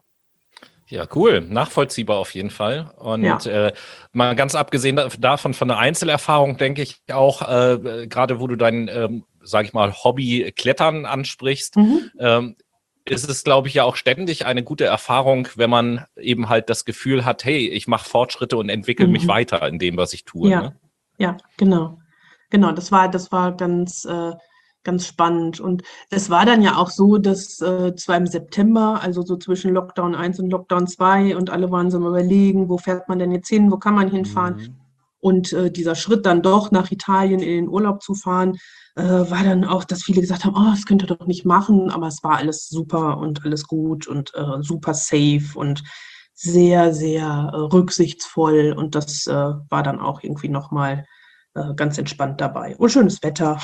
B: Ja, cool. Nachvollziehbar auf jeden Fall. Und
F: Ja.
B: äh, mal ganz abgesehen davon, von der Einzelerfahrung, denke ich auch, äh, gerade wo du dein, ähm, sag ich mal, Hobby Klettern ansprichst,
F: Mhm.
B: ähm, ist es, glaube ich, ja auch ständig eine gute Erfahrung, wenn man eben halt das Gefühl hat, hey, ich mache Fortschritte und entwickle mich
F: Mhm.
B: weiter in dem, was ich tue.
F: Ja,
B: Ne?
F: ja, genau. Genau, das war, das war ganz, äh, ganz spannend. Und es war dann ja auch so, dass äh, zwar im September, also so zwischen Lockdown eins und Lockdown zwei, und alle waren so am Überlegen, wo fährt man denn jetzt hin, wo kann man hinfahren?
A: Mhm.
F: Und äh, dieser Schritt dann doch nach Italien in den Urlaub zu fahren, äh, war dann auch, dass viele gesagt haben, oh, das könnt ihr doch nicht machen, aber es war alles super und alles gut und äh, super safe und sehr, sehr äh, rücksichtsvoll, und das äh, war dann auch irgendwie nochmal äh, ganz entspannt dabei. Und schönes Wetter.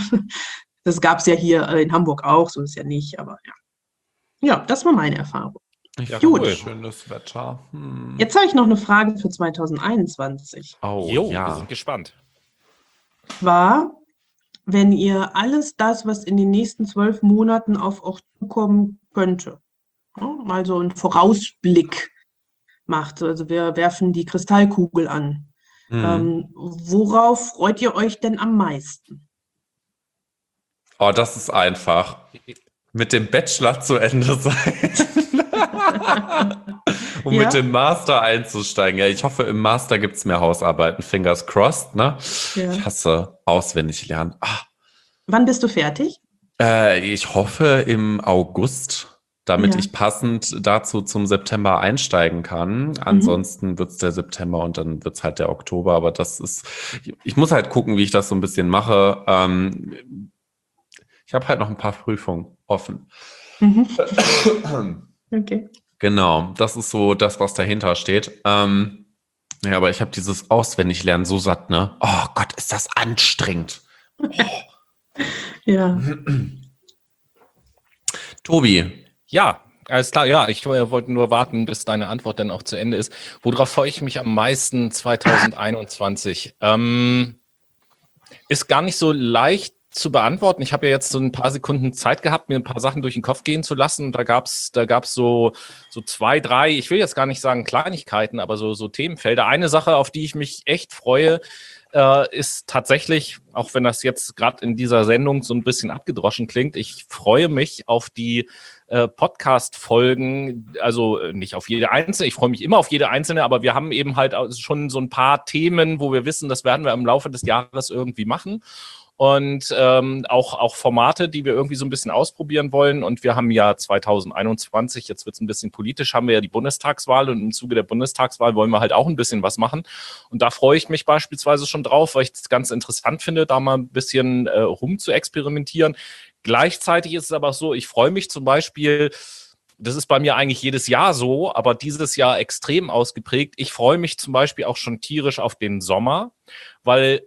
F: Das gab es ja hier äh, in Hamburg auch, so ist ja nicht, aber ja. Ja, das war meine Erfahrung.
A: Ja,
F: Gut.
A: cool. Schönes Wetter. Hm.
F: Jetzt habe ich noch eine Frage für zwanzig einundzwanzig.
A: Oh,
B: Jo, wir
A: ja.
B: sind gespannt.
F: War, wenn ihr alles das, was in den nächsten zwölf Monaten auf euch zukommen könnte, ja, mal so einen Vorausblick macht, also wir werfen die Kristallkugel an.
A: Hm.
F: Ähm, worauf freut ihr euch denn am meisten?
A: Oh, das ist einfach. Mit dem Bachelor zu Ende sein. Und
F: Ja?
A: mit dem Master einzusteigen. Ja, ich hoffe, im Master gibt's mehr Hausarbeiten. Fingers crossed, ne?
F: Ja.
A: Ich hasse auswendig lernen. Ah,
F: Wann bist du fertig?
A: äh, ich hoffe im August, damit
F: Ja.
A: ich passend dazu zum September einsteigen kann. Ansonsten wird's der September und dann wird's halt der Oktober. Aber das ist, ich, ich muss halt gucken, wie ich das so ein bisschen mache. Ähm, ich habe halt noch ein paar Prüfungen offen.
F: Mhm. Okay.
A: Genau, das ist so das, was dahinter steht. Ähm, ja, aber ich habe dieses Auswendiglernen so satt, ne? Oh Gott, ist das anstrengend.
F: Ja.
A: Tobi,
B: Ja, alles klar. Ja, ich äh, wollte nur warten, bis deine Antwort dann auch zu Ende ist. Worauf freue ich mich am meisten zwanzig einundzwanzig? Ähm, ist gar nicht so leicht zu beantworten. Ich habe ja jetzt so ein paar Sekunden Zeit gehabt, mir ein paar Sachen durch den Kopf gehen zu lassen. Und da gab's, da gab's so, so zwei, drei, ich will jetzt gar nicht sagen Kleinigkeiten, aber so, so Themenfelder. Eine Sache, auf die ich mich echt freue, äh, ist tatsächlich, auch wenn das jetzt gerade in dieser Sendung so ein bisschen abgedroschen klingt, ich freue mich auf die äh, Podcast-Folgen, also äh, nicht auf jede einzelne, ich freue mich immer auf jede einzelne, aber wir haben eben halt auch schon so ein paar Themen, wo wir wissen, das werden wir im Laufe des Jahres irgendwie machen. Und ähm, auch, auch Formate, die wir irgendwie so ein bisschen ausprobieren wollen. Und wir haben ja zwanzig einundzwanzig, jetzt wird es ein bisschen politisch, haben wir ja die Bundestagswahl. Und im Zuge der Bundestagswahl wollen wir halt auch ein bisschen was machen. Und da freue ich mich beispielsweise schon drauf, weil ich es ganz interessant finde, da mal ein bisschen äh, rum zu experimentieren. Gleichzeitig ist es aber so, ich freue mich zum Beispiel, das ist bei mir eigentlich jedes Jahr so, aber dieses Jahr extrem ausgeprägt. Ich freue mich zum Beispiel auch schon tierisch auf den Sommer, weil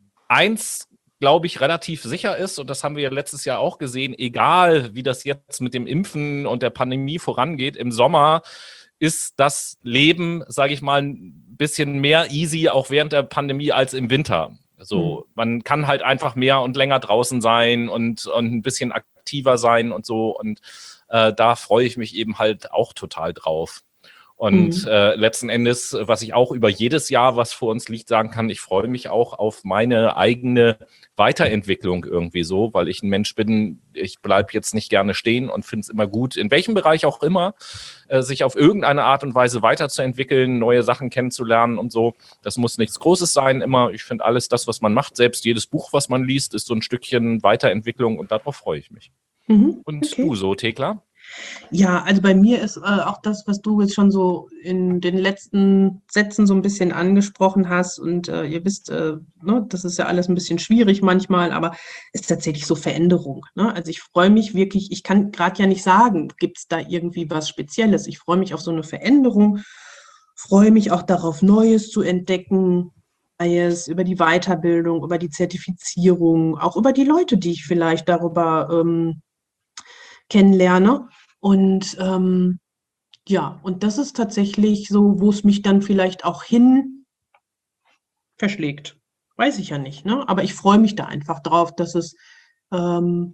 B: eins, glaube ich, relativ sicher ist, und das haben wir ja letztes Jahr auch gesehen, egal wie das jetzt mit dem Impfen und der Pandemie vorangeht, im Sommer ist das Leben, sage ich mal, ein bisschen mehr easy, auch während der Pandemie, als im Winter. So, mhm. Man kann halt einfach mehr und länger draußen sein und, und ein bisschen aktiver sein und so. Und äh, da freue ich mich eben halt auch total drauf. Und mhm. äh, letzten Endes, was ich auch über jedes Jahr, was vor uns liegt, sagen kann, ich freue mich auch auf meine eigene Weiterentwicklung irgendwie so, weil ich ein Mensch bin, ich bleibe jetzt nicht gerne stehen und finde es immer gut, in welchem Bereich auch immer, äh, sich auf irgendeine Art und Weise weiterzuentwickeln, neue Sachen kennenzulernen und so. Das muss nichts Großes sein immer. Ich finde alles das, was man macht, selbst jedes Buch, was man liest, ist so ein Stückchen Weiterentwicklung und darauf freue ich mich.
F: Mhm.
B: Und
F: Okay.
B: du so, Thekla?
F: Ja, also bei mir ist äh, auch das, was du jetzt schon so in den letzten Sätzen so ein bisschen angesprochen hast. Und äh, ihr wisst, äh, ne, das ist ja alles ein bisschen schwierig manchmal, aber ist tatsächlich so Veränderung. Ne? Also ich freue mich wirklich, ich kann gerade ja nicht sagen, gibt es da irgendwie was Spezielles. Ich freue mich auf so eine Veränderung, freue mich auch darauf, Neues zu entdecken, sei es über die Weiterbildung, über die Zertifizierung, auch über die Leute, die ich vielleicht darüber ähm, kennenlerne. Und ähm, ja, und das ist tatsächlich so, wo es mich dann vielleicht auch hin verschlägt. Weiß ich ja nicht, ne? Aber ich freue mich da einfach drauf, dass es ähm,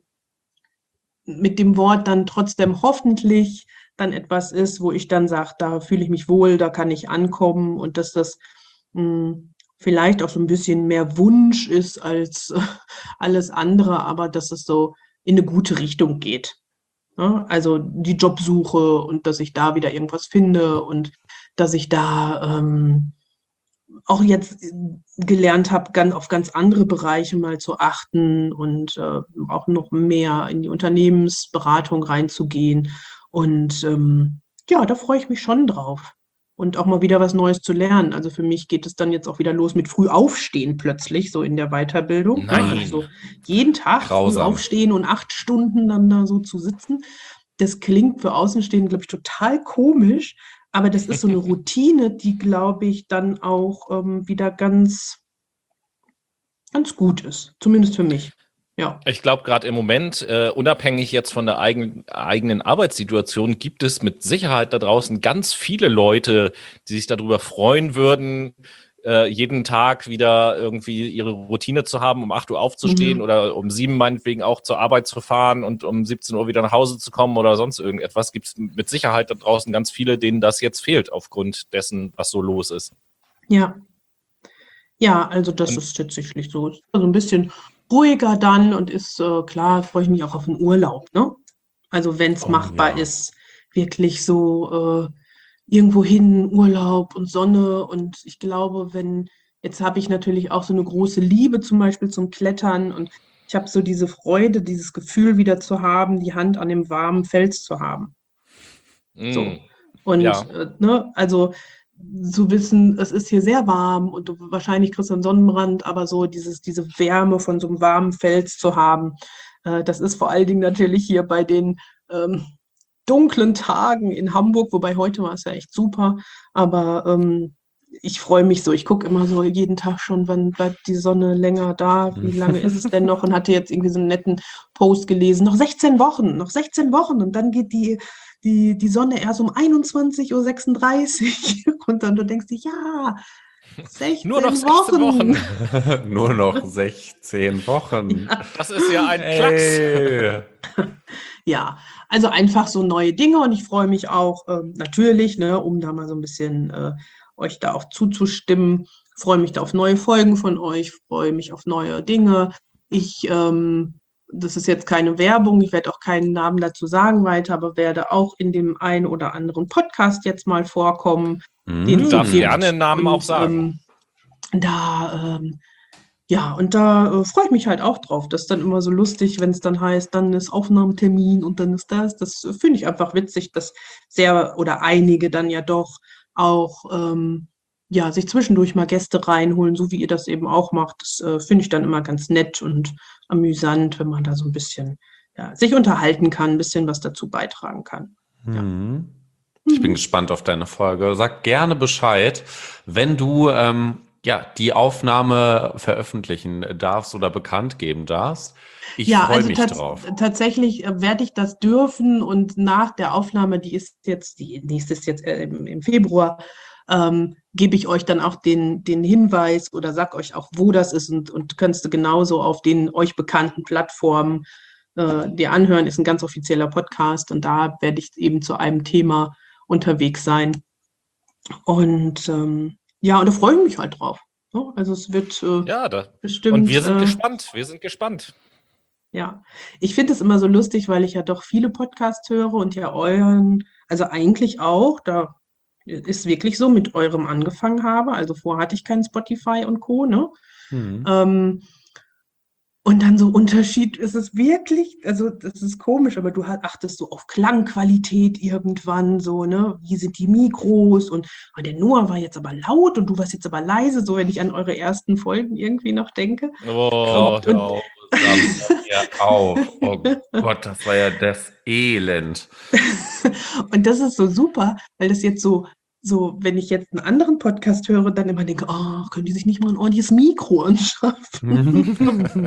F: mit dem Wort dann trotzdem hoffentlich dann etwas ist, wo ich dann sage, da fühle ich mich wohl, da kann ich ankommen und dass das mh, vielleicht auch so ein bisschen mehr Wunsch ist als äh, alles andere, aber dass es so in eine gute Richtung geht. Ne? Also die Jobsuche und dass ich da wieder irgendwas finde und dass ich da ähm, auch jetzt gelernt habe, ganz, auf ganz andere Bereiche mal zu achten und äh, auch noch mehr in die Unternehmensberatung reinzugehen. Und ähm, ja, da freue ich mich schon drauf. Und auch mal wieder was Neues zu lernen. Also für mich geht es dann jetzt auch wieder los mit früh aufstehen plötzlich, so in der Weiterbildung.
B: Nein.
F: Also so jeden Tag früh
A: Grausam.
F: aufstehen und acht Stunden dann da so zu sitzen. Das klingt für Außenstehende, glaube ich, total komisch. Aber das ist so eine Routine, die, glaube ich, dann auch ähm, wieder ganz, ganz gut ist. Zumindest für mich. Ja.
B: Ich glaube, gerade im Moment, äh, unabhängig jetzt von der eigen, eigenen Arbeitssituation, gibt es mit Sicherheit da draußen ganz viele Leute, die sich darüber freuen würden, äh, jeden Tag wieder irgendwie ihre Routine zu haben, um acht Uhr aufzustehen
F: Mhm.
B: oder um sieben meinetwegen auch zur Arbeit zu fahren und um siebzehn Uhr wieder nach Hause zu kommen oder sonst irgendetwas. Gibt es mit Sicherheit da draußen ganz viele, denen das jetzt fehlt aufgrund dessen, was so los ist.
F: Ja. Ja, also das
B: Und-
F: ist tatsächlich so. Also ein bisschen ruhiger dann und ist äh, klar, freue ich mich auch auf den Urlaub, ne? Also wenn es
A: Oh,
F: machbar
A: ja.
F: ist, wirklich so äh, irgendwo hin, Urlaub und Sonne. Und ich glaube, wenn, jetzt habe ich natürlich auch so eine große Liebe zum Beispiel zum Klettern und ich habe so diese Freude, dieses Gefühl wieder zu haben, die Hand an dem warmen Fels zu haben. So.
B: Mm.
F: Und
B: Ja.
F: äh, ne, also zu wissen, es ist hier sehr warm und du wahrscheinlich kriegst du einen Sonnenbrand, aber so dieses, diese Wärme von so einem warmen Fels zu haben, äh, das ist vor allen Dingen natürlich hier bei den ähm, dunklen Tagen in Hamburg, wobei heute war es ja echt super, aber ähm, ich freue mich so. Ich gucke immer so jeden Tag schon, wann bleibt die Sonne länger da, wie lange ist es denn noch, und hatte jetzt irgendwie so einen netten Post gelesen, noch sechzehn Wochen, noch sechzehn Wochen und dann geht die, die, die Sonne erst um einundzwanzig Uhr sechsunddreißig und dann du denkst dir, ja, sechzehn
B: Nur noch sechzehn
F: Wochen.
B: Wochen.
A: Nur noch sechzehn Wochen.
F: Ja.
B: Das ist ja ein Klacks.
A: Ey.
F: Ja, also einfach so neue Dinge und ich freue mich auch ähm, natürlich, ne, um da mal so ein bisschen äh, euch da auch zuzustimmen, freue mich da auf neue Folgen von euch, freue mich auf neue Dinge. Ich, ähm, das ist jetzt keine Werbung, ich werde auch keinen Namen dazu sagen weiter, aber werde auch in dem einen oder anderen Podcast jetzt mal vorkommen. Den
B: Du
F: es
B: darfst
F: gibt.
B: gerne einen Namen auch sagen.
F: Ähm, da, ähm, ja, und da äh, freue ich mich halt auch drauf. Das ist dann immer so lustig, wenn es dann heißt, dann ist Aufnahmetermin und dann ist das. Das äh, finde ich einfach witzig, dass sehr oder einige dann ja doch auch ähm, ja, sich zwischendurch mal Gäste reinholen, so wie ihr das eben auch macht. Das äh, finde ich dann immer ganz nett und amüsant, wenn man da so ein bisschen ja, sich unterhalten kann, ein bisschen was dazu beitragen kann. Ja.
A: Mhm. Ich bin gespannt auf deine Folge. Sag gerne Bescheid, wenn du ähm, ja, die Aufnahme veröffentlichen darfst oder bekannt geben darfst. Ich
F: Ja,
A: freue
F: also
A: mich
F: tats
A: drauf.
F: tatsächlich äh, werde ich das dürfen und nach der Aufnahme, die ist jetzt, die nächste ist jetzt äh, im, im Februar, ähm, gebe ich euch dann auch den, den Hinweis oder sag euch auch, wo das ist und, und könntest du genauso auf den euch bekannten Plattformen äh, dir anhören. Ist ein ganz offizieller Podcast und da werde ich eben zu einem Thema unterwegs sein. Und ähm, ja, und da freue ich mich halt drauf. Ne? Also es wird äh,
B: Ja, da.
F: bestimmt.
B: Und wir sind
F: äh,
B: gespannt. Wir sind gespannt.
F: Ja, ich finde es immer so lustig, weil ich ja doch viele Podcasts höre und ja euren, also eigentlich auch, da ist wirklich so, mit eurem angefangen habe. Also vorher hatte ich kein Spotify und Co., ne?
A: Mhm.
F: Ähm, und dann so Unterschied ist es wirklich, also das ist komisch, aber du ha- achtest so auf Klangqualität irgendwann so, ne? Wie sind die Mikros und oh, der Noah war jetzt aber laut und du warst jetzt aber leise, so wenn ich an eure ersten Folgen irgendwie noch denke.
B: Oh,
F: Und-
B: hör auf.
A: Ja, auf. Oh Gott, das war ja das Elend.
F: Und das ist so super, weil das jetzt so, so, wenn ich jetzt einen anderen Podcast höre, dann immer denke, oh, können die sich nicht mal ein ordentliches Mikro anschaffen?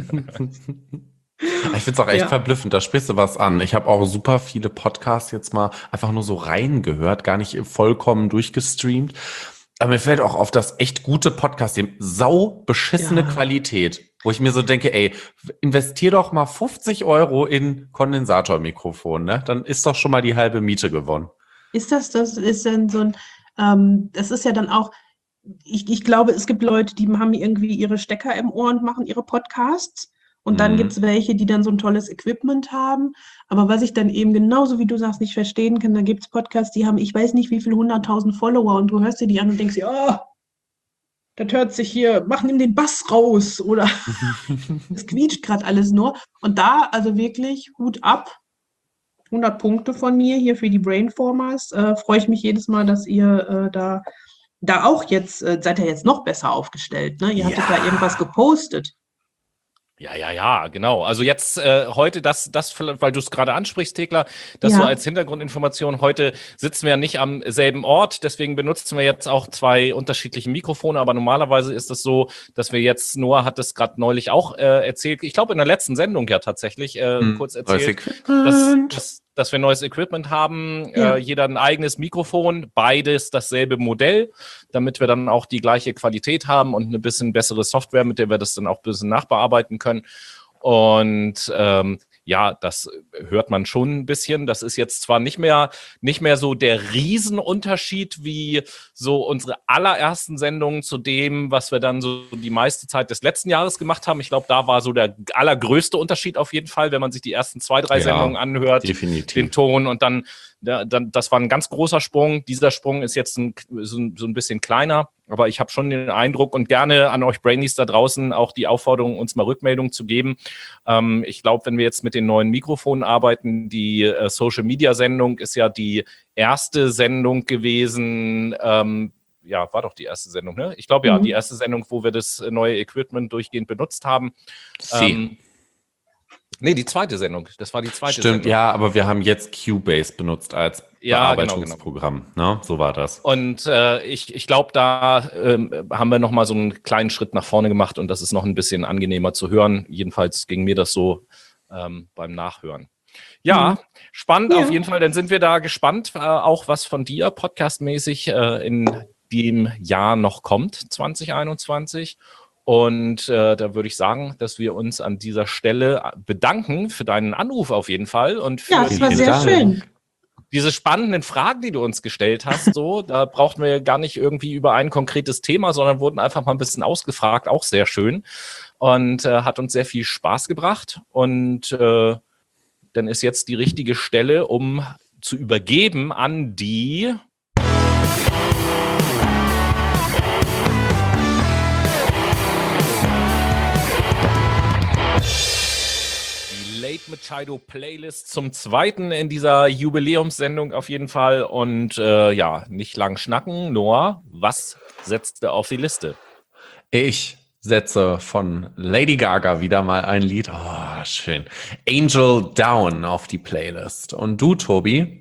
A: Ich finde es auch echt
F: Ja.
A: verblüffend, da sprichst du was an. Ich habe auch super viele Podcasts jetzt mal einfach nur so reingehört, gar nicht vollkommen durchgestreamt. Aber mir fällt auch auf, dass echt gute Podcasts, die haben sau beschissene
F: Ja.
A: Qualität, wo ich mir so denke, ey, investier doch mal fünfzig Euro in Kondensatormikrofon, ne? Dann ist doch schon mal die halbe Miete gewonnen.
F: Ist das, das ist dann so ein, ähm, das ist ja dann auch, ich, ich glaube, es gibt Leute, die haben irgendwie ihre Stecker im Ohr und machen ihre Podcasts. Und dann
A: Mhm.
F: gibt es welche, die dann so ein tolles Equipment haben. Aber was ich dann eben genauso wie du sagst, nicht verstehen kann, da gibt es Podcasts, die haben, ich weiß nicht, wie viele hunderttausend Follower und du hörst dir die an und denkst dir, oh, das hört sich hier, mach nimm den Bass raus oder es quietscht gerade alles nur. Und da also wirklich Hut ab, hundert Punkte von mir hier für die Brainformers. Äh, freue ich mich jedes Mal, dass ihr äh, da, da auch jetzt, äh, seid ihr jetzt noch besser aufgestellt. Ne? Ihr hattet
A: Ja.
F: da irgendwas gepostet.
B: Ja, ja, ja, genau. Also jetzt äh, heute, das, das, vielleicht, weil du es gerade ansprichst, Thekla, das
F: Ja.
B: so als Hintergrundinformation. Heute sitzen wir ja nicht am selben Ort, deswegen benutzen wir jetzt auch zwei unterschiedliche Mikrofone. Aber normalerweise ist es so, dass wir jetzt, Noah hat es gerade neulich auch äh, erzählt, ich glaube in der letzten Sendung ja tatsächlich äh,
A: Hm,
B: kurz
A: neues
B: erzählt,
A: Equipment.
B: dass, dass, dass wir neues Equipment haben,
F: Ja.
B: äh, jeder ein eigenes Mikrofon, beides dasselbe Modell, damit wir dann auch die gleiche Qualität haben und eine bisschen bessere Software, mit der wir das dann auch ein bisschen nachbearbeiten können. Und ähm, ja, das hört man schon ein bisschen. Das ist jetzt zwar nicht mehr, nicht mehr so der Riesenunterschied wie so unsere allerersten Sendungen zu dem, was wir dann so die meiste Zeit des letzten Jahres gemacht haben. Ich glaube, da war so der allergrößte Unterschied auf jeden Fall, wenn man sich die ersten zwei, drei
A: Ja,
B: Sendungen anhört,
A: definitiv.
B: den Ton und dann, da, dann, das war ein ganz großer Sprung. Dieser Sprung ist jetzt ein, so, ein, so ein bisschen kleiner. Aber ich habe schon den Eindruck und gerne an euch Brainies da draußen auch die Aufforderung, uns mal Rückmeldung zu geben. Ähm, ich glaube, wenn wir jetzt mit den neuen Mikrofonen arbeiten, die äh, Social-Media-Sendung ist ja die erste Sendung gewesen, ähm, ja, war doch die erste Sendung, ne? Ich glaube ja,
F: Mhm.
B: die erste Sendung, wo wir das neue Equipment durchgehend benutzt haben.
A: Sie.
B: Ähm, Nee, die zweite Sendung. Das war die zweite
A: Stimmt,
B: Sendung.
A: ja, aber wir haben jetzt Cubase benutzt als
B: Ja, genau,
A: Bearbeitungsprogramm. Ne? So war das.
B: Und äh, ich, ich glaube, da ähm, haben wir nochmal so einen kleinen Schritt nach vorne gemacht und das ist noch ein bisschen angenehmer zu hören. Jedenfalls ging mir das so ähm, beim Nachhören. Ja,
C: Mhm.
B: spannend
C: Ja.
B: auf jeden Fall. Dann sind wir da gespannt, äh, auch was von dir podcastmäßig äh, in dem Jahr noch kommt, zwanzig einundzwanzig. Und äh, da würde ich sagen, dass wir uns an dieser Stelle bedanken für deinen Anruf auf jeden Fall und für
F: Ja, es war
A: Vielen
F: sehr
A: Dank.
F: schön.
B: diese spannenden Fragen, die du uns gestellt hast. So, da brauchten wir gar nicht irgendwie über ein konkretes Thema, sondern wurden einfach mal ein bisschen ausgefragt. Auch sehr schön und äh, hat uns sehr viel Spaß gebracht. Und äh, dann ist jetzt die richtige Stelle, um zu übergeben an die Late Machado Playlist zum zweiten in dieser Jubiläumssendung auf jeden Fall. Und äh, ja, nicht lang schnacken. Noah, was setzt du auf die Liste?
A: Ich setze von Lady Gaga wieder mal ein Lied. Oh, schön. Angel Down auf die Playlist. Und du, Tobi?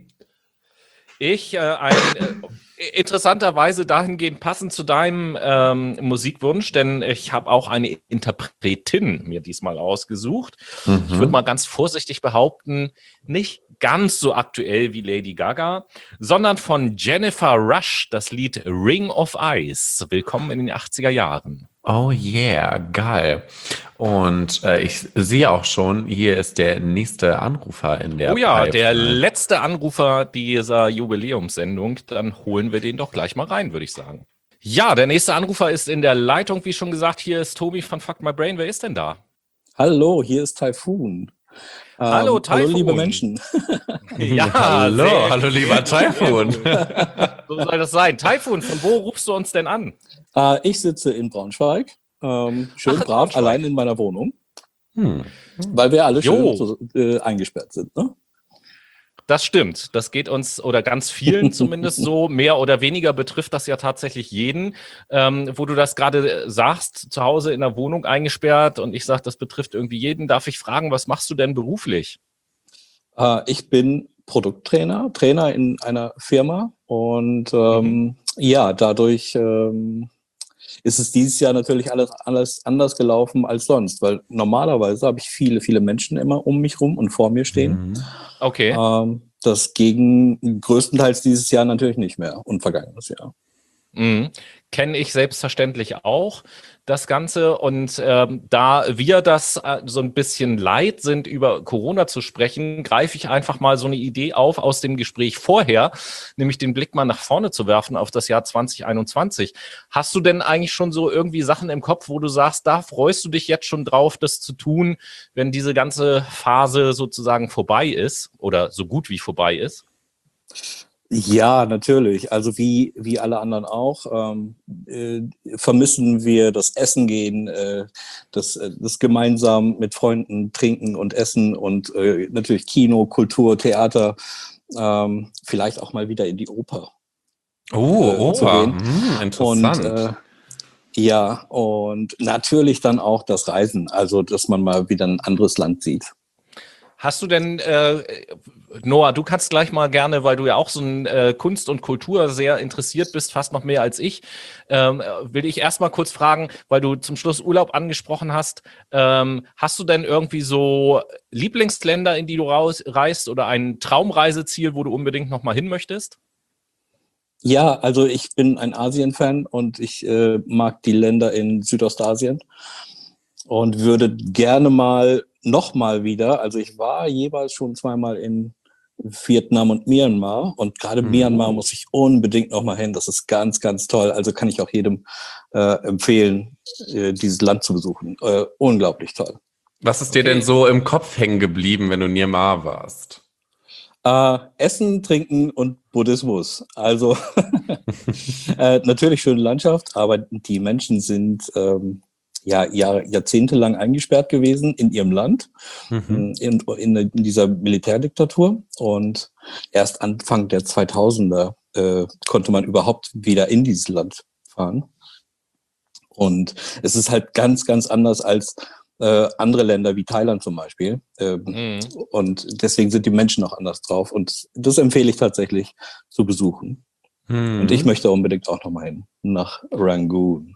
B: Ich, äh, ein, äh, interessanterweise dahingehend passend zu deinem ähm, Musikwunsch, denn ich habe auch eine Interpretin mir diesmal ausgesucht.
A: Mhm.
B: Ich würde mal ganz vorsichtig behaupten, nicht ganz so aktuell wie Lady Gaga, sondern von Jennifer Rush, das Lied Ring of Ice. Willkommen in den achtziger Jahren.
A: Oh yeah, geil. Und äh, ich sehe auch schon, hier ist der nächste Anrufer in der
B: Oh ja,
A: Pipeline.
B: der letzte Anrufer dieser Jubiläumssendung. Dann holen wir den doch gleich mal rein, würde ich sagen. Ja, der nächste Anrufer ist in der Leitung, wie schon gesagt. Hier ist Tobi von Fuck My Brain. Wer ist denn da?
G: Hallo, hier ist Taifun.
B: Hallo,
G: Ähm,
B: Taifun.
G: Hallo, liebe Menschen.
B: Ja,
A: hallo,
B: sehr
A: hallo
B: gut.
A: lieber Taifun.
B: So soll das sein. Taifun, von wo rufst du uns denn an?
G: Äh, ich sitze in Braunschweig, ähm, schön
B: Ach, in
G: brav,
B: Braunschweig.
G: allein in meiner Wohnung,
A: Hm.
G: weil wir alle schön
B: Jo.
G: so, äh, eingesperrt sind. Ne?
B: Das stimmt. Das geht uns oder ganz vielen zumindest so. Mehr oder weniger betrifft das ja tatsächlich jeden. Ähm, wo du das gerade sagst, zu Hause in der Wohnung eingesperrt und ich sage, das betrifft irgendwie jeden. Darf ich fragen, was machst du denn beruflich?
G: Äh, ich bin Produkttrainer, Trainer in einer Firma und ähm,
B: Mhm.
G: ja, dadurch ähm, ist es dieses Jahr natürlich alles, alles anders gelaufen als sonst, weil normalerweise habe ich viele, viele Menschen immer um mich rum und vor mir stehen.
A: Mhm.
B: Okay.
G: Ähm, das ging größtenteils dieses Jahr natürlich nicht mehr und vergangenes Jahr.
B: Mhm. Kenne ich selbstverständlich auch das Ganze. Und ähm, da wir das äh, so ein bisschen leid sind, über Corona zu sprechen, greife ich einfach mal so eine Idee auf aus dem Gespräch vorher, nämlich den Blick mal nach vorne zu werfen auf das Jahr zwanzig einundzwanzig. Hast du denn eigentlich schon so irgendwie Sachen im Kopf, wo du sagst, da freust du dich jetzt schon drauf, das zu tun, wenn diese ganze Phase sozusagen vorbei ist oder so gut wie vorbei ist?
G: Ja, natürlich. Also wie, wie alle anderen auch, ähm, äh, vermissen wir das Essen gehen, äh, das, äh, das gemeinsam mit Freunden trinken und essen und äh, natürlich Kino, Kultur, Theater, ähm, vielleicht auch mal wieder in die Oper.
A: Oh,
G: äh, zu
A: Opa.
G: gehen.
A: Hm, interessant.
G: Und äh, ja, und natürlich dann auch das Reisen, also dass man mal wieder ein anderes Land sieht.
B: Hast du denn, äh, Noah, du kannst gleich mal gerne, weil du ja auch so ein äh, Kunst und Kultur sehr interessiert bist, fast noch mehr als ich, ähm, will ich erst mal kurz fragen, weil du zum Schluss Urlaub angesprochen hast, ähm, hast du denn irgendwie so Lieblingsländer, in die du raus, reist oder ein Traumreiseziel, wo du unbedingt noch mal hin möchtest?
G: Ja, also ich bin ein Asien-Fan und ich äh, mag die Länder in Südostasien und würde gerne mal noch mal wieder, also ich war jeweils schon zweimal in Vietnam und Myanmar und gerade
A: Mhm.
G: Myanmar muss ich unbedingt noch mal hin. Das ist ganz, ganz toll. Also kann ich auch jedem äh, empfehlen, äh, dieses Land zu besuchen. Äh, unglaublich toll.
A: Was ist dir
B: Okay.
A: denn so im Kopf hängen geblieben, wenn du in Myanmar warst?
G: Äh, Essen, Trinken und Buddhismus. Also äh, natürlich schöne Landschaft, aber die Menschen sind ähm, ja, Jahr, jahrzehntelang eingesperrt gewesen in ihrem Land,
A: Mhm.
G: in, in, in dieser Militärdiktatur. Und erst Anfang der zweitausender äh, konnte man überhaupt wieder in dieses Land fahren. Und es ist halt ganz, ganz anders als äh, andere Länder wie Thailand zum Beispiel. Ähm,
B: Mhm.
G: Und deswegen sind die Menschen auch anders drauf. Und das empfehle ich tatsächlich zu besuchen.
A: Hm.
G: Und ich möchte unbedingt auch nochmal hin, nach Rangoon.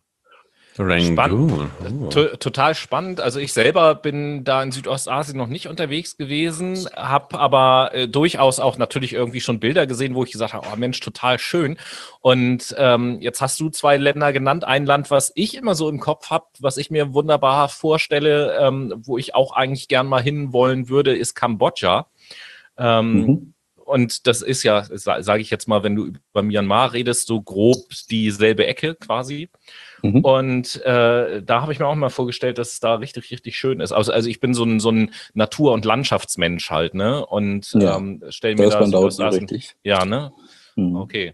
A: Rangoon. Oh.
B: To- Total spannend. Also ich selber bin da in Südostasien noch nicht unterwegs gewesen, habe aber äh, durchaus auch natürlich irgendwie schon Bilder gesehen, wo ich gesagt habe, oh Mensch, total schön. Und ähm, jetzt hast du zwei Länder genannt. Ein Land, was ich immer so im Kopf habe, was ich mir wunderbar vorstelle, ähm, wo ich auch eigentlich gern mal hin wollen würde, ist Kambodscha. Ähm,
G: Mhm.
B: Und das ist ja, sa- sage ich jetzt mal, wenn du über Myanmar redest, so grob dieselbe Ecke quasi.
G: Mhm.
B: Und äh, da habe ich mir auch mal vorgestellt, dass es da richtig, richtig schön ist. Also, also ich bin so ein, so ein Natur- und Landschaftsmensch halt, ne? Und
G: Ja,
B: ähm, stell
G: Da
B: mir
G: ist
B: da
G: man da unten
B: Südostasien.
G: richtig.
B: Ja, ne?
G: Mhm.
B: Okay.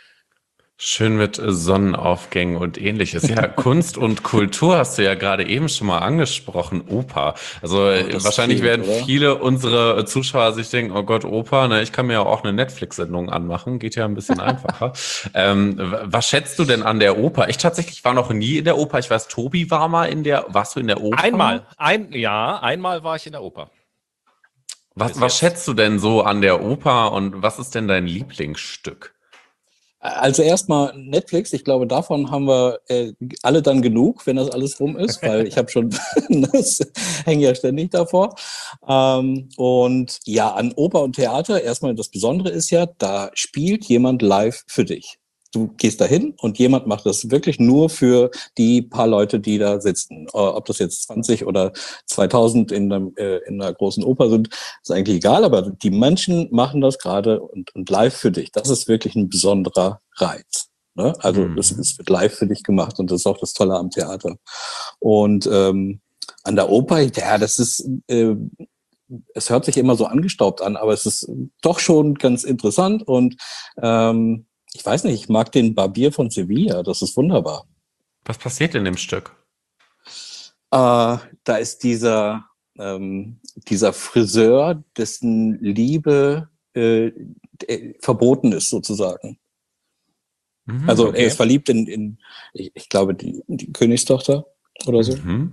A: Schön mit äh, Sonnenaufgängen und ähnliches. Ja, Kunst und Kultur hast du ja gerade eben schon mal angesprochen. Oper. Also äh,
G: das
A: wahrscheinlich
G: fehlt,
A: werden
G: oder?
A: viele unsere Zuschauer sich denken, oh Gott, Oper, ne, ich kann mir ja auch eine Netflix-Sendung anmachen. Geht ja ein bisschen einfacher. Ähm, w- was schätzt du denn an der Oper? Ich tatsächlich war noch nie in der Oper. Ich weiß, Tobi war mal in der, warst du in der Oper?
B: Einmal, ein, ja, einmal war ich in der Oper.
A: Was,
B: Bis
A: was
B: jetzt.
A: schätzt du denn so an der Oper und was ist denn dein Lieblingsstück?
G: Also erstmal Netflix, ich glaube, davon haben wir äh, alle dann genug, wenn das alles rum ist, weil ich habe schon, das hänge ja ständig davor. Ähm, und ja, an Oper und Theater, erstmal das Besondere ist ja, da spielt jemand live für dich. Du gehst dahin und jemand macht das wirklich nur für die paar Leute, die da sitzen. Äh, Ob das jetzt zwanzig oder zweitausend in, einem, äh, in einer großen Oper sind, ist eigentlich egal, aber die Menschen machen das gerade und, und live für dich. Das ist wirklich ein besonderer Reiz. Ne? Also
A: Mhm.
G: es, es wird live für dich gemacht und das ist auch das Tolle am Theater. Und ähm, an der Oper, ja, das ist, äh, es hört sich immer so angestaubt an, aber es ist doch schon ganz interessant und ähm, ich weiß nicht, ich mag den Barbier von Sevilla, das ist wunderbar.
A: Was passiert in dem Stück?
G: Äh, da ist dieser, ähm, dieser Friseur, dessen Liebe äh, äh, verboten ist, sozusagen.
A: Mhm,
G: Also
B: okay.
G: er ist verliebt in, in ich, ich glaube, die, die Königstochter oder so.
A: Mhm.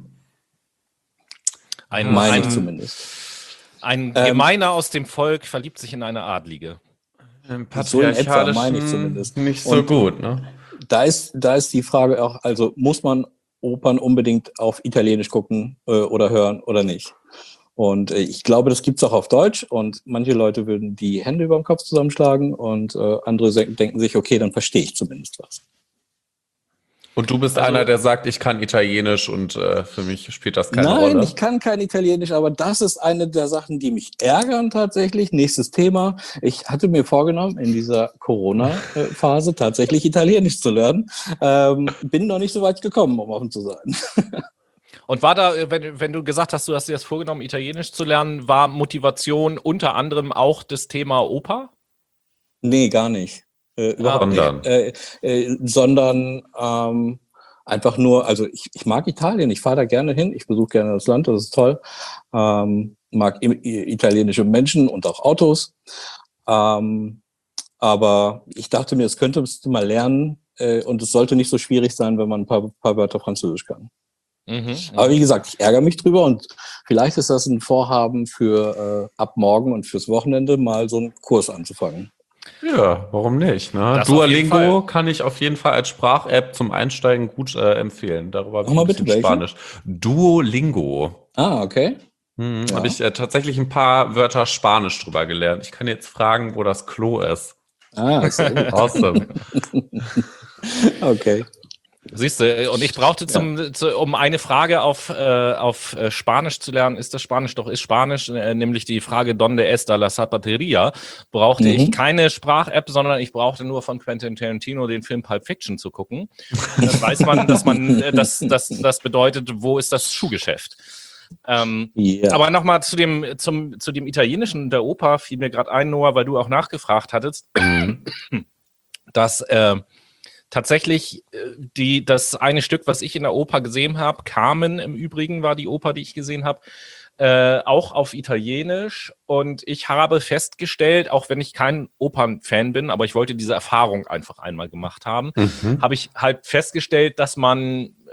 B: Ein,
G: Meine ich
B: ein,
G: zumindest.
B: ein
G: Ähm,
B: Gemeiner aus dem Volk verliebt sich in eine Adlige.
A: Im
G: So in etwa, meine ich
A: patriarchalischen
G: zumindest.
A: nicht so
G: Und
A: gut, ne?
G: Da ist, da ist die Frage auch, also muss man Opern unbedingt auf Italienisch gucken äh, oder hören oder nicht? Und äh, ich glaube, das gibt's auch auf Deutsch und manche Leute würden die Hände über dem Kopf zusammenschlagen und äh, andere se- denken sich, okay, dann verstehe ich zumindest was.
A: Und du bist
B: Also-
A: einer, der sagt, ich kann Italienisch und äh, für mich spielt das keine
G: Nein,
A: Rolle.
G: ich kann kein Italienisch, aber das ist eine der Sachen, die mich ärgern tatsächlich. Nächstes Thema. Ich hatte mir vorgenommen, in dieser Corona-Phase tatsächlich Italienisch zu lernen. Ähm, bin noch nicht so weit gekommen, um offen zu sein.
B: Und war da, äh, wenn, wenn du gesagt hast, du hast dir das vorgenommen, Italienisch zu lernen, war Motivation unter anderem auch das Thema Oper?
G: Nee, gar nicht. Äh, überhaupt
A: Sondern?
G: nicht. Äh, äh, sondern ähm, einfach nur, also ich, ich mag Italien, ich fahre da gerne hin, ich besuche gerne das Land, das ist toll. Ähm, mag i- i- italienische Menschen und auch Autos. Ähm, aber ich dachte mir, es könnte man mal lernen äh, und es sollte nicht so schwierig sein, wenn man ein paar, paar Wörter Französisch kann.
B: Mhm,
G: Aber wie gesagt, ich ärgere mich drüber und vielleicht ist das ein Vorhaben für äh, ab morgen und fürs Wochenende mal so einen Kurs anzufangen.
A: Ja, warum nicht? Ne?
B: Das auf jeden
A: Duolingo
B: Fall.
A: kann ich auf jeden Fall als Sprach-App zum Einsteigen gut äh, empfehlen. Darüber habe
G: Sag
A: ich
G: mal
A: ein
G: bitte,
A: bisschen
G: welche?
A: Spanisch. Duolingo.
G: Ah, okay.
A: Hm,
G: Ja.
A: Habe ich äh, tatsächlich ein paar Wörter Spanisch drüber gelernt. Ich kann jetzt fragen, wo das Klo ist.
G: Ah, sehr gut.
A: Awesome.
G: Okay.
B: Siehst du, und ich brauchte zum, zu, um eine Frage auf, äh, auf äh, Spanisch zu lernen, ist das Spanisch? Doch ist Spanisch, äh, nämlich die Frage Donde está la zapateria, brauchte
G: Mhm.
B: ich keine Sprach-App, sondern ich brauchte nur von Quentin Tarantino den Film Pulp Fiction zu gucken. Dann weiß man, dass man, äh, dass, dass das bedeutet, wo ist das Schuhgeschäft? Ähm,
G: Ja.
B: Aber nochmal zu dem, zum, zu dem Italienischen der Oper fiel mir gerade ein, Noah, weil du auch nachgefragt hattest,
A: Mhm.
B: dass äh, tatsächlich äh, die, das eine Stück, was ich in der Oper gesehen habe, Carmen im Übrigen war die Oper, die ich gesehen habe, äh, auch auf Italienisch. Und ich habe festgestellt, auch wenn ich kein Opernfan bin, aber ich wollte diese Erfahrung einfach einmal gemacht haben,
A: Mhm.
B: habe ich halt festgestellt, dass man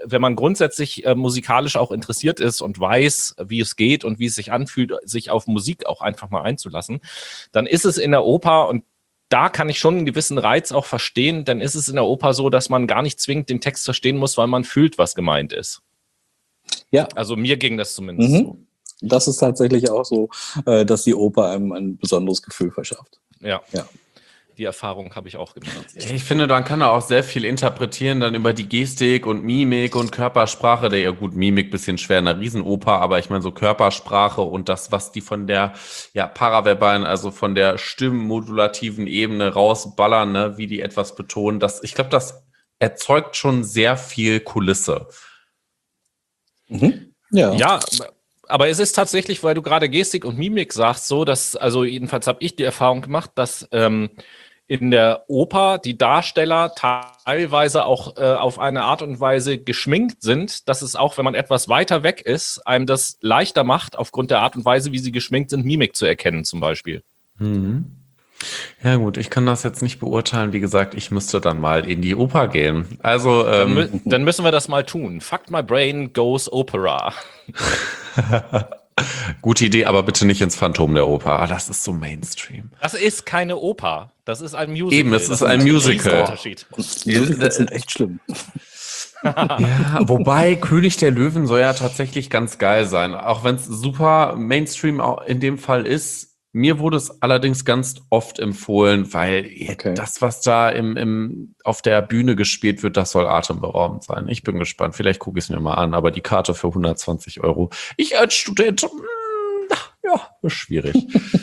B: wenn man grundsätzlich äh, musikalisch auch interessiert ist und weiß, wie es geht und wie es sich anfühlt, sich auf Musik auch einfach mal einzulassen, dann ist es in der Oper, und da kann ich schon einen gewissen Reiz auch verstehen, dann ist es in der Oper so, dass man gar nicht zwingend den Text verstehen muss, weil man fühlt, was gemeint ist.
G: Ja.
B: Also mir ging das zumindest
G: Mhm.
B: so.
G: Das ist tatsächlich auch so, äh, dass die Oper einem ein besonderes Gefühl verschafft.
B: Ja.
G: Ja.
B: Die Erfahrung habe ich auch gemacht.
A: Ich finde, man kann da auch sehr viel interpretieren, dann über die Gestik und Mimik und Körpersprache. Der, ja gut, Mimik bisschen schwer in einer Riesenoper, aber ich meine so Körpersprache und das, was die von der ja paraverbalen, also von der stimmmodulativen Ebene rausballern, ne, wie die etwas betonen, das, ich glaube, das erzeugt schon sehr viel Kulisse.
G: Mhm. Ja.
B: Ja, aber es ist tatsächlich, weil du gerade Gestik und Mimik sagst, so, dass, also jedenfalls habe ich die Erfahrung gemacht, dass ähm, in der Oper die Darsteller teilweise auch äh, auf eine Art und Weise geschminkt sind, dass es auch, wenn man etwas weiter weg ist, einem das leichter macht, aufgrund der Art und Weise, wie sie geschminkt sind, Mimik zu erkennen zum Beispiel.
A: Mhm. Ja gut, ich kann das jetzt nicht beurteilen. Wie gesagt, ich müsste dann mal in die Oper gehen. Also
B: Dann,
A: ähm,
B: mü dann müssen wir das mal tun. Fuck my brain goes Opera.
A: gute Idee, aber bitte nicht ins Phantom der Oper. Ah, das ist so Mainstream.
B: Das ist keine Oper. Das ist ein Musical.
A: Eben, es
B: Das
A: ist ein Musical.
B: Unterschied.
G: Musicals sind echt schlimm.
A: Ja, wobei König der Löwen soll ja tatsächlich ganz geil sein. Auch wenn es super Mainstream auch in dem Fall ist. Mir wurde es allerdings ganz oft empfohlen, weil
G: Okay.
A: das, was da im, im, auf der Bühne gespielt wird, das soll atemberaubend sein. Ich bin gespannt. Vielleicht gucke ich es mir mal an, aber die Karte für hundertzwanzig Euro. Ich als Student, mh, ja, ist schwierig.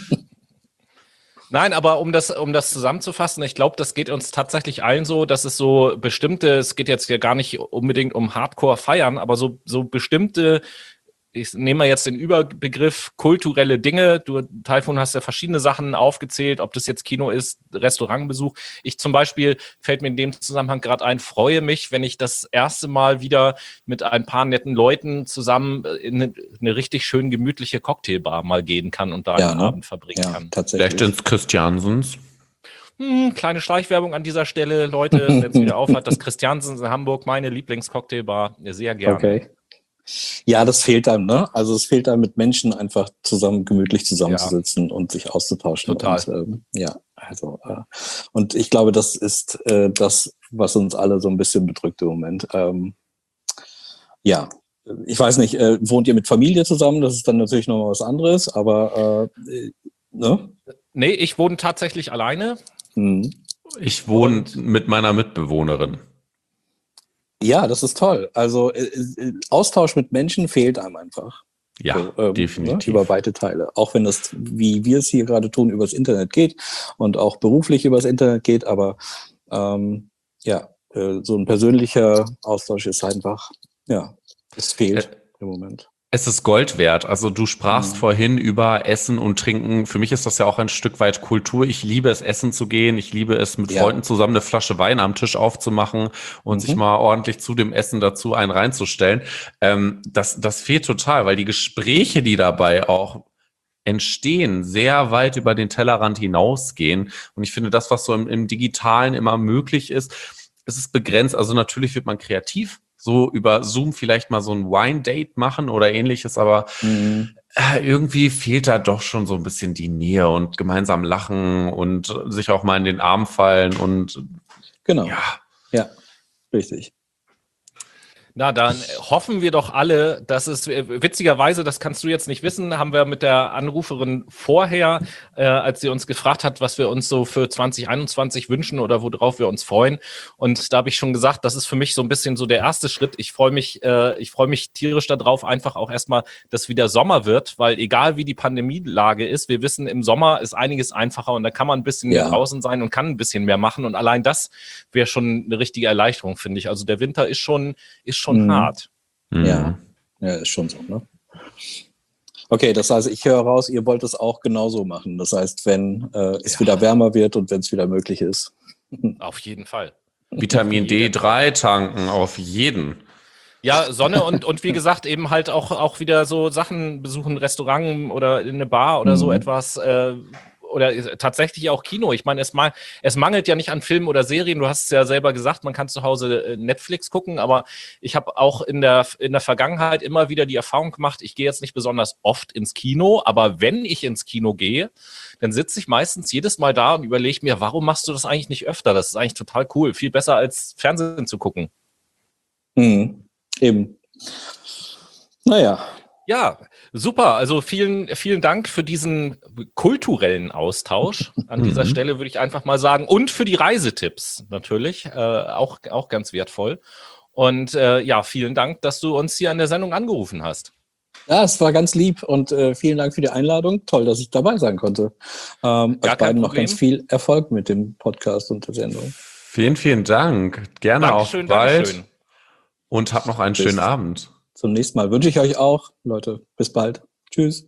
B: Nein, aber um das, um das zusammenzufassen, ich glaube, das geht uns tatsächlich allen so, dass es so bestimmte, es geht jetzt ja gar nicht unbedingt um Hardcore-Feiern, aber so, so bestimmte, ich nehme mal jetzt den Überbegriff kulturelle Dinge. Du, Taifun, hast ja verschiedene Sachen aufgezählt, ob das jetzt Kino ist, Restaurantbesuch. Ich zum Beispiel, fällt mir in dem Zusammenhang gerade ein, freue mich, wenn ich das erste Mal wieder mit ein paar netten Leuten zusammen in eine, eine richtig schön gemütliche Cocktailbar mal gehen kann und da
G: Ja,
B: einen
G: ne?
B: Abend verbringen
G: Ja,
B: kann.
G: tatsächlich.
A: Vielleicht ins Christiansens.
B: Hm, kleine Schleichwerbung an dieser Stelle, Leute, wenn es wieder aufhat. Das Christiansens in Hamburg, meine Lieblingscocktailbar, sehr gerne.
G: Okay. Ja, das fehlt einem, ne? Also es fehlt einem, mit Menschen einfach zusammen, gemütlich zusammenzusitzen ja. und sich auszutauschen.
B: Total.
G: Und, ähm, ja, also äh, und ich glaube, das ist äh, das, was uns alle so ein bisschen bedrückt im Moment. Ähm, ja, ich weiß nicht, äh, wohnt ihr mit Familie zusammen? Das ist dann natürlich noch mal was anderes, aber äh, ne?
B: Nee, ich wohne tatsächlich alleine.
G: Hm.
A: Ich wohne mit meiner Mitbewohnerin.
G: Ja, das ist toll. Also äh, äh, Austausch mit Menschen fehlt einem einfach.
A: Ja,
G: so, ähm,
A: definitiv.
G: Ne, über weite Teile. Auch wenn das, wie wir es hier gerade tun, übers Internet geht und auch beruflich übers Internet geht, aber ähm, ja, äh, so ein persönlicher Austausch ist einfach, ja, es fehlt
A: Ä
G: im Moment.
A: Es ist Gold wert. Also du sprachst
G: Mhm.
A: vorhin über Essen und Trinken. Für mich ist das ja auch ein Stück weit Kultur. Ich liebe es, essen zu gehen. Ich liebe es, mit
G: Ja.
A: Freunden zusammen eine Flasche Wein am Tisch aufzumachen und
G: Mhm.
A: sich mal ordentlich zu dem Essen dazu einen reinzustellen. Ähm, das, das fehlt total, weil die Gespräche, die dabei auch entstehen, sehr weit über den Tellerrand hinausgehen. Und ich finde, das, was so im, im Digitalen immer möglich ist, es ist begrenzt. Also natürlich wird man kreativ, so über Zoom vielleicht mal so ein Wine-Date machen oder ähnliches, aber
G: Mhm.
A: äh, irgendwie fehlt da doch schon so ein bisschen die Nähe und gemeinsam lachen und sich auch mal in den Arm fallen und
G: Genau.
A: ja.
G: Ja, richtig.
B: Na, dann hoffen wir doch alle, dass es, witzigerweise, das kannst du jetzt nicht wissen, haben wir mit der Anruferin vorher, äh, als sie uns gefragt hat, was wir uns so für zwanzig einundzwanzig wünschen oder worauf wir uns freuen. Und da habe ich schon gesagt, das ist für mich so ein bisschen so der erste Schritt. Ich freue mich, äh, ich freue mich tierisch darauf, einfach auch erstmal, dass wieder Sommer wird, weil egal wie die Pandemielage ist, wir wissen, im Sommer ist einiges einfacher und da kann man ein bisschen
G: Ja.
B: mehr draußen sein und kann ein bisschen mehr machen. Und allein das wäre schon eine richtige Erleichterung, finde ich. Also der Winter ist schon, ist schon
G: Mhm.
B: hart.
A: Mhm.
G: Ja. Ja, ist schon so, ne? Okay, das heißt, ich höre raus, ihr wollt es auch genauso machen. Das heißt, wenn äh, es
B: Ja.
G: wieder wärmer wird und wenn es wieder möglich ist.
B: Auf jeden Fall.
A: Vitamin D drei tanken, auf jeden.
B: Ja, Sonne und, und wie gesagt, eben halt auch, auch wieder so Sachen besuchen, Restaurant oder in eine Bar oder so
G: Mhm.
B: etwas. Äh, oder tatsächlich auch Kino. Ich meine, es, mal, es mangelt ja nicht an Filmen oder Serien. Du hast es ja selber gesagt, man kann zu Hause Netflix gucken, aber ich habe auch in der, in der Vergangenheit immer wieder die Erfahrung gemacht, ich gehe jetzt nicht besonders oft ins Kino, aber wenn ich ins Kino gehe, dann sitze ich meistens jedes Mal da und überlege mir, warum machst du das eigentlich nicht öfter? Das ist eigentlich total cool. Viel besser als Fernsehen zu gucken.
G: Mhm. Eben. Naja.
B: Ja, super. Also vielen, vielen Dank für diesen kulturellen Austausch. An dieser
A: Mhm.
B: Stelle würde ich einfach mal sagen. Und für die Reisetipps natürlich. Äh, auch, auch ganz wertvoll. Und äh, ja, vielen Dank, dass du uns hier an der Sendung angerufen hast.
G: Ja, es war ganz lieb und äh, vielen Dank für die Einladung. Toll, dass ich dabei sein konnte. Ähm,
B: Gar
G: euch
B: kein
G: beiden noch
B: Problem.
G: ganz viel Erfolg mit dem Podcast und der Sendung.
A: Vielen, vielen Dank. Gerne
B: Dankeschön,
A: auch bald.
B: Dankeschön.
A: Und habt noch einen
G: Bis
A: schönen Abend.
G: Zum nächsten Mal wünsche ich euch auch, Leute. Bis bald. Tschüss.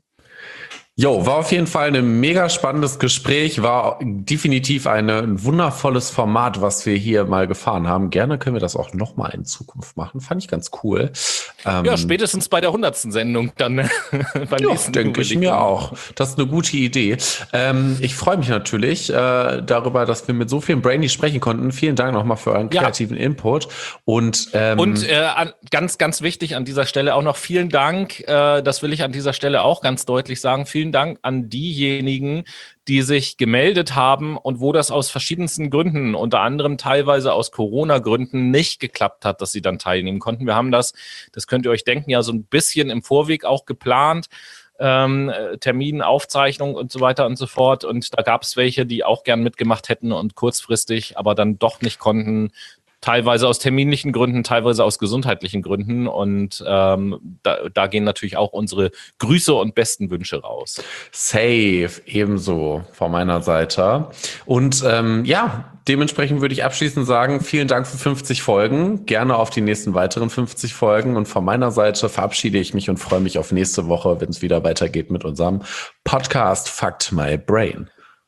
A: Jo, war auf jeden Fall ein mega spannendes Gespräch, war definitiv eine, ein wundervolles Format, was wir hier mal gefahren haben. Gerne können wir das auch nochmal in Zukunft machen. Fand ich ganz cool. Ähm,
B: Ja, spätestens bei der hundertsten Sendung dann. beim
A: Ja,
B: nächsten
A: denke ich
B: Jubiläum.
A: mir auch. Das ist eine gute Idee. Ähm, ich freue mich natürlich äh, darüber, dass wir mit so vielen Brainies sprechen konnten. Vielen Dank nochmal für euren
B: Ja.
A: kreativen Input. Und, ähm,
B: Und äh, an, ganz, ganz wichtig an dieser Stelle auch noch vielen Dank, äh, das will ich an dieser Stelle auch ganz deutlich sagen, vielen Dank an diejenigen, die sich gemeldet haben und wo das aus verschiedensten Gründen, unter anderem teilweise aus Corona-Gründen, nicht geklappt hat, dass sie dann teilnehmen konnten. Wir haben das, das könnt ihr euch denken, ja so ein bisschen im Vorweg auch geplant. Ähm, Termin, Aufzeichnung und so weiter und so fort. Und da gab es welche, die auch gern mitgemacht hätten und kurzfristig, aber dann doch nicht konnten. Teilweise aus terminlichen Gründen, teilweise aus gesundheitlichen Gründen. Und ähm, da, da gehen natürlich auch unsere Grüße und besten Wünsche raus.
A: safe, ebenso von meiner Seite. Und ähm, ja, dementsprechend würde ich abschließend sagen, vielen Dank für fünfzig Folgen. Gerne auf die nächsten weiteren fünfzig Folgen. Und von meiner Seite verabschiede ich mich und freue mich auf nächste Woche, wenn es wieder weitergeht mit unserem Podcast Fucked My Brain.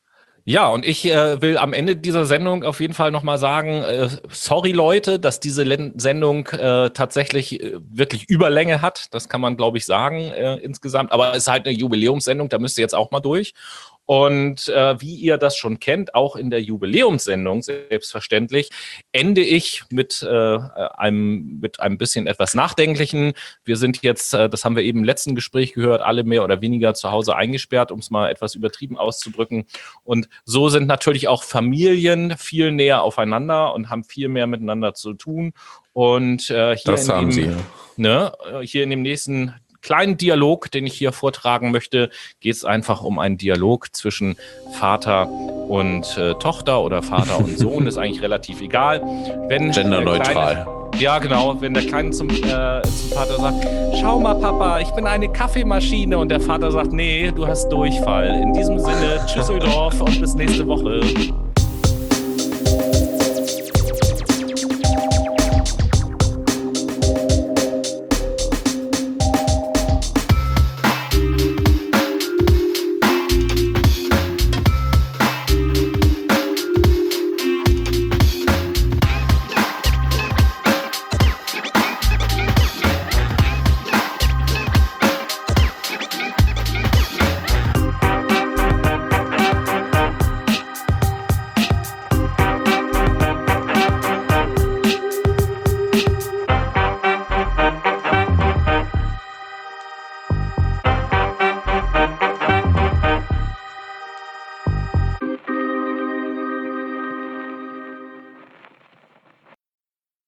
B: Ja, und ich äh, will am Ende dieser Sendung auf jeden Fall nochmal sagen, äh, sorry Leute, dass diese Len- Sendung äh, tatsächlich äh, wirklich Überlänge hat. Das kann man, glaube ich, sagen äh, insgesamt. Aber es ist halt eine Jubiläumssendung, da müsst ihr jetzt auch mal durch. Und äh, wie ihr das schon kennt, auch in der Jubiläumssendung, selbstverständlich, ende ich mit, äh, einem, mit einem bisschen etwas Nachdenklichen. Wir sind jetzt, äh, das haben wir eben im letzten Gespräch gehört, alle mehr oder weniger zu Hause eingesperrt, um es mal etwas übertrieben auszudrücken. Und so sind natürlich auch Familien viel näher aufeinander und haben viel mehr miteinander zu tun. Und äh, hier,
A: Das
B: in
A: haben
B: dem,
A: sie.
B: ne, hier in dem nächsten kleinen Dialog, den ich hier vortragen möchte, geht es einfach um einen Dialog zwischen Vater und äh, Tochter oder Vater und Sohn, ist eigentlich relativ egal. Wenn
A: Genderneutral.
B: der Kleine, ja, genau, wenn der Kleine zum, äh, zum Vater sagt, schau mal Papa, ich bin eine Kaffeemaschine, und der Vater sagt, nee, du hast Durchfall. In diesem Sinne, Tschüsseldorf und bis nächste Woche.